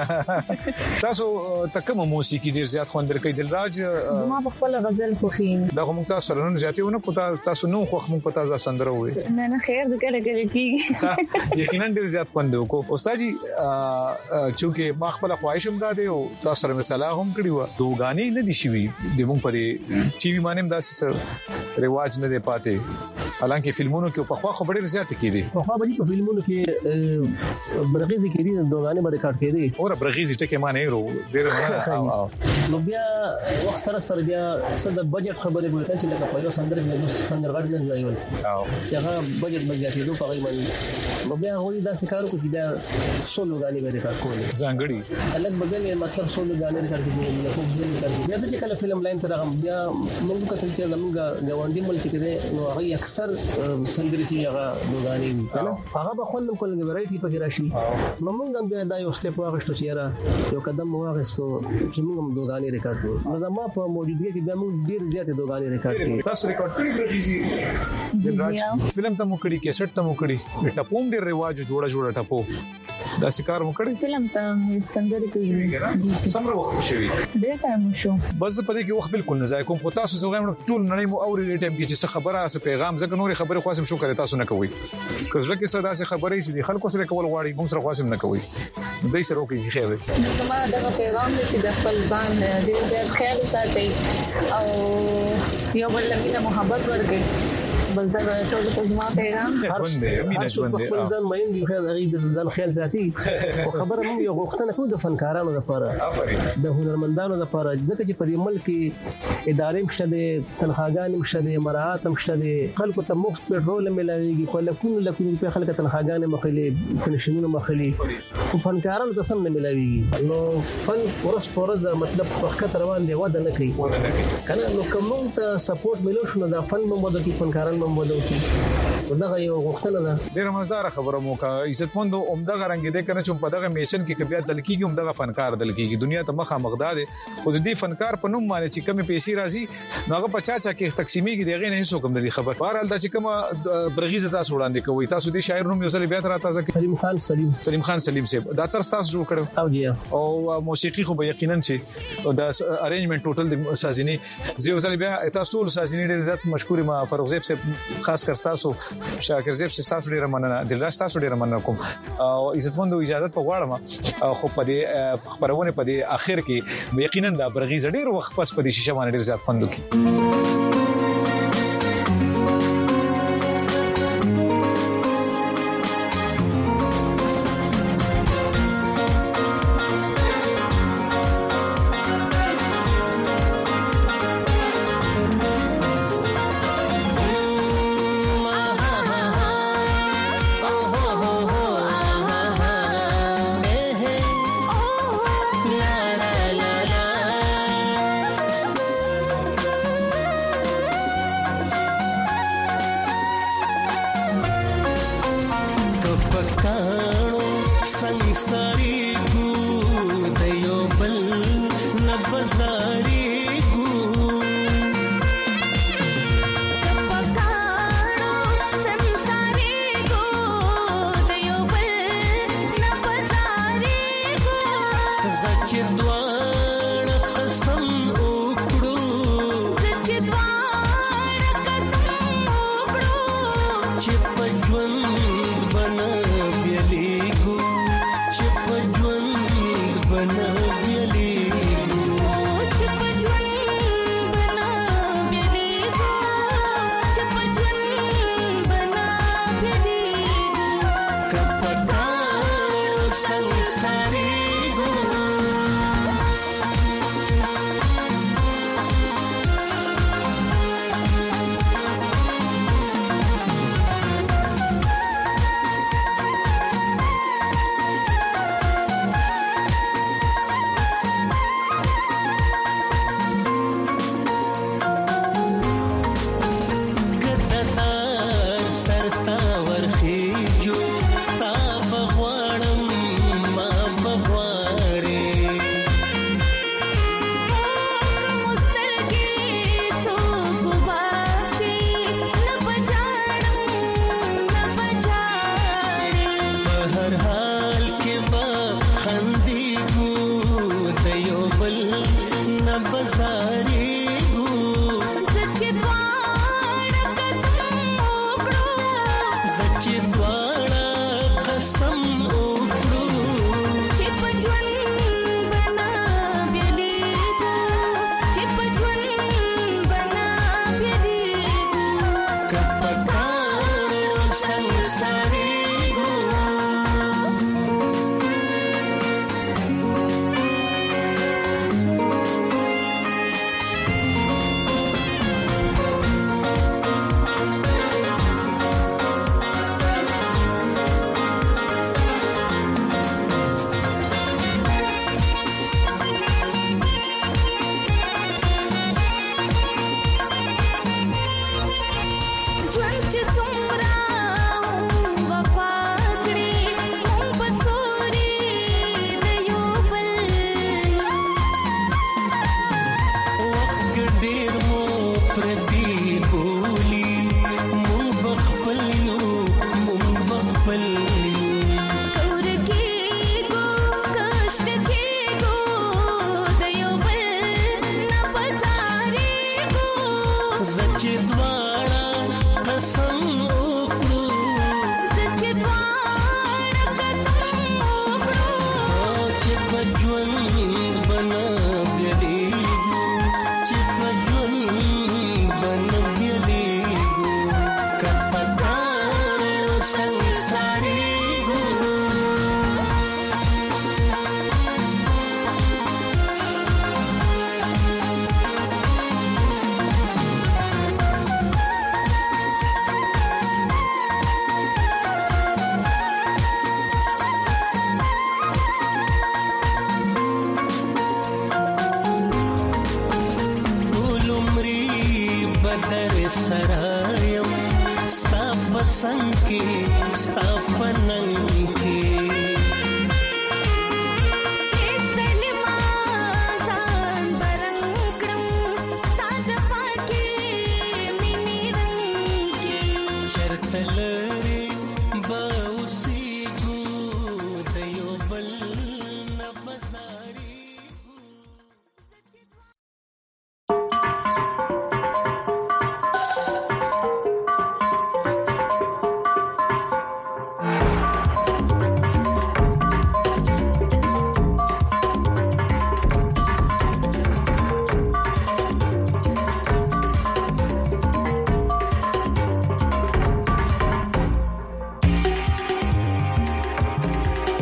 تاسو تکه موسیقي ډیر زیات خوند درکې دلراج ما په خپل غزل خوخي دا مونږ تاسو سره نه زیاتونه کو تاسو نو خو مونږ پتا ځا سندره وې نه نه خیر د کله کله کیږي یقینا ډیر زیات خوند وکړو استاد جی چې ما خپل خواهشم داده او تاسو سره مثلا هم کړی و دوغانی نه دي شي د مونږ پرې ټي وي باندې داسې رواج نه دی پاتې حالانکه فلمونو کې په خوا خبرې زیات کېدي په خوا باندې په فلمونو کې برغیزي کې دي دوغانې باندې کاټ کېدي اور برغیزي ټکه معنی ورو ډېر نو بیا وخت سره سره بیا څه د بجټ خبرې وکړي چې لکه په یو سندره کې سندرغاړي نه ځایول چې هغه بجټ بجټ دوه په غیمن نو بیا هغوی داسې کار وکړي چې بیا سولو غانې باندې کار کول ځانګړي الګ بدل مطلب سولو غانې کار کوي نو خو دې بیا چې کله فلم لاین ته راغم بیا موږ کتل چې زموږ غونډي ملک کې نو هغه اکثر سندري چې هغه دوغاني کنه هغه به خوند کول غوړایټي پکې راشي نو موږ هم بیا دا یو سټپ واغښتو چې را یو قدم واغښتو چې موږ هم دوغاني ریکارډ کړو نو ما په موجودګي کې بیا موږ ډیر زیات دوغاني ریکارډ کړو تاسو ریکارډ کړی برغیزي دلراج فلم ته مو کړی کیسټ ته مو کړی ټپوم ډیر رواج جوړه جوړه ټپو دا سکار مو کړی فلم ته سندري کوي سمره وخت شوی ډیر ټایم شو بس په دې کې وخت بالکل نه ځای کوم خو تاسو زغم ټول نړۍ مو اوري ټایم کې چې خبره اس پیغام ځکه نوري خبره خاصم شو کړی تاسو نه کوي کله چې صدا سي خبرې چې خلکو سره کول غواړي موږ سره خاصم نه کوي دوی سره کوي خیر دی زما دا پیغام دی چې د خپل ځان دې زیات خیال ساتي او یو بل لمینه محبت ورکړي بل دا ټول په زما پیغام ژوند دی مینه ژوند دی خپل ځان مین دی خیر هغه د ځان خیال ساتي او خبره موږ یو غوښتنه کوو د فنکارانو لپاره د هنرمندانو لپاره ځکه چې په دې ملک کې ادارې مشته دي تنخواګان مشته دي مراعات مشته دي خلکو ته مفت پټرول ملایږي کله لکه په خلک تنخواګان مخلي پنشنونه مخلي او فنکارانو ته سم نه ملایږي نو فن ورس پرز مطلب وخت روان دی ودا نه کوي کنه نو کوم ته سپورټ ملو شنو دا فن مو د فنکارانو مو دوی دغه یو غوښتنه ده ډیره مزدار خبره مو کا عزتمند عمده رنگ دې کنه چې په دغه میشن کې کبیا دل کېږي عمده فنکار دل کېږي دنیا ته مخه مقدار دي او د دې فنکار په نوم باندې چې کمی پیسې راځي نو هغه پچا چا کې تقسیمېږي دغه نه هیڅ کوم د خبر بهرحال دا چې کوم برغیزه تاسو وړاندې کوي تاسو دې شاعر نوم یو ځل بیا تر تاسو سلیم خان سلیم سلیم خان سلیم صاحب دا تر تاسو جوړ کړو او جی او موسیقي خو به یقینا چې دا ارینجمنت ټوټل د سازینی زه یو ځل بیا تاسو ټول سازینی ډیر زیات مشکور ما فاروق زیب صاحب خاص کر تاسو شاکر زیب تاسو ډیر مننه دلراج تاسو ډیر مننه کوم او عزتمند اجازه په غواړم خو په دې خبرونه په دې اخر کې یقینا دا برغیز ډیر وخت پس په دې شیشه باندې ډیر زیات خوند وکړي ژوند بنا